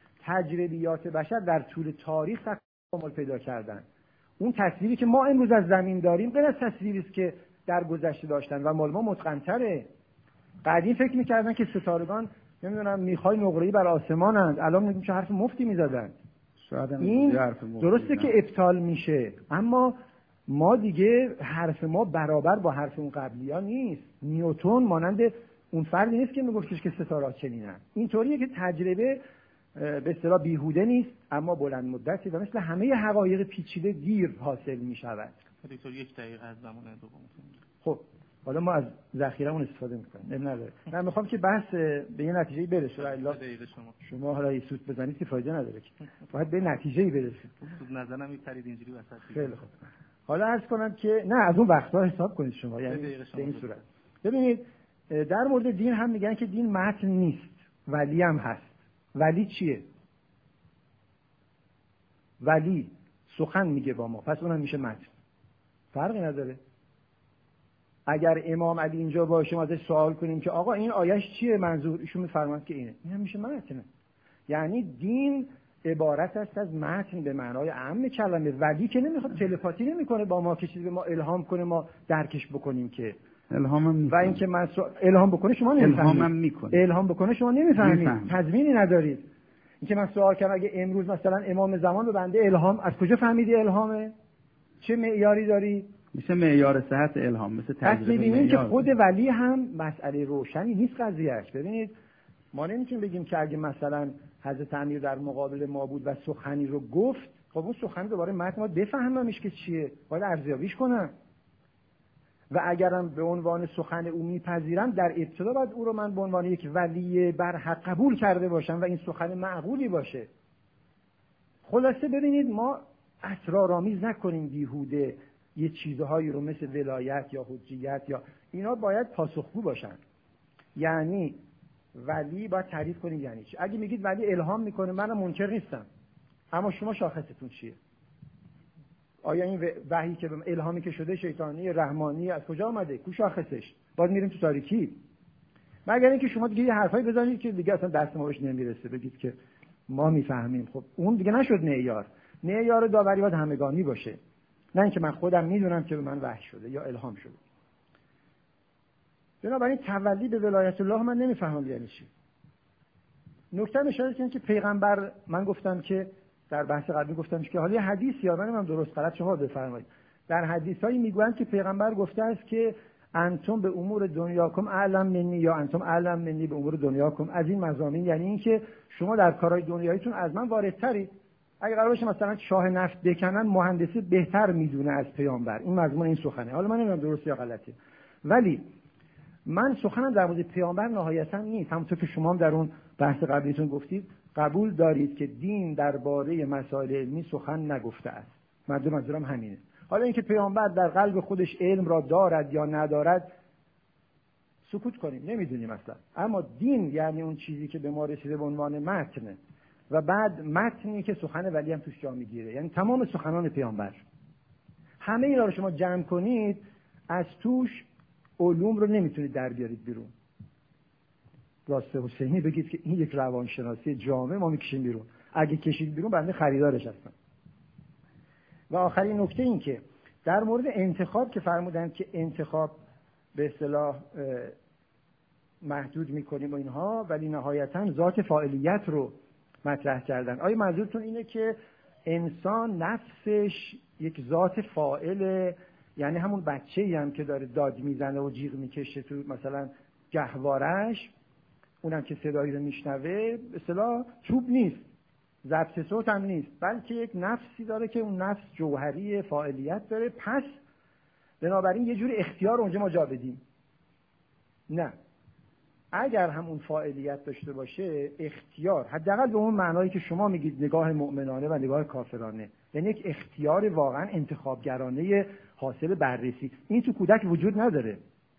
تجربیات بشر در طول تاریخ تکامل پیدا کردن. اون تصویری که ما امروز از زمین داریم غیر از تصویری است که در گذشته داشتن و مال ما متقن‌تره. قدیم فکر می‌کردن که ستارگان نمیدونم میخای نقره‌ای بر آسمانند، الان میگیم چه حرف مفتی می‌زدن. این درسته که ابطال میشه، اما ما دیگه حرف ما برابر با حرف اون قبلی‌ها نیست. نیوتن مانند اون فردی نیست که میگفتش که ستاره‌ها چنینن. اینطوریه که تجربه به اصطلاح بیهوده نیست اما بلند مدتی و مثل همه حقایق پیچیده دیر حاصل می شود. دکتر 1 دقیقه از زمان دوم. خب حالا ما از ذخیره‌مون استفاده می‌کنیم. نداره. من می‌خوام که بحث به یه نتیجه‌ای برسه. الا شما حالا سوت بزنید که فایده نداره که. باید به نتیجه‌ای برسید. سوت نزنم می‌پرید اینجوری وسط. خیلی خوب. حالا عرض کنم که نه از اون وقت‌ها حساب کنید شما، یعنی به این صورت. ببینید در مورد دین هم میگن که دین متن نیست، ولی هم هست. ولی چیه؟ ولی سخن میگه با ما، پس اونم میشه متن. فرقی نداره. اگر امام علی اینجا باشه ما ازش سوال کنیم که آقا این آیش چیه منظور، ایشون میفرماید که اینه، این هم میشه متن. یعنی دین عبارت است از متن به معنای عام کلمه. ولی که نمیخواد تلپاتی نمیکنه با ما که چیزی به ما الهام کنه ما درکش بکنیم که الهامم و اینکه الهام بکنه شما نمیفهمید. الهامم میکنه. الهام بکنه شما نمیفهمید. تضمینی ندارید. اینکه من سوال کردم اگه امروز مثلا امام زمان به بنده الهام، از کجا فهمیدی الهامه؟ چه معیاری داری؟ میشه معیار صحت الهام، مثل تجربه. می‌بینید که خود ولی هم مسئله روشنی نیست قضیهش. ببینید ما نمیتونیم بگیم که اگه مثلا حضرت امیر در مقابل ما بود و سخنی رو گفت، خب اون سخن دوباره متن ما بفهممش که چیه، باید ارزیابیش کنم. و اگرم به عنوان سخن او میپذیرم، در ابتدا باید او رو من به عنوان یک ولی برحق قبول کرده باشم و این سخن معقولی باشه. خلاصه ببینید ما اسرارآمیز نکنیم بیهوده یه چیزهایی رو مثل ولایت یا حجیت یا اینا باید پاسخگو باشن. یعنی ولی باید تعریف کنیم یعنی چی. اگه میگید ولی الهام میکنه منم منکر نیستم، اما شما شاخصتون چیه؟ آیا این وحی که الهامی که شده شیطانی رحمانی از کجا آمده؟ کو شاخصش؟ باز میریم تو تاریکی. مگر اینکه شما دیگه یه حرفایی بزنید که دیگه اصلا دست ما بهش نمیرسه، بگید که ما میفهمیم. خب اون دیگه نشد معیار. معیار داوری باید همگانی باشه، نه اینکه من خودم میدونم که به من وحی شده یا الهام شده. بنابراین تولید به ولایت الله من نمیفهمم یعنی چی. نکته اشاره کنم که پیغمبر، من گفتم که در بحث قبلی گفتم که حالا یه حدیث یا منم درست غلط شما بفرمایید، در حدیثایی میگویند که پیغمبر گفته است که انتم به امور دنیاکم اعلم منی یا انتم اعلم منی به امور دنیاکم. از این مضامین یعنی این که شما در کارهای دنیاییتون از من واردترید. اگه قرار باشه مثلا شاه نفت بکنن، مهندسی بهتر میدونه از پیامبر. این مضمون این سخنه. حالا من نمیدونم درست یا غلطه، ولی من سخنم در مورد پیامبر نهایتا نیست. همونطور که شما هم در اون بحث قبلیتون گفتید، قبول دارید که دین درباره مسائل علمی سخن نگفته است. منظورم همینه. حالا اینکه پیامبر در قلب خودش علم را دارد یا ندارد سکوت کنیم، نمیدونیم اصلا. اما دین یعنی اون چیزی که به ما رسیده به عنوان متن و بعد متنی که سخن ولی هم توش جا میگیره، یعنی تمام سخنان پیامبر. همه اینا رو شما جمع کنید، از توش علوم رو نمیتونید در بیارید بیرون. راست حسینی بگید که این یک روانشناسی جامع ما میکشیم بیرون. اگه کشید بیرون بنده خریدارش هستم. و آخرین نکته این که در مورد انتخاب که فرمودن که انتخاب به اصطلاح محدود میکنیم و اینها، ولی نهایتا ذات فاعلیت رو مطرح کردن. آیا منظورتون اینه که انسان نفسش یک ذات فاعله، یعنی همون بچه‌ای هم که داره داد میزنه و جیغ میکشه تو مثلا گهوارش، اونم که صدایی رو میشنوه به اصطلاح چوب نیست، ضبط صوت هم نیست، بلکه یک نفسی داره که اون نفس جوهری فاعلیت داره. پس بنابراین یه جوری اختیار اونجا ما جا بدیم. نه، اگر هم اون فاعلیت داشته باشه، اختیار حداقل به اون معنایی که شما میگید نگاه مؤمنانه و نگاه کافرانه، یعنی یک اختیار واقعا انتخابگرانه حاصل بررسی، این تو کودک وجود نداره.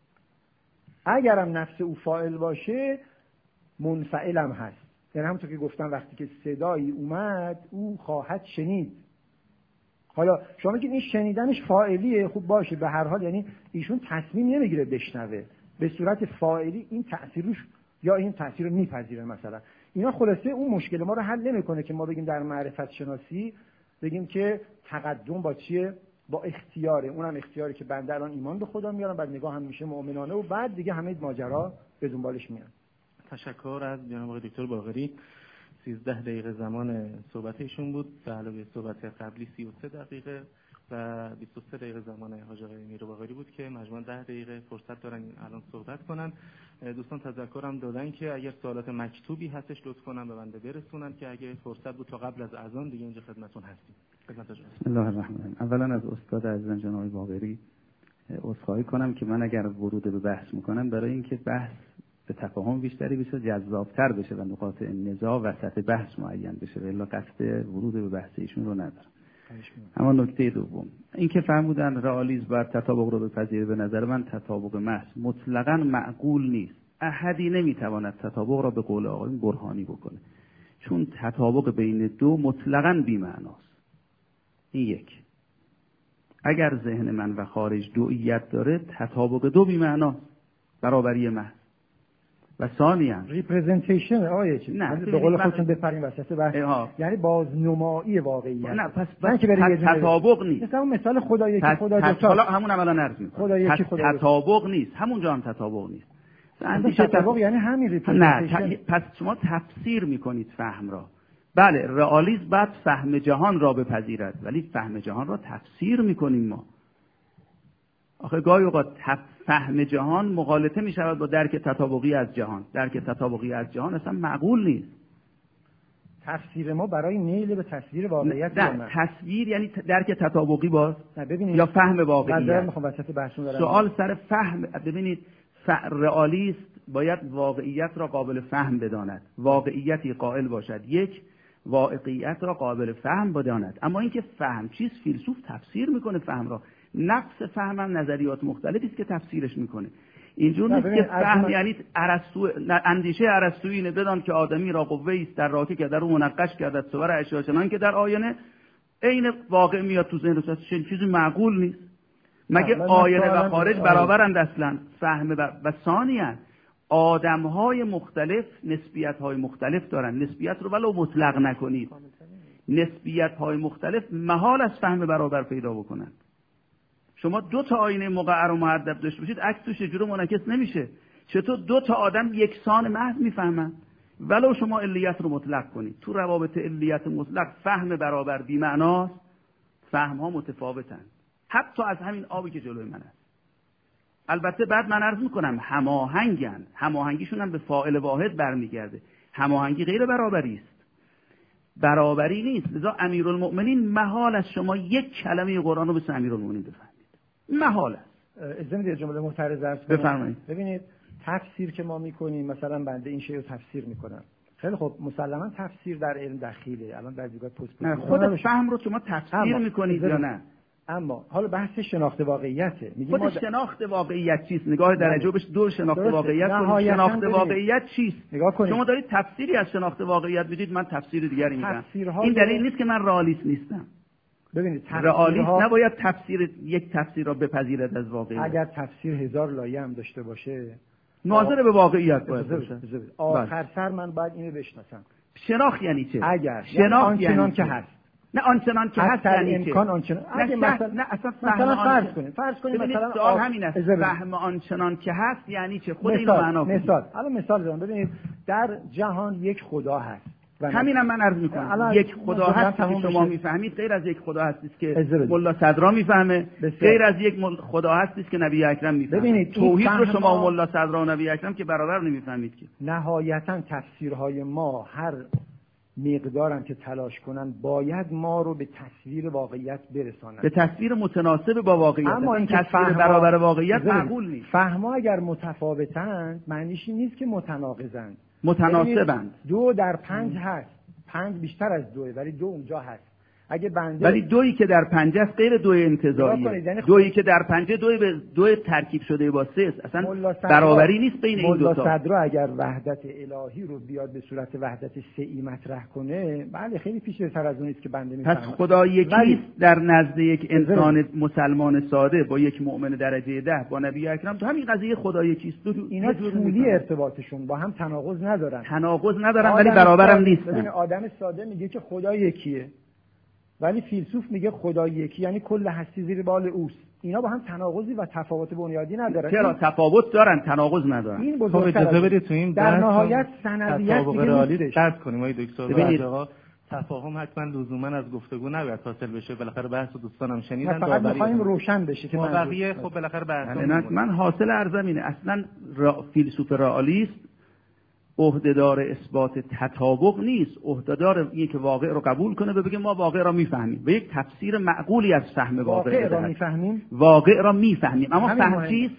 اگر هم نفس او فاعل باشه، منفعل هم هست. یعنی همونطور که گفتم وقتی که صدایی اومد او خواهد شنید. حالا شما میگید این شنیدنش فاعلیه، خوب باشه، به هر حال یعنی ایشون تصمیم نمیگیره بشنوه، به صورت فاعلی این تأثیرش یا این تأثیر رو میپذیره مثلا. اینا خلاصه اون مشکل ما رو حل نمیکنه که ما بگیم در معرفت شناسی بگیم که تقدم با چیه؟ با اختیاره. اونم اختیاری که بنده الان ایمان به خدا میارم، بعد نگاه هم میشه مؤمنانه و بعد دیگه همه ماجرا به دنبالش میاد. تشکر از جناب آقای دکتر باقری. 13 دقیقه زمان صحبت ایشون بود، به علاوه صحبت قبلی 33 دقیقه و 23 دقیقه زمان حاج آقای میر باقری بود که مجموعاً 10 دقیقه فرصت دارن الان صحبت کنن. دوستان تذکرم دادن که اگر سوالات مکتوبی هستش لطف کنن به بنده برسونن که اگه فرصت بود تا قبل از اذان دیگه اینجا خدمتتون هستیم. بسم الله الرحمن الرحیم. اولا از استاد عزیزم جناب باقری عذرخواهی کنم که من اگر ورود به بحث میکنم برای اینکه بحث به تفاهم بیشتری بشه، جذابتر بشه و نقاط نزاع وسط بحث معین بشه، الا قصد ورود به بحث ایشون رو ندارم. اما نکته دوم این که فرمودن رئالیسم باید تطابق رو بپذیره، به نظر من تطابق محض مطلقاً معقول نیست. احدی نمیتواند تطابق را به قول آقای برهانی بکنه، چون تطابق بین دو مطلقاً بی‌معناست. این یک. اگر ذهن من و خارج دوئیت داره، تطابق دو بی‌معناست، برابری محض. و ثانیاً ریپرزنتیشن نه به قول خودتون بپریم وسط بحث، یعنی بازنمایی واقعیت. نه پس تطابق نیست. مثلا اون مثال خدایی که خدا دوتا، حالا همون عملا عرض می‌کنم تطابق نیست، همونجا هم تطابق نیست. اندیشه تطابق یعنی همین ریپرزنتیشن. نه پس شما تفسیر می‌کنید فهم را. بله رئالیسم بعد فهم جهان را بپذیرد، ولی فهم جهان را تفسیر می‌کنیم ما. آخه گاهی اوقات فهم جهان مغالطه می شود با درک تطابقی از جهان. درک تطابقی از جهان اصلا معقول نیست. تفسیر ما برای نیل به تصویر واقعیت نه تصویر یعنی درک تطابقی باز یا فهم واقعیت. سوال سر فهم. ببینید رئالیست باید واقعیت را قابل فهم بداند، واقعیتی قائل باشد، یک واقعیت را قابل فهم بداند. اما اینکه فهم چیست، فیلسوف تفسیر میکنه فهم را. نقص فهم هم نظریات مختلفی است که تفسیرش میکنه. اینجور نیست که فهم یعنی اندیشه ارسطویی اینه بدان که آدمی را قوه است در راکه که در او منقش گردد صور اشیا چنان که در آینه عین واقع میاد تو ذهن تو. چیزی معقول نیست. مگه آینه و خارج برابرند اصلا؟ فهم و ثانیاً آدم‌های مختلف نسبیت‌های مختلف دارن. نسبیت رو ولو مطلق نکنید، نسبیت‌های مختلف محال از فهم برابر پیدا بکنن. شما دو تا آینه مقعر و محدب داشته باشید، عکس توش یه جوری منعکس نمیشه. چطور دو تا آدم یکسان محض میفهمن ولو شما علیت رو مطلق کنید؟ تو روابط علیت مطلق فهم برابر بی معناست. فهم‌ها متفاوتن، حتی از همین آبی که جلوی من است. البته بعد من عرض میکنم هماهنگن، هماهنگیشون هم به فاعل واحد برمیگرده. هماهنگی غیر برابری است، برابری نیست. لذا امیرالمؤمنین محال از شما یک کلمه قرآن رو مثل امیرالمؤمنین بفهمید، محال است. اجازه میدید جمله معترض عرض کنم؟ بفرمایید. ببینید تفسیر که ما میکنیم، مثلا بنده این شی رو تفسیر میکنم، خیلی خب مسلما تفسیر در علم دخیله. الان بعضی وقت نه خود فهم رو شما تفسیر میکنید یا نه؟ اما حالا بحث شناخت واقعیته. میگیم خود شناخت واقعیت چیست؟ نگاه درجه بهش دور شناخت واقعیت کنید. شناخت واقعیت چیست؟ شما دارید تفسیری از شناخت واقعیت میدید، من تفسیر دیگری میدم. این دلیل نیست که من رئالیست نیستم. ببینید رئالیست نباید یک تفسیر را بپذیرد از واقعیت. اگر تفسیر 1000 لایه هم داشته باشه ناظر به واقعیت باید باشه. آخر سر من باید اینو بشناسم. شناخت یعنی چه؟ اگر شناخت آنچنان که هست، نه آنچنان که هست یعنی امکان آنچنان. اگه مثلا فرض کنیم مثلا سوال همین است، فهم آنچنان که هست یعنی چه؟ خود اینو معنا کنید. حالا مثال بزنم. ببینید در جهان یک خدا هست. همینم من عرض میکنم یک خدا هست که شما میفهمید، غیر از یک خدا هستی که ملا صدرا میفهمه، غیر از یک خدا هستی که نبی اکرم میفهمه. ببینید توحید رو شما و ملا صدرا و نبی اکرم که برابر نمیفهمید که. نهایتا تفسیرهای ما هر مقدارم که تلاش کنن باید ما رو به تصویر واقعیت برسانن، به تصویر متناسب با واقعیت. اما این تصویر برابر واقعیت معقول نیست. فهم‌ها اگر متفاوتند معنیش این نیست که متناقضند. متناسبند. 2 در 5 هست، 5 بیشتر از 2، ولی 2 اونجا هست. اگه بنده ولی 2 که در 5 است غیر 2 انتزاعیه. 2 که در 5 2 ترکیب شده با 3 است. اصلا برابری نیست بین این دو تا. ملا صدرا اگر وحدت الهی رو بیاد به صورت وحدت سه‌ای مطرح کنه، بله خیلی پیش‌تر از اون است که بنده میفهمم. پس خدا یکی است در نزد یک انسان مسلمان ساده با یک مؤمن درجه 10 با نبی اکرم. تو همین قضیه خدا یکی است. اینا طولی ارتباطشون با هم تناقض ندارن ولی برابرم نیستن. ببین آدم ساده میگه که خدا یکیه، ولی فیلسوف میگه خدا یکی یعنی کل هستی زیر بال اوست. اینا با هم تناقضی و تفاوت بنیادی ندارن. چرا تفاوت دارن، تناقض ندارن. این اجازه بدید تو این در نهایت سندیت دیگه درس کنیم آقای دکتر. آقا تفاهم حتما لزوما از گفتگو نباید حاصل بشه. بالاخره بحث دوستانم شنیدن، فقط می‌خوایم روشن بشه که بقیه خب بالاخره بحث. من حاصل عرضم اینه اصلا فیلسوف رئالیست عهدهدار اثبات تطابق نیست، عهدهدار اینه که واقع رو قبول کنه و بگه ما واقع را میفهمیم و یک تفسیر معقولی از فهم واقع را میفهمیم. واقع را میفهمیم. اما فهم چیست؟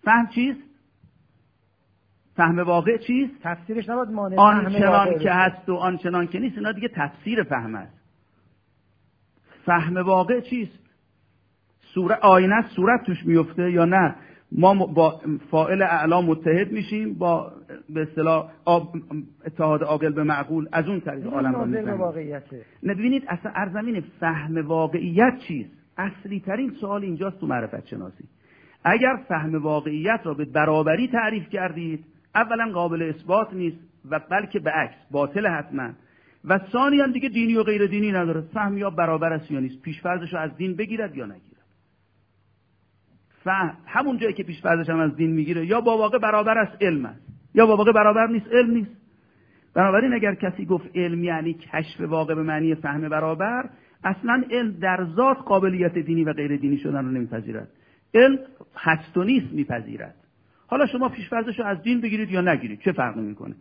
فهم واقع چیست؟ تفسیرش نباید مانع آنچنان که هست و آنچنان که نیست. اینا دیگه تفسیر فهم است. فهم واقع چیست؟ آینه صورت توش میفته یا نه؟ ما با فاعل اعلا متحد میشیم، با به اصطلاح اتحاد عاقل به معقول، از اون طریق عالم رو میفهمیم. ببینید اصلا ارزمین فهم واقعیت چیست؟ اصلی ترین سوال اینجاست تو معرفت شناسی. اگر فهم واقعیت را به برابری تعریف کردید اولا قابل اثبات نیست و بلکه به عکس باطل حتما، و ثانیاً دیگه دینی و غیر دینی نداره. فهم یا برابر است یا نیست، پیش‌فرضش رو از دین بگیرد یا نگیرد. فهم همون جایی که پیش‌فرضش هم از دین میگیره یا با واقع برابر است علم است، یا با واقع برابر نیست علم نیست. بنابراین اگر کسی گفت علم یعنی کشف واقع به معنی فهم برابر، اصلا علم در ذات قابلیت دینی و غیر دینی شدن رو نمیپذیرد. علم هست و نیست میپذیرد. حالا شما پیش‌فرضش رو از دین بگیرید یا نگیرید، چه فرقی میکنه؟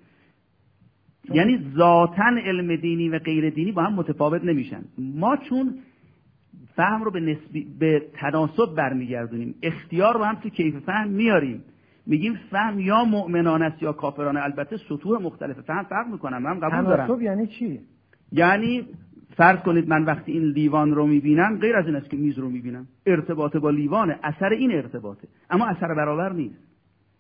یعنی ذاتاً علم دینی و غیر دینی با هم متفاوت نمیشن. ما چون فهم رو به تناسب برمیگردونیم، اختیار رو هم تو کیف فهم میاریم، میگیم فهم یا مؤمنانه است یا کافرانه. البته سطوح مختلف فهم فرق میکنن، من قبول دارم. تناسب یعنی چی؟ یعنی فرض کنید من وقتی این لیوان رو میبینم غیر از این است که میز رو میبینم، ارتباط با لیوانه، اثر این ارتباطه، اما اثر برابر نیست.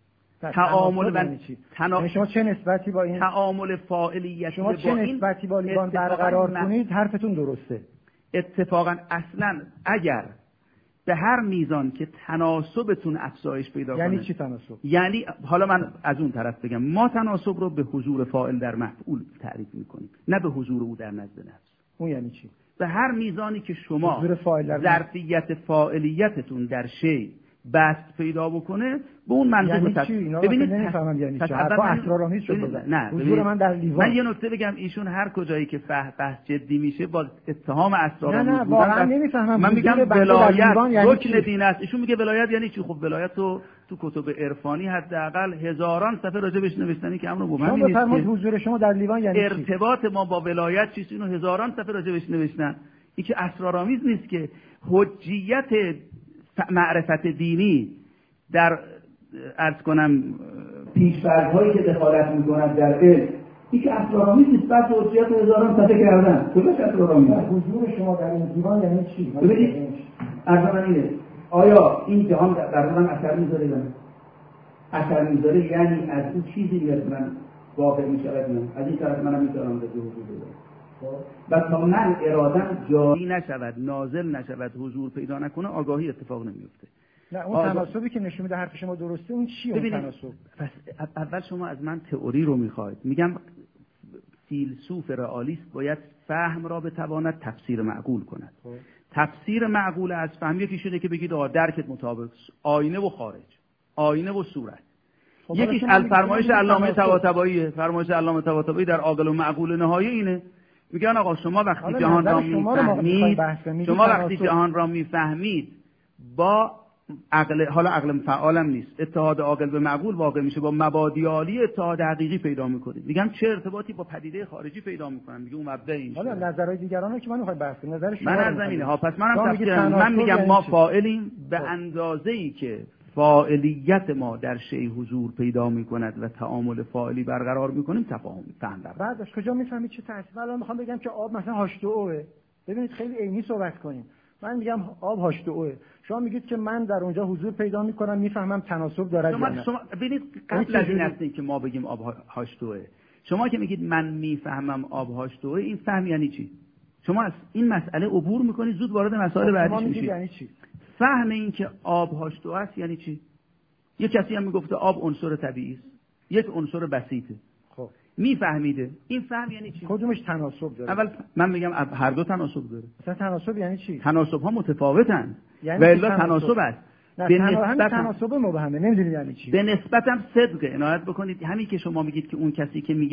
تعامل شما چه نسبتی با این تعامل فاعلیتی شما چه نسبتی با لیوان برقرار کنید حرفتون درسته. اتفاقا اصلا اگر به هر میزان که تناسبتون افزایش پیدا کنه. یعنی چی تناسب؟ یعنی حالا من از اون طرف بگم، ما تناسب رو به حضور فاعل در مفعول تعریف میکنیم، نه به حضور او در نزد نفس. اون یعنی چی؟ به هر میزانی که شما ظرفیت فاعلیتتون در شی بست پیدا بکنه، به اون منظور یعنی ببینید نمیفهمم یعنی چی. حرفا اسرارآمیز شد. نه حضور من در لیوان. من یه نکته بگم، ایشون هر کجایی که بحث جدی میشه با اتهام اسرارآمیز نه واقعا نمیفهمم. من میگم ولایت رکن دین است، ایشون میگه ولایت یعنی چی؟ خب ولایت تو کتب عرفانی حداقل هزاران صفحه راجبش نوشتنی که امر مبهم نیست. شما بفرمایید حضور شما در لیوان یعنی ارتباط ما با ولایت چیست؟ اینو هزاران صفحه راجبش نوشتن. این که اسرارآمیز نیست که. حجیت معرفت دینی در عرض کنم پیش‌فرض‌هایی که دخالت می‌کند در علم، این که اسرارآمیز نیست، بعد حجیت هزاران صفحه کردن. کجاش اسرارآمیز؟ حضور شما در این دیوان یعنی چی؟ ببینید عرض اینه، آیا این جهان در من اثر می‌ذاره یا نه؟ اثر می‌ذاره یعنی از اون چیزی میاد من واقع می‌شود، من از این طرف منم می‌تونم به حضور بدم. و تا من ارادم جاری نشود، نازل نشود، حضور پیدا نکنه، آگاهی اتفاق نمیفته. نه اون تناسبی که نشون میده حرف شما درسته، اون چیه اون تناسب؟ پس اول شما از من تئوری رو میخواید. میگم فیلسوف رئالیست باید فهم را بتواند تفسیر معقول کند. تفسیر معقول از فهم یکی شده که بگید درکت مطابق آینه و خارج، آینه و صورت. یکیش فرمایش علامه طباطبایی، فرمایش علامه طباطبایی در عاقل و معقول نهایی اینه. میگن آقا شما وقتی جهان را میفهمید، شما وقتی جهان را میفهمید با عقل، حالا عقل فعالم نیست، اتحاد عاقل به معقول واقع میشه، با مبادی عالی اتحاد حقیقی پیدا میکنید. میگم چه ارتباطی با پدیده خارجی پیدا میکنن؟ میگه اون مبدا این. حالا نظرهای دیگران رو که من میخوام بحث کنم، نظر شما من از زمینه ها. پس من میگم ما فاعلیم به اندازه‌ای که فاعلیت ما در شی حضور پیدا میکند و تعامل فاعلی برقرار میکنیم فهم. بعد از کجا میفهمید چه تأثیر؟ الان میخوام بگم که آب مثلا H2O. ببینید خیلی عینی صحبت کنیم. من میگم آب H2O. شما میگید که من در اونجا حضور پیدا میکنم، میفهمم تناسب داره یا نه. شما ببینید قبل از این هستین که ما بگیم آب H2O. شما که میگید من میفهمم آب H2O، این فهم یعنی چی؟ شما از این مسئله عبور میکنید، زود وارد مسائل بعدیش میشید. یعنی چی؟ فهم این که آب H2O است یعنی چی؟ یه کسی هم میگفته آب عنصر طبیعی است، یک عنصر بسیطه. خب میفهمیده. این فهم یعنی چی؟ کدومش تناسب داره؟ اول من میگم هر دو تناسب داره. مثلا تناسب یعنی چی؟ تناسب ها متفاوتن. یعنی و الا تناسب است. به نسبت تناسب مبهمه، نمیدونید یعنی چی؟ به نسبت هم صدقه. عنایت بکنید همین که شما میگید که اون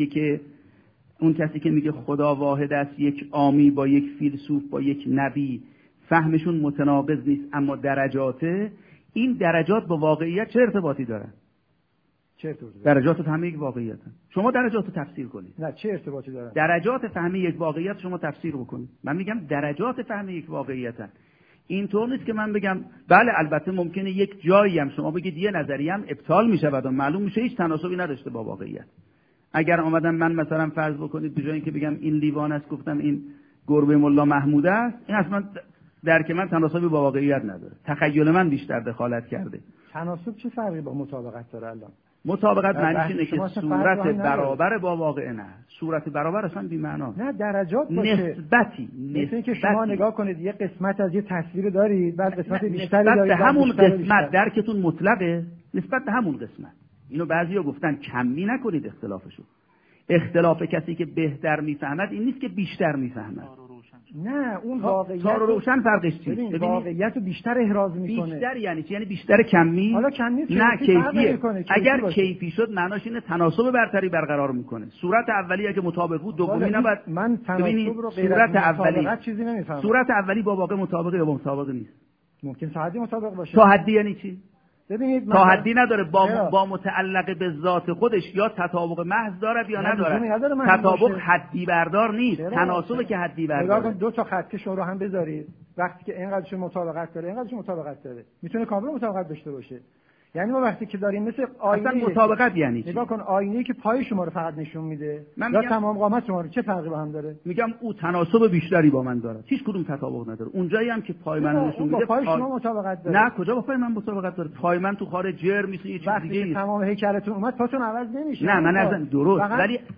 کسی که میگه خدا واحد است، یک عامی با یک فیلسوف با یک نبی، فهمشون متناقض نیست، اما درجاته، این درجات با واقعیت چه ارتباطی دارن؟ چه ارتباطی؟ درجات فهم یک واقعیتن. شما درجات رو تفسیر کنید. نه چه ارتباطی دارن؟ درجات فهم یک واقعیت شما تفسیر بکنید. من میگم درجات فهم یک واقعیتن. اینطور نیست که من بگم بله البته ممکنه یک جایی هم شما بگید یه نظریه هم ابطال میشود و معلوم میشه هیچ تناسبی نداشته با واقعیت. اگر آمدم من مثلا فرض بکنید به جای اینکه بگم این لیوان است گفتم این گربه ملا محمود است، این اصلا درک من تناسبی با واقعیت نداره. تخیل من بیشتر دخالت کرده. تناسب چه فرقی با مطابقت داره الان؟ مطابقت معنیش اینه که صورت برابر با واقع نه. صورت برابر اصلا بی‌معنا. نه درجات باشه. نسبتی. مثل که شما نگاه کنید یه قسمت از یه تصویر دارید، بعد قسمت بیشتری دارید. نسبت به همون قسمت درکتون مطلقه. نسبت به همون قسمت. اینو بعضیا گفتن کمی نکنید اختلافشو. اختلاف کسی که بهتر میفهمد این نیست که بیشتر میفهمد. نه اون واقعیت تار و روشن فرقش چیه؟ ببین واقعیت رو بیشتر احراز میکنه. بیشتر یعنی چی؟ یعنی بیشتر کمی؟ حالا کمی نه کیفیه. اگر کیفی شد معناش اینه تناسب برتری برقرار میکنه. صورت اولی اگه مطابق بود دومی نباید. من تناسب رو غیر صورت اولی چیزی نمیفهمم. صورت اولی با واقع مطابقه یا مطابق نیست. ممکن تا حدی مطابق باشه. تا حدی یعنی چی؟ ببینید تا حدی نداره با متعلق به ذات خودش یا تطابق محض دارد یا نداره. تطابق حدی بردار نیست. تناسب که حدی بردار. نگاه کن دو تا خط که شما رو هم بذارید وقتی که اینقدرش مطابقت داره اینقدرش مطابقت داره میتونه کامل مطابقت داشته باشه. یعنی ما وقتی که داریم مثل آینه اصلا مطابقت یعنی چی؟ نگاه کن آینه‌ای که پای شما رو فقط نشون میده یا تمام قامت شما رو چه فرقی با هم داره؟ میگم او تناسب بیشتری با من داره. هیچ کدوم تطابق نداره. اونجایی هم که پای من نشون میده پای شما مطابقت داره. نه کجا با پای من مطابقت داره؟ پای من تو خارج جر میشه یه چیز دیگه نیست. تمام هیکلتون اومد پاتون عوض نمیشه. نه من از درست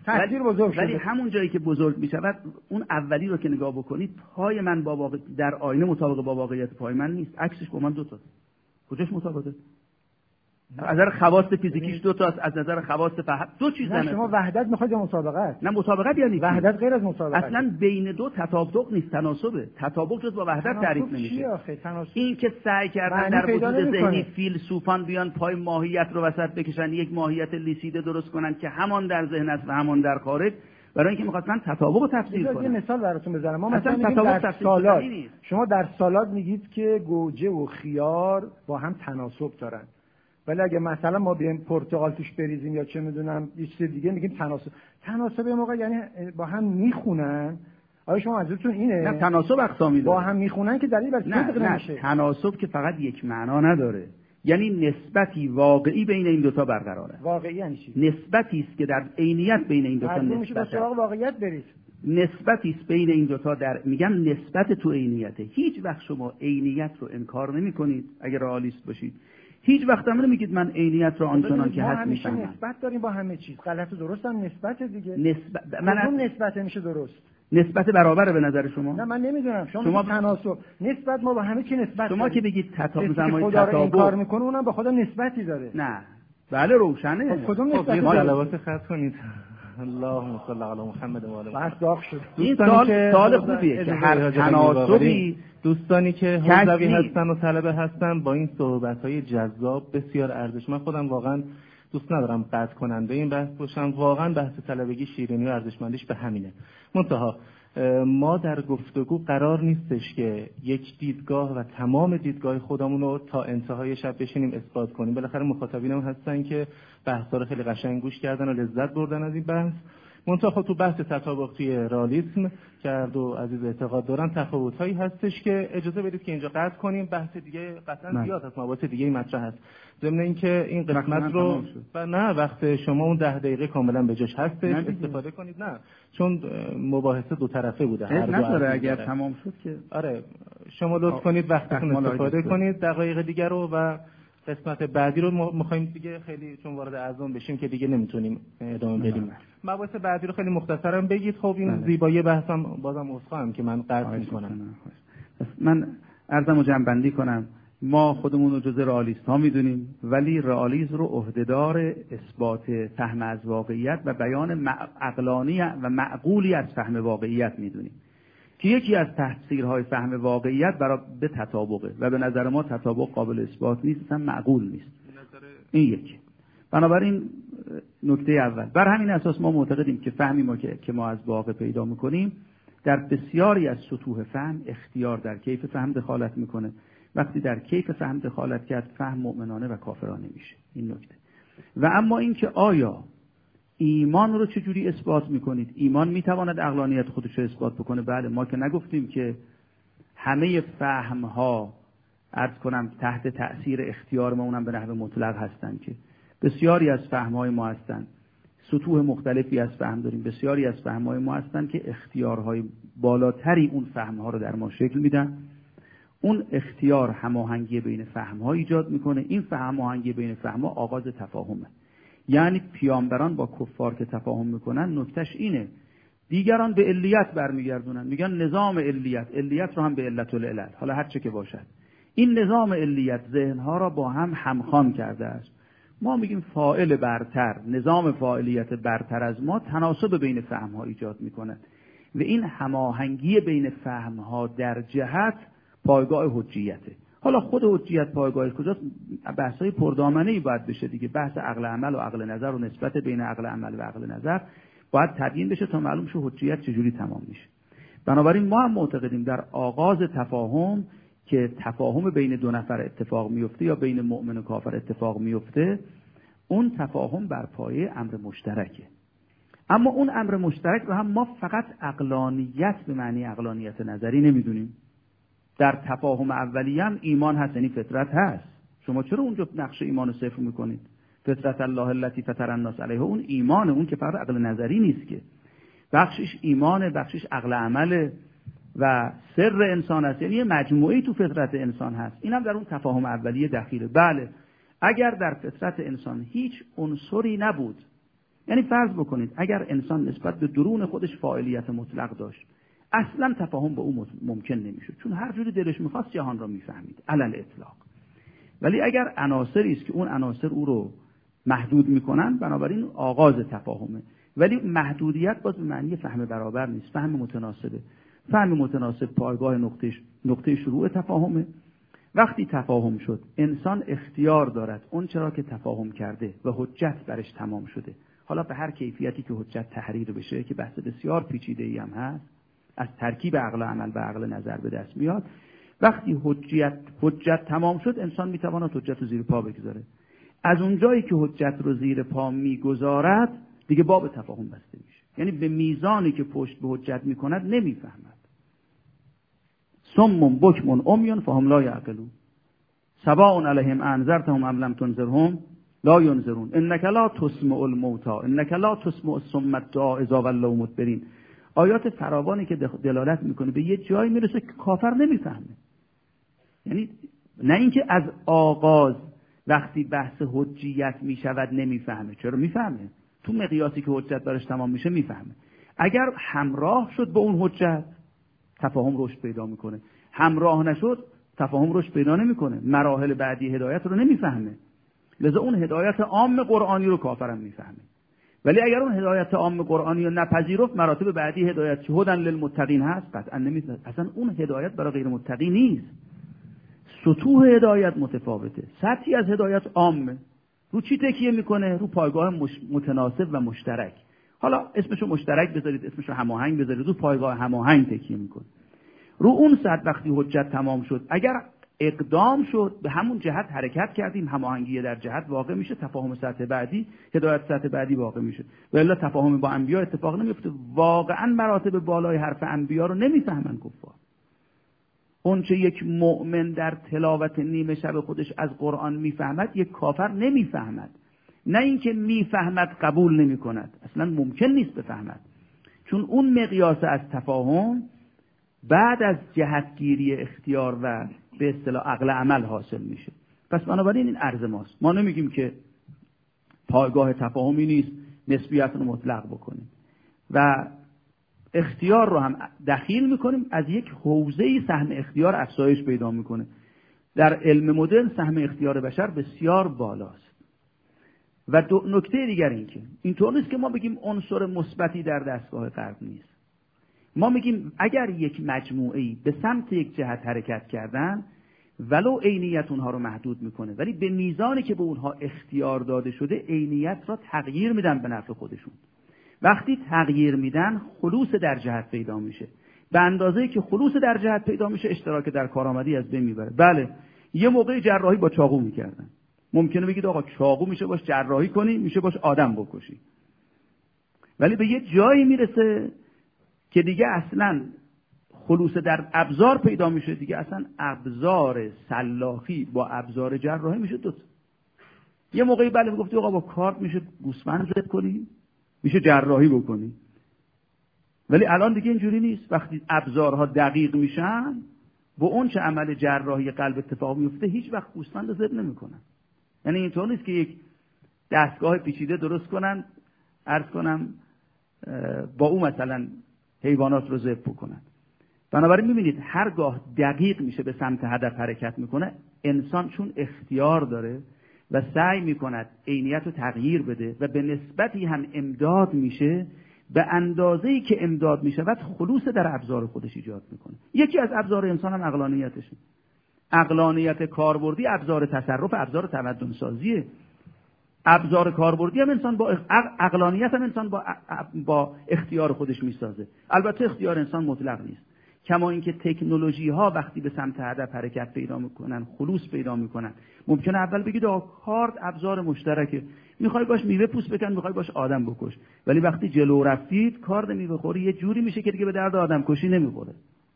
ولی شده. همون جایی که بزرگ میشود اون اولی رو که نگاه بکنید پای من با واقع در آینه مطابق با واقعیت پای من نیست. عکسش با من دو تا. کجاش مطابقه؟ از نظر خواص فیزیکیش دو تا است، از نظر خواص فهم دو چیز نه. شما وحدت میخواید یا مطابقت؟ نه مطابقت یعنی وحدت غیر از مطابقت. اصلا بین دو تطابق نیست، تناسبه. تطابق جز با وحدت تعریف نمیشه. این که سعی کردن در وجود ذهنی فیلسوفان بیان پای ماهیت رو وسط بکشن، یک ماهیت لیسیده درست کنن که همان در ذهن است و همان در خارج، برای اینکه می‌خواستن تطابق رو تفسیر کنن. یه مثال براتون بزنم. ما مثلا در سالاد شما در سالاد میگید که گوجه و خیار با هم تناسب دارن. ولی اگه مثلا ما بیایم پرتقال توش بریزیم یا چه میدونم یه چیز دیگه میگیم تناسب موقع یعنی با هم میخونن. آیا شما منظورتون اینه؟ نه تناسب اقسامی داره. با هم میخونن که دلیل بر صدق نمیشه. تناسب که فقط یک معنا نداره. یعنی نسبتی واقعی بین این دوتا برقراره. واقعی یعنی چی؟ نسبتی است که در عینیت بین این دوتا نسبت واقعیت برید. نسبتی است بین این دوتا میگم نسبت تو عینیته. هیچ وقت شما عینیت رو انکار نمی‌کنید اگر رئالیست باشید. هیچ وقت هم نمیگید من عینیت رو آنچنان که هست میفهمم. ما نسبت داریم با همه چیز. غلط و درست هم نسبت دیگه. من نسبت میشه درست. نسبت برابره به نظر شما؟ نه من نمیدونم. شما تناسب نسبت ما با همه چی نسبت. شما که بگید تطابق خدا رو انکار میکنه اونم به خدا نسبتی داره. نه بله روشنه. کدوم نسبتی داره؟ خط کنید. اللهم صل علی محمد و آله. بس داغ شد. این سال خوبیه که هر تناسبی دوستانی که حوزوی هستن و طلبه هستن با این صحبت‌های جذاب بسیار ارزشمند. من خودم واقعا دوست ندارم قطع کننده این بحث باشم. واقعا بحث طلبگی شیرینی و ارزشمندیش به همینه. منتها ما در گفتگو قرار نیستش که یک دیدگاه و تمام دیدگاه خودمون رو تا انتهای شب بشینیم اثبات کنیم. بالاخره مخاطبینم هستن که بحثا رو خیلی قشنگ گوش کردن و لذت بردن از این بحث. منتها خب تو بحث تطابق توی رئالیسم کرد و عزیز اعتقاد دارن تفاوت‌هایی هستش که اجازه بدید که اینجا قطع کنیم. بحث دیگه قطعا زیاد هست، موارد دیگه مطرح هست. ضمن اینکه این قسمت رو نه وقت شما اون 10 دقیقه کاملا به جاش هستش استفاده کنید. نه چون مباحثه دو طرفه بوده. هر دو نداره اگر تمام شد که آره شما لطف کنید وقتتون استفاده کنید دقایق دیگه رو و قسمت بعدی رو می‌خوایم دیگه خیلی چون وارد اذان بشیم که دیگه نمیتونیم ادامه بدیم. مباحث بعدی رو خیلی مختصرا بگید. خب این زیبایی بحثم بازم عذرخواهم که من قطع می‌کنم. من عرضمو جمع‌بندی کنم. ما خودمون رو جزء رئالیست ها میدونیم ولی رئالیسم رو عهدهدار اثبات فهم از واقعیت و بیان عقلانی و معقولی از فهم واقعیت میدونیم که یکی از تفسیرهای فهم واقعیت برای به تطابقه و به نظر ما تطابق قابل اثبات نیست، اصلا معقول نیست. این یکی. بنابراین نکته اول بر همین اساس ما معتقدیم که فهمی ما که ما از واقع پیدا میکنیم در بسیاری از سطوح فهم اختیار در کیف فهم دخالت میکنه. وقتی در کیف فهم دخالت کرد فهم مؤمنانه و کافرانه میشه. این نکته. و اما اینکه آیا ایمان رو چجوری اثبات میکنید؟ ایمان میتواند عقلانیت خودش رو اثبات بکنه؟ بله. ما که نگفتیم که همه فهم ها عرض کنم تحت تأثیر اختیار ما اونم به نحو مطلق هستن که بسیاری از فهم های ما هستن سطوح مختلفی از فهم داریم. بسیاری از فهم های ما هستن که اختیارهای بالاتری اون فهم ها رو در ما شکل میدن. اون اختیار هماهنگی بین فهم ها ایجاد میکنه. این هماهنگی بین فهم ها آغاز تفاهمه. یعنی پیامبران با کفار که تفاهم میکنن نکتهش اینه دیگران به علیت برمیگردونن، میگن نظام علیت رو هم به علت العلل، حالا هر چه که باشد. این نظام علیت ذهنها را با هم همخوان کرده است. ما میگیم فاعل برتر، نظام فاعلیت برتر از ما تناسب بین فهم‌ها ایجاد میکنه و این هماهنگی بین فهم‌ها در جهت پایگاه حجیته. حالا خود حجیت پایگاهش کجاست؟ بحث‌های پردامنه‌ای باید بشه دیگه. بحث عقل عمل و عقل نظر و نسبت بین عقل عمل و عقل نظر باید تبیین بشه تا معلوم شه حجیت چجوری تمام میشه. بنابراین ما هم معتقدیم در آغاز تفاهم که تفاهم بین دو نفر اتفاق میفته یا بین مؤمن و کافر اتفاق میفته، اون تفاهم بر پایه امر مشترکه. اما اون امر مشترک رو هم ما فقط عقلانیت به معنی عقلانیت نظری نمیدونیم. در تفاهم اولیه هم ایمان هست، یعنی فطرت هست. شما چرا اونجا نقش ایمان رو صفر میکنید؟ فطرت الله التي فطر الناس علیها، اون ایمانه، اون که فقط عقل نظری نیست که، بخشش ایمانه، بخشش عقل عمله و سر انسان است، یعنی یه مجموعه‌ای تو فطرت انسان هست. این هم در اون تفاهم اولیه دخیله. بله، اگر در فطرت انسان هیچ عنصری نبود، یعنی فرض بکنید اگر انسان نسبت به درون خودش فاعلیت مطلق داشت، اصلا تفاهم با او ممکن نمیشد، چون هر جوری دلش میخواست جهان را میفهمید علل اطلاق. ولی اگر عناصری است که اون عناصر او رو محدود میکنن، بنابراین آغاز تفاهمه. ولی محدودیت باز به معنی فهم برابر نیست، فهم متناسبه. فهم متناسب پایگاه نقطه شروع تفاهمه. وقتی تفاهم شد، انسان اختیار دارد اون چرا که تفاهم کرده و حجت برش تمام شده، حالا به هر کیفیتی که حجت تحریر بشه که بحث بسیار پیچیده‌ای هم هست، از ترکیب عقل عمل و عقل نظر به دست میاد. وقتی حجت تمام شد، انسان میتواند حجت رو زیر پا بگذاره. از اون جایی که حجت رو زیر پا میگذارد، دیگه باب تفاهم بسته میشه. یعنی به میزانی که پشت به حجت میکند نمیفهمد. صم بکم عمی فهم لا یعقلون سواء علیهم انذرتهم ام لم تنذرهم لا ینذرون انک لا تسمع الموتى انک لا تسمع الصم الدعاء اذا ولوا مدبرین. آیات فراوانی که دلالت میکنه به یه جایی میرسه که کافر نمیفهمه. یعنی نه اینکه از آغاز وقتی بحث حجیت میشود نمیفهمه، چرا میفهمه؟ تو مقیاسی که حجت برش تمام میشه میفهمه. اگر همراه شد با اون حجت، تفاهم رشد پیدا میکنه. همراه نشد، تفاهم رشد پیدا نمیکنه. مراحل بعدی هدایت رو نمیفهمه. لذا اون هدایت عام قرآنی رو کافرم میفهمه. ولی اگر اون هدایت عام قرآنی رو نپذیرفت، مراتب بعدی هدایت که هدن للمتقین هست، قطعا نمیفهمه. اصلا اون هدایت برای غیر متقی نیست. سطوح هدایت متفاوته. سطحی از هدایت عامه. رو چی تکیه میکنه؟ رو پایگاه متناسب و مشترک. حالا اسمشو مشترک بذارید، اسمشو هماهنگ بذارید، رو پایگاه هماهنگ تکیه میکنه. رو اون سطح وقتی حجت تمام شد، اگر اقدام شد، به همون جهت حرکت کردیم، هماهنگی در جهت واقع میشه، تفاهم سطح بعدی، هدایت سطح بعدی واقع میشه. و الا تفاهم با انبیا اتفاق نمیفته. واقعا مراتب بالای حرف انبیا رو نمیفهمن کفار. اون چه یک مؤمن در تلاوت نیمه شب خودش از قرآن میفهمد، یک کافر نمیفهمد. نه اینکه میفهمد قبول نمیکند، اصلا ممکن نیست بفهمد، چون اون مقیاس از تفاهم بعد از جهتگیری اختیار و به اصطلاح عقل عمل حاصل میشه. پس بنابراین این عرض ماست. ما نمیگیم که پایگاه تفاهمی نیست نسبیت رو مطلق بکنیم و اختیار رو هم دخیل میکنیم. از یک حوزه‌ای سهم اختیار افزایش پیدا میکنه. در علم مدرن سهم اختیار بشر بسیار بالاست. و نکته دیگر این که اینطور نیست که ما بگیم عنصر مثبتی در دستگاه غرب نیست. ما میگیم اگر یک مجموعه‌ای به سمت یک جهت حرکت کردن، ولو عینیت اونها رو محدود میکنه، ولی به میزانی که به اونها اختیار داده شده عینیت را تغییر میدن به نفع خودشون. وقتی تغییر میدن، خلوص در جهت پیدا میشه. به اندازه‌ای که خلوص در جهت پیدا میشه، اشتراک در کارآمدی از بین میبره. بله، یه موقع جراحی با چاقو میکردن. ممکنه بگید آقا چاقو میشه باش جراحی کنی، میشه باش آدم بکشی. ولی به یه جایی میرسه که دیگه اصلا خلوص در ابزار پیدا میشه، دیگه اصلا ابزار سلاخی با ابزار جراحی میشه دوتا. یه موقعی بله میگفتی آقا با کارت میشه گوسفند زد کنی، میشه جراحی بکنی. ولی الان دیگه اینجوری نیست. وقتی ابزارها دقیق میشن، با اون چه عمل جراحی قلب اتفاق میفته، هیچ وقت گوسفند زد نمیکنن. یعنی اینطور نیست که یک دستگاه پیچیده درست کنن، عرض کنم با اون مثلا حیوانات رو ذبح بکنن. بنابراین میبینید هرگاه دقیق میشه به سمت هدف حرکت میکنه، انسان چون اختیار داره و سعی میکند عینیت رو تغییر بده و به نسبتی هم امداد میشه، به اندازه‌ای که امداد میشود خلوص در ابزار خودش ایجاد میکنه. یکی از ابزار انسان هم عقلانیتشه. عقلانیت کاربردی ابزار تصرف، ابزار تمدن سازیه. ابزار کاربردی هم انسان با عقلانیت هم انسان با اختیار خودش میسازه. البته اختیار انسان مطلق نیست، کما اینکه تکنولوژی ها وقتی به سمت هدف حرکت پیدا میکنن، خلوص پیدا میکنن، ممکنه اول بگید کارت ابزار مشترکه، میخوای باش میوه پوست بکن، میخوای باش آدم بکش، ولی وقتی جلو رفتید کارت میوه خوری یه جوری میشه که دیگه به درد آدم کشی نمیخوره.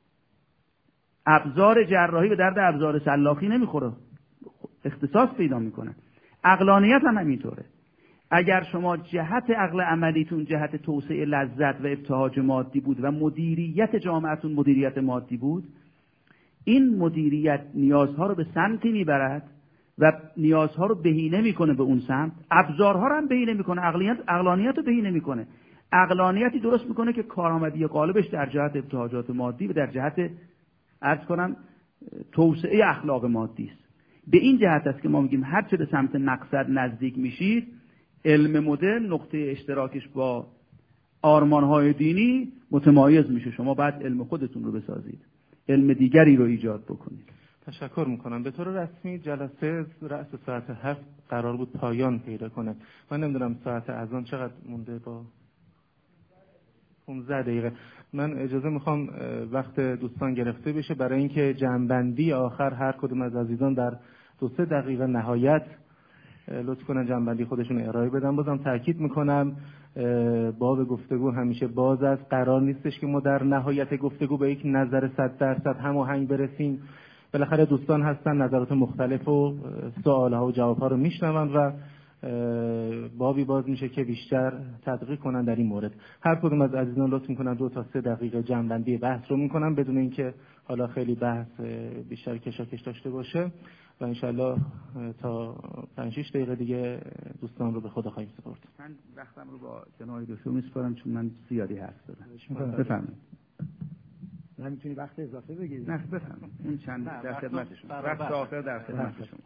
ابزار جراحی به درد ابزار سلاخی نمیخوره، اختصاص پیدا میکنن. عقلانیت هم همینطوره. اگر شما جهت عقل عملیتون جهت توسعه لذت و ابتهاج مادی بود و مدیریت جامعتون مدیریت مادی بود، این مدیریت نیازها رو به سمتی میبرد و نیازها رو بهینه میکنه به اون سمت، ابزارها رو هم بهینه میکنه، عقلانیت رو بهینه میکنه. عقلانیتی درست میکنه که کارآمدی قالبش در جهت ابتهاجات مادی و در جهت عرض کنم توسعه اخلاق مادی است. به این جهت است که ما میگیم هر چه به سمت مقصد نزدیک میشید، علم مدرن نقطه اشتراکش با آرمانهای دینی متمایز میشه. شما باید علم خودتون رو بسازید، علم دیگری رو ایجاد بکنید. تشکر میکنم. به طور رسمی جلسه رأس ساعت 7 قرار بود پایان پیدا کنه. من نمیدونم ساعت اذان چقدر مونده، با 15 دقیقه. من اجازه میخوام وقت دوستان گرفته بشه برای اینکه جمع‌بندی آخر هر کدوم از عزیزان در 2-3 دقیقه نهایت لطف کنن جمع‌بندی خودشون ارائه بدن. بازم تاکید میکنم باب گفتگو همیشه باز است. قرار نیستش که ما در نهایت گفتگو به یک نظر 100% هماهنگ برسیم. بالاخره دوستان هستن، نظرات مختلف و سوالها و جوابها رو میشنون و بابی باز میشه که بیشتر تدقیق کنن در این مورد. هر کدوم از عزیزان لطف میکنن 2 تا 3 دقیقه جمع‌بندی بحث رو میکنن بدون اینکه حالا خیلی بحث بیشتر کشاکش داشته باشه و انشالله تا 5-6 دقیقه دیگه دوستان رو به خدا خواهیم سپرد. من وقتم رو با جناب دکتر میسپارم چون من زیادی حرف زدم. بفرمایید. من میتونی وقت اضافه بگیری؟ نه بفرمایید. این چند در خدمت شما. وقت آخر در خدمت شما.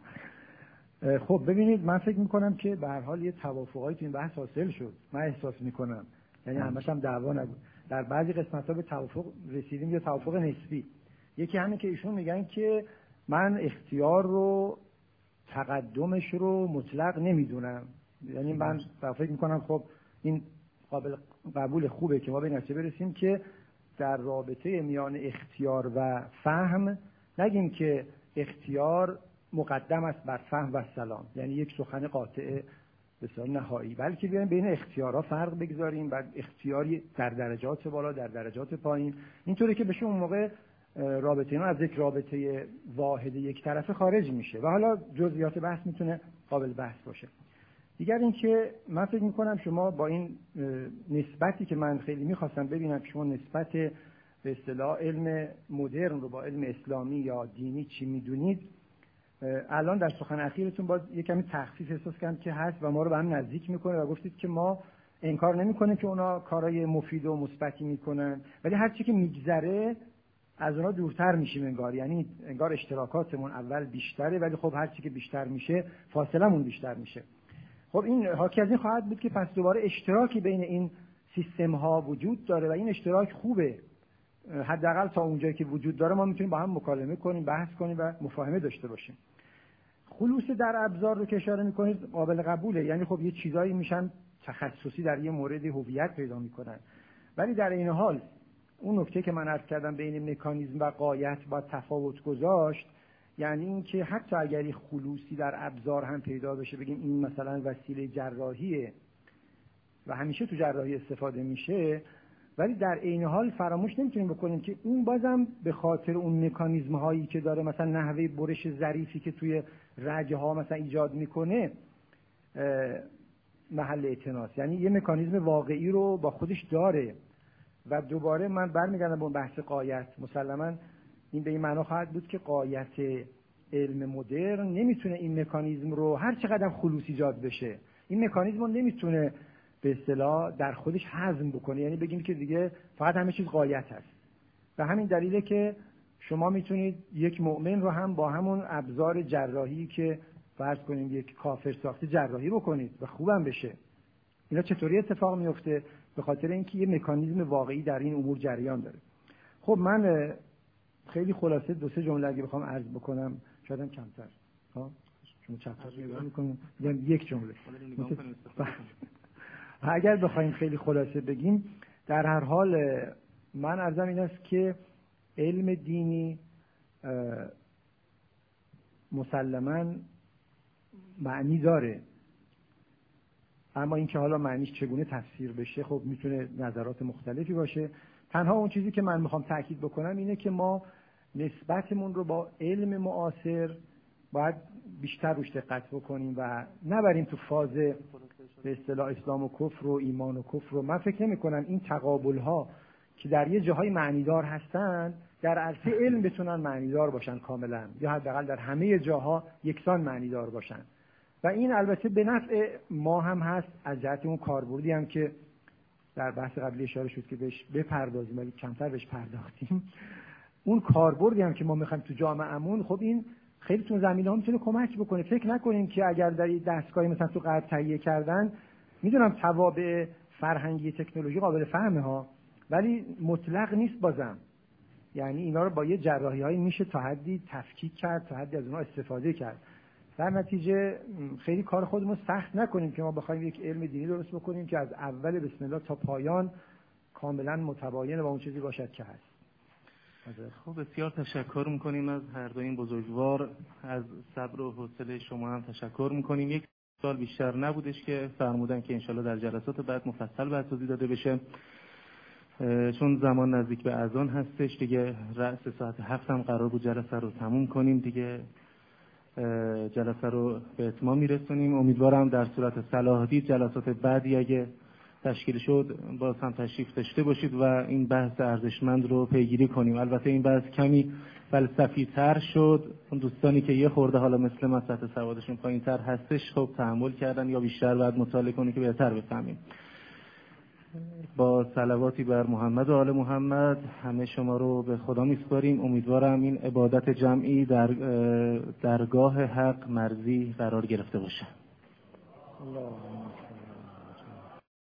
خب ببینید، من فکر میکنم که به هر حال یه توافقایی تو این بحث حاصل شد. من احساس میکنم یعنی همش هم دعوا نبود. در بعضی قسمت‌ها به توافق رسیدیم، یه توافق نسبی. یکی همین که ایشون میگن که من اختیار رو تقدمش رو مطلق نمیدونم. یعنی من فکر میکنم خب این قابل قبول خوبه که ما به نتیجه برسیم که در رابطه میان اختیار و فهم نگیم که اختیار مقدم است بر فهم و سلام، یعنی یک سخن قاطع بسیار نهایی، بلکه بیایم بین اختیارها فرق بگذاریم، بعد اختیاری در درجات بالا در درجات پایین، اینطوری که بشه اون موقع رابطه ما از یک رابطه واحد یک طرفه خارج میشه و حالا جزئیات بحث میتونه قابل بحث باشه. دیگر اینکه من فکر میکنم شما با این نسبتی که من خیلی میخواستم ببینم شما نسبت به اصطلاح علم مدرن رو با علم اسلامی یا دینی چی میدونید، الان در سخن اخیرتون باز یک کمی تخفیف احساس کردم که هست و ما رو به هم نزدیک میکنه و گفتید که ما انکار نمیکنیم که اونا کارهای مفید و مثبتی میکنن، ولی هر چی که میگذره از اونا دورتر میشیم انگار. یعنی انگار اشتراکاتمون اول بیشتره ولی خب هر چی که بیشتر میشه فاصلمون بیشتر میشه. خب این حاکی از این خواهد بود که پس دوباره اشتراکی بین این سیستم ها وجود داره و این اشتراک خوبه. حداقل تا اونجایی که وجود داره ما میتونیم با هم مکالمه کنیم، بحث کنیم و مفاهمه داشته باشیم. خلوص در ابزار رو که اشاره میکنید قابل قبوله، یعنی خب یه چیزایی میشن تخصصی در یه مورد هویت پیدا میکنن، ولی در این حال اون نکته که من عرض کردم بین مکانیزم و غایت با تفاوت گذاشت، یعنی این که حتی اگر خلوصی در ابزار هم پیدا بشه، بگیم این مثلا وسیله جراحیه و همیشه تو جراحی استفاده میشه، ولی در عین حال فراموش نمیتونیم بکنیم که اون بازم به خاطر اون مکانیزم هایی که داره، مثلا نحوه برش ظریفی که توی رگه ها مثلا ایجاد میکنه محل اعتناست، یعنی یه مکانیزم واقعی رو با خودش داره. و دوباره من برمیگردم به اون بحث غایت. مسلماً این به این معنا خواهد بود که غایت علم مدرن نمیتونه این مکانیزم رو هر چقدر خلوص ایجاد بشه، این مکانیزم رو نمیتونه به اصطلاح در خودش هضم بکنه، یعنی بگیم که دیگه فقط همه چیز غایت هست. و همین دلیله که شما میتونید یک مؤمن رو هم با همون ابزار جراحی که فرض کنیم یک کافر ساخته جراحی بکنید و خوبم بشه. اینا چطوری اتفاق میفته؟ به خاطر اینکه یه مکانیزم واقعی در این امور جریان داره. خب من خیلی خلاصه 2-3 جمله اگه بخوام عرض بکنم، شاید هم کمتر. ها شما چپتر نگاه می‌کنید، یعنی یک جمله. اگر بخوایم خیلی خلاصه بگیم، در هر حال من عرضم این است که علم دینی مسلماً معنی داره، اما اینکه حالا معنیش چگونه تفسیر بشه خب میتونه نظرات مختلفی باشه. تنها اون چیزی که من میخوام تاکید بکنم اینه که ما نسبتمون رو با علم معاصر باید بیشتر روش دقت بکنیم و نبریم تو فاز به اصطلاح اسلام و کفر و ایمان و کفر رو. من فکر نمی‌کنم این تقابل‌ها که در یه جاهای معنیدار هستن در عرصه علم بتونن معنیدار باشن کاملا، یا حداقل در همه جاها یکسان معنیدار باشن. و این البته به نفع ما هم هست از جهت اون کاربردی هم که در بحث قبلی اشاره شد که بهش بپردازیم ولی کمتر بهش پرداختیم. اون کاربردی هم که ما می‌خوایم تو جامعهمون، خب این خیلی تو زمینه‌ها میتونه کمک بکنه. فکر نکنیم که اگر در دستگاهی مثلا تو غرب تهیه کردن، میدونم توابع فرهنگی تکنولوژی قابل فهمه ها، ولی مطلق نیست بازم. یعنی اینا رو با یه جراحی‌هایی میشه تا حدی تفکیک کرد، تا حدی از اونها استفاده کرد. در نتیجه خیلی کار خودمون سخت نکنیم که ما بخوایم یک علم دینی درست بکنیم که از اول بسم الله تا پایان کاملا متباین با اون چیزی باشد که هست. خب بسیار تشکر میکنیم از هر دو این بزرگوار، از صبر و حوصله شما هم تشکر میکنیم. یک سال بیشتر نبودش که فرمودن که انشالله در جلسات بعد مفصل بحث توضیح داده بشه، چون زمان نزدیک به اذان هستش دیگه. رأس ساعت 7 هم قرار بود جلسه رو تموم کنیم دیگه، جلسه رو به اتمام میرسونیم. امیدوارم در صورت صلاح دید جلسات بعدی اگه تشکیل شد باز هم تشریف داشته باشید و این بحث ارزشمند رو پیگیری کنیم. البته این بحث کمی فلسفی تر شد، اون دوستانی که یه خورده حالا مثل من سطح سوادشون پایین تر هستش خب تحمل کردن یا بیشتر باید مطالعه کنیم که بهتر بفهمیم. با صلواتی بر محمد و آل محمد همه شما رو به خدا میسپاریم. امیدوارم این عبادت جمعی در درگاه حق مرضی قرار گرفته باشه.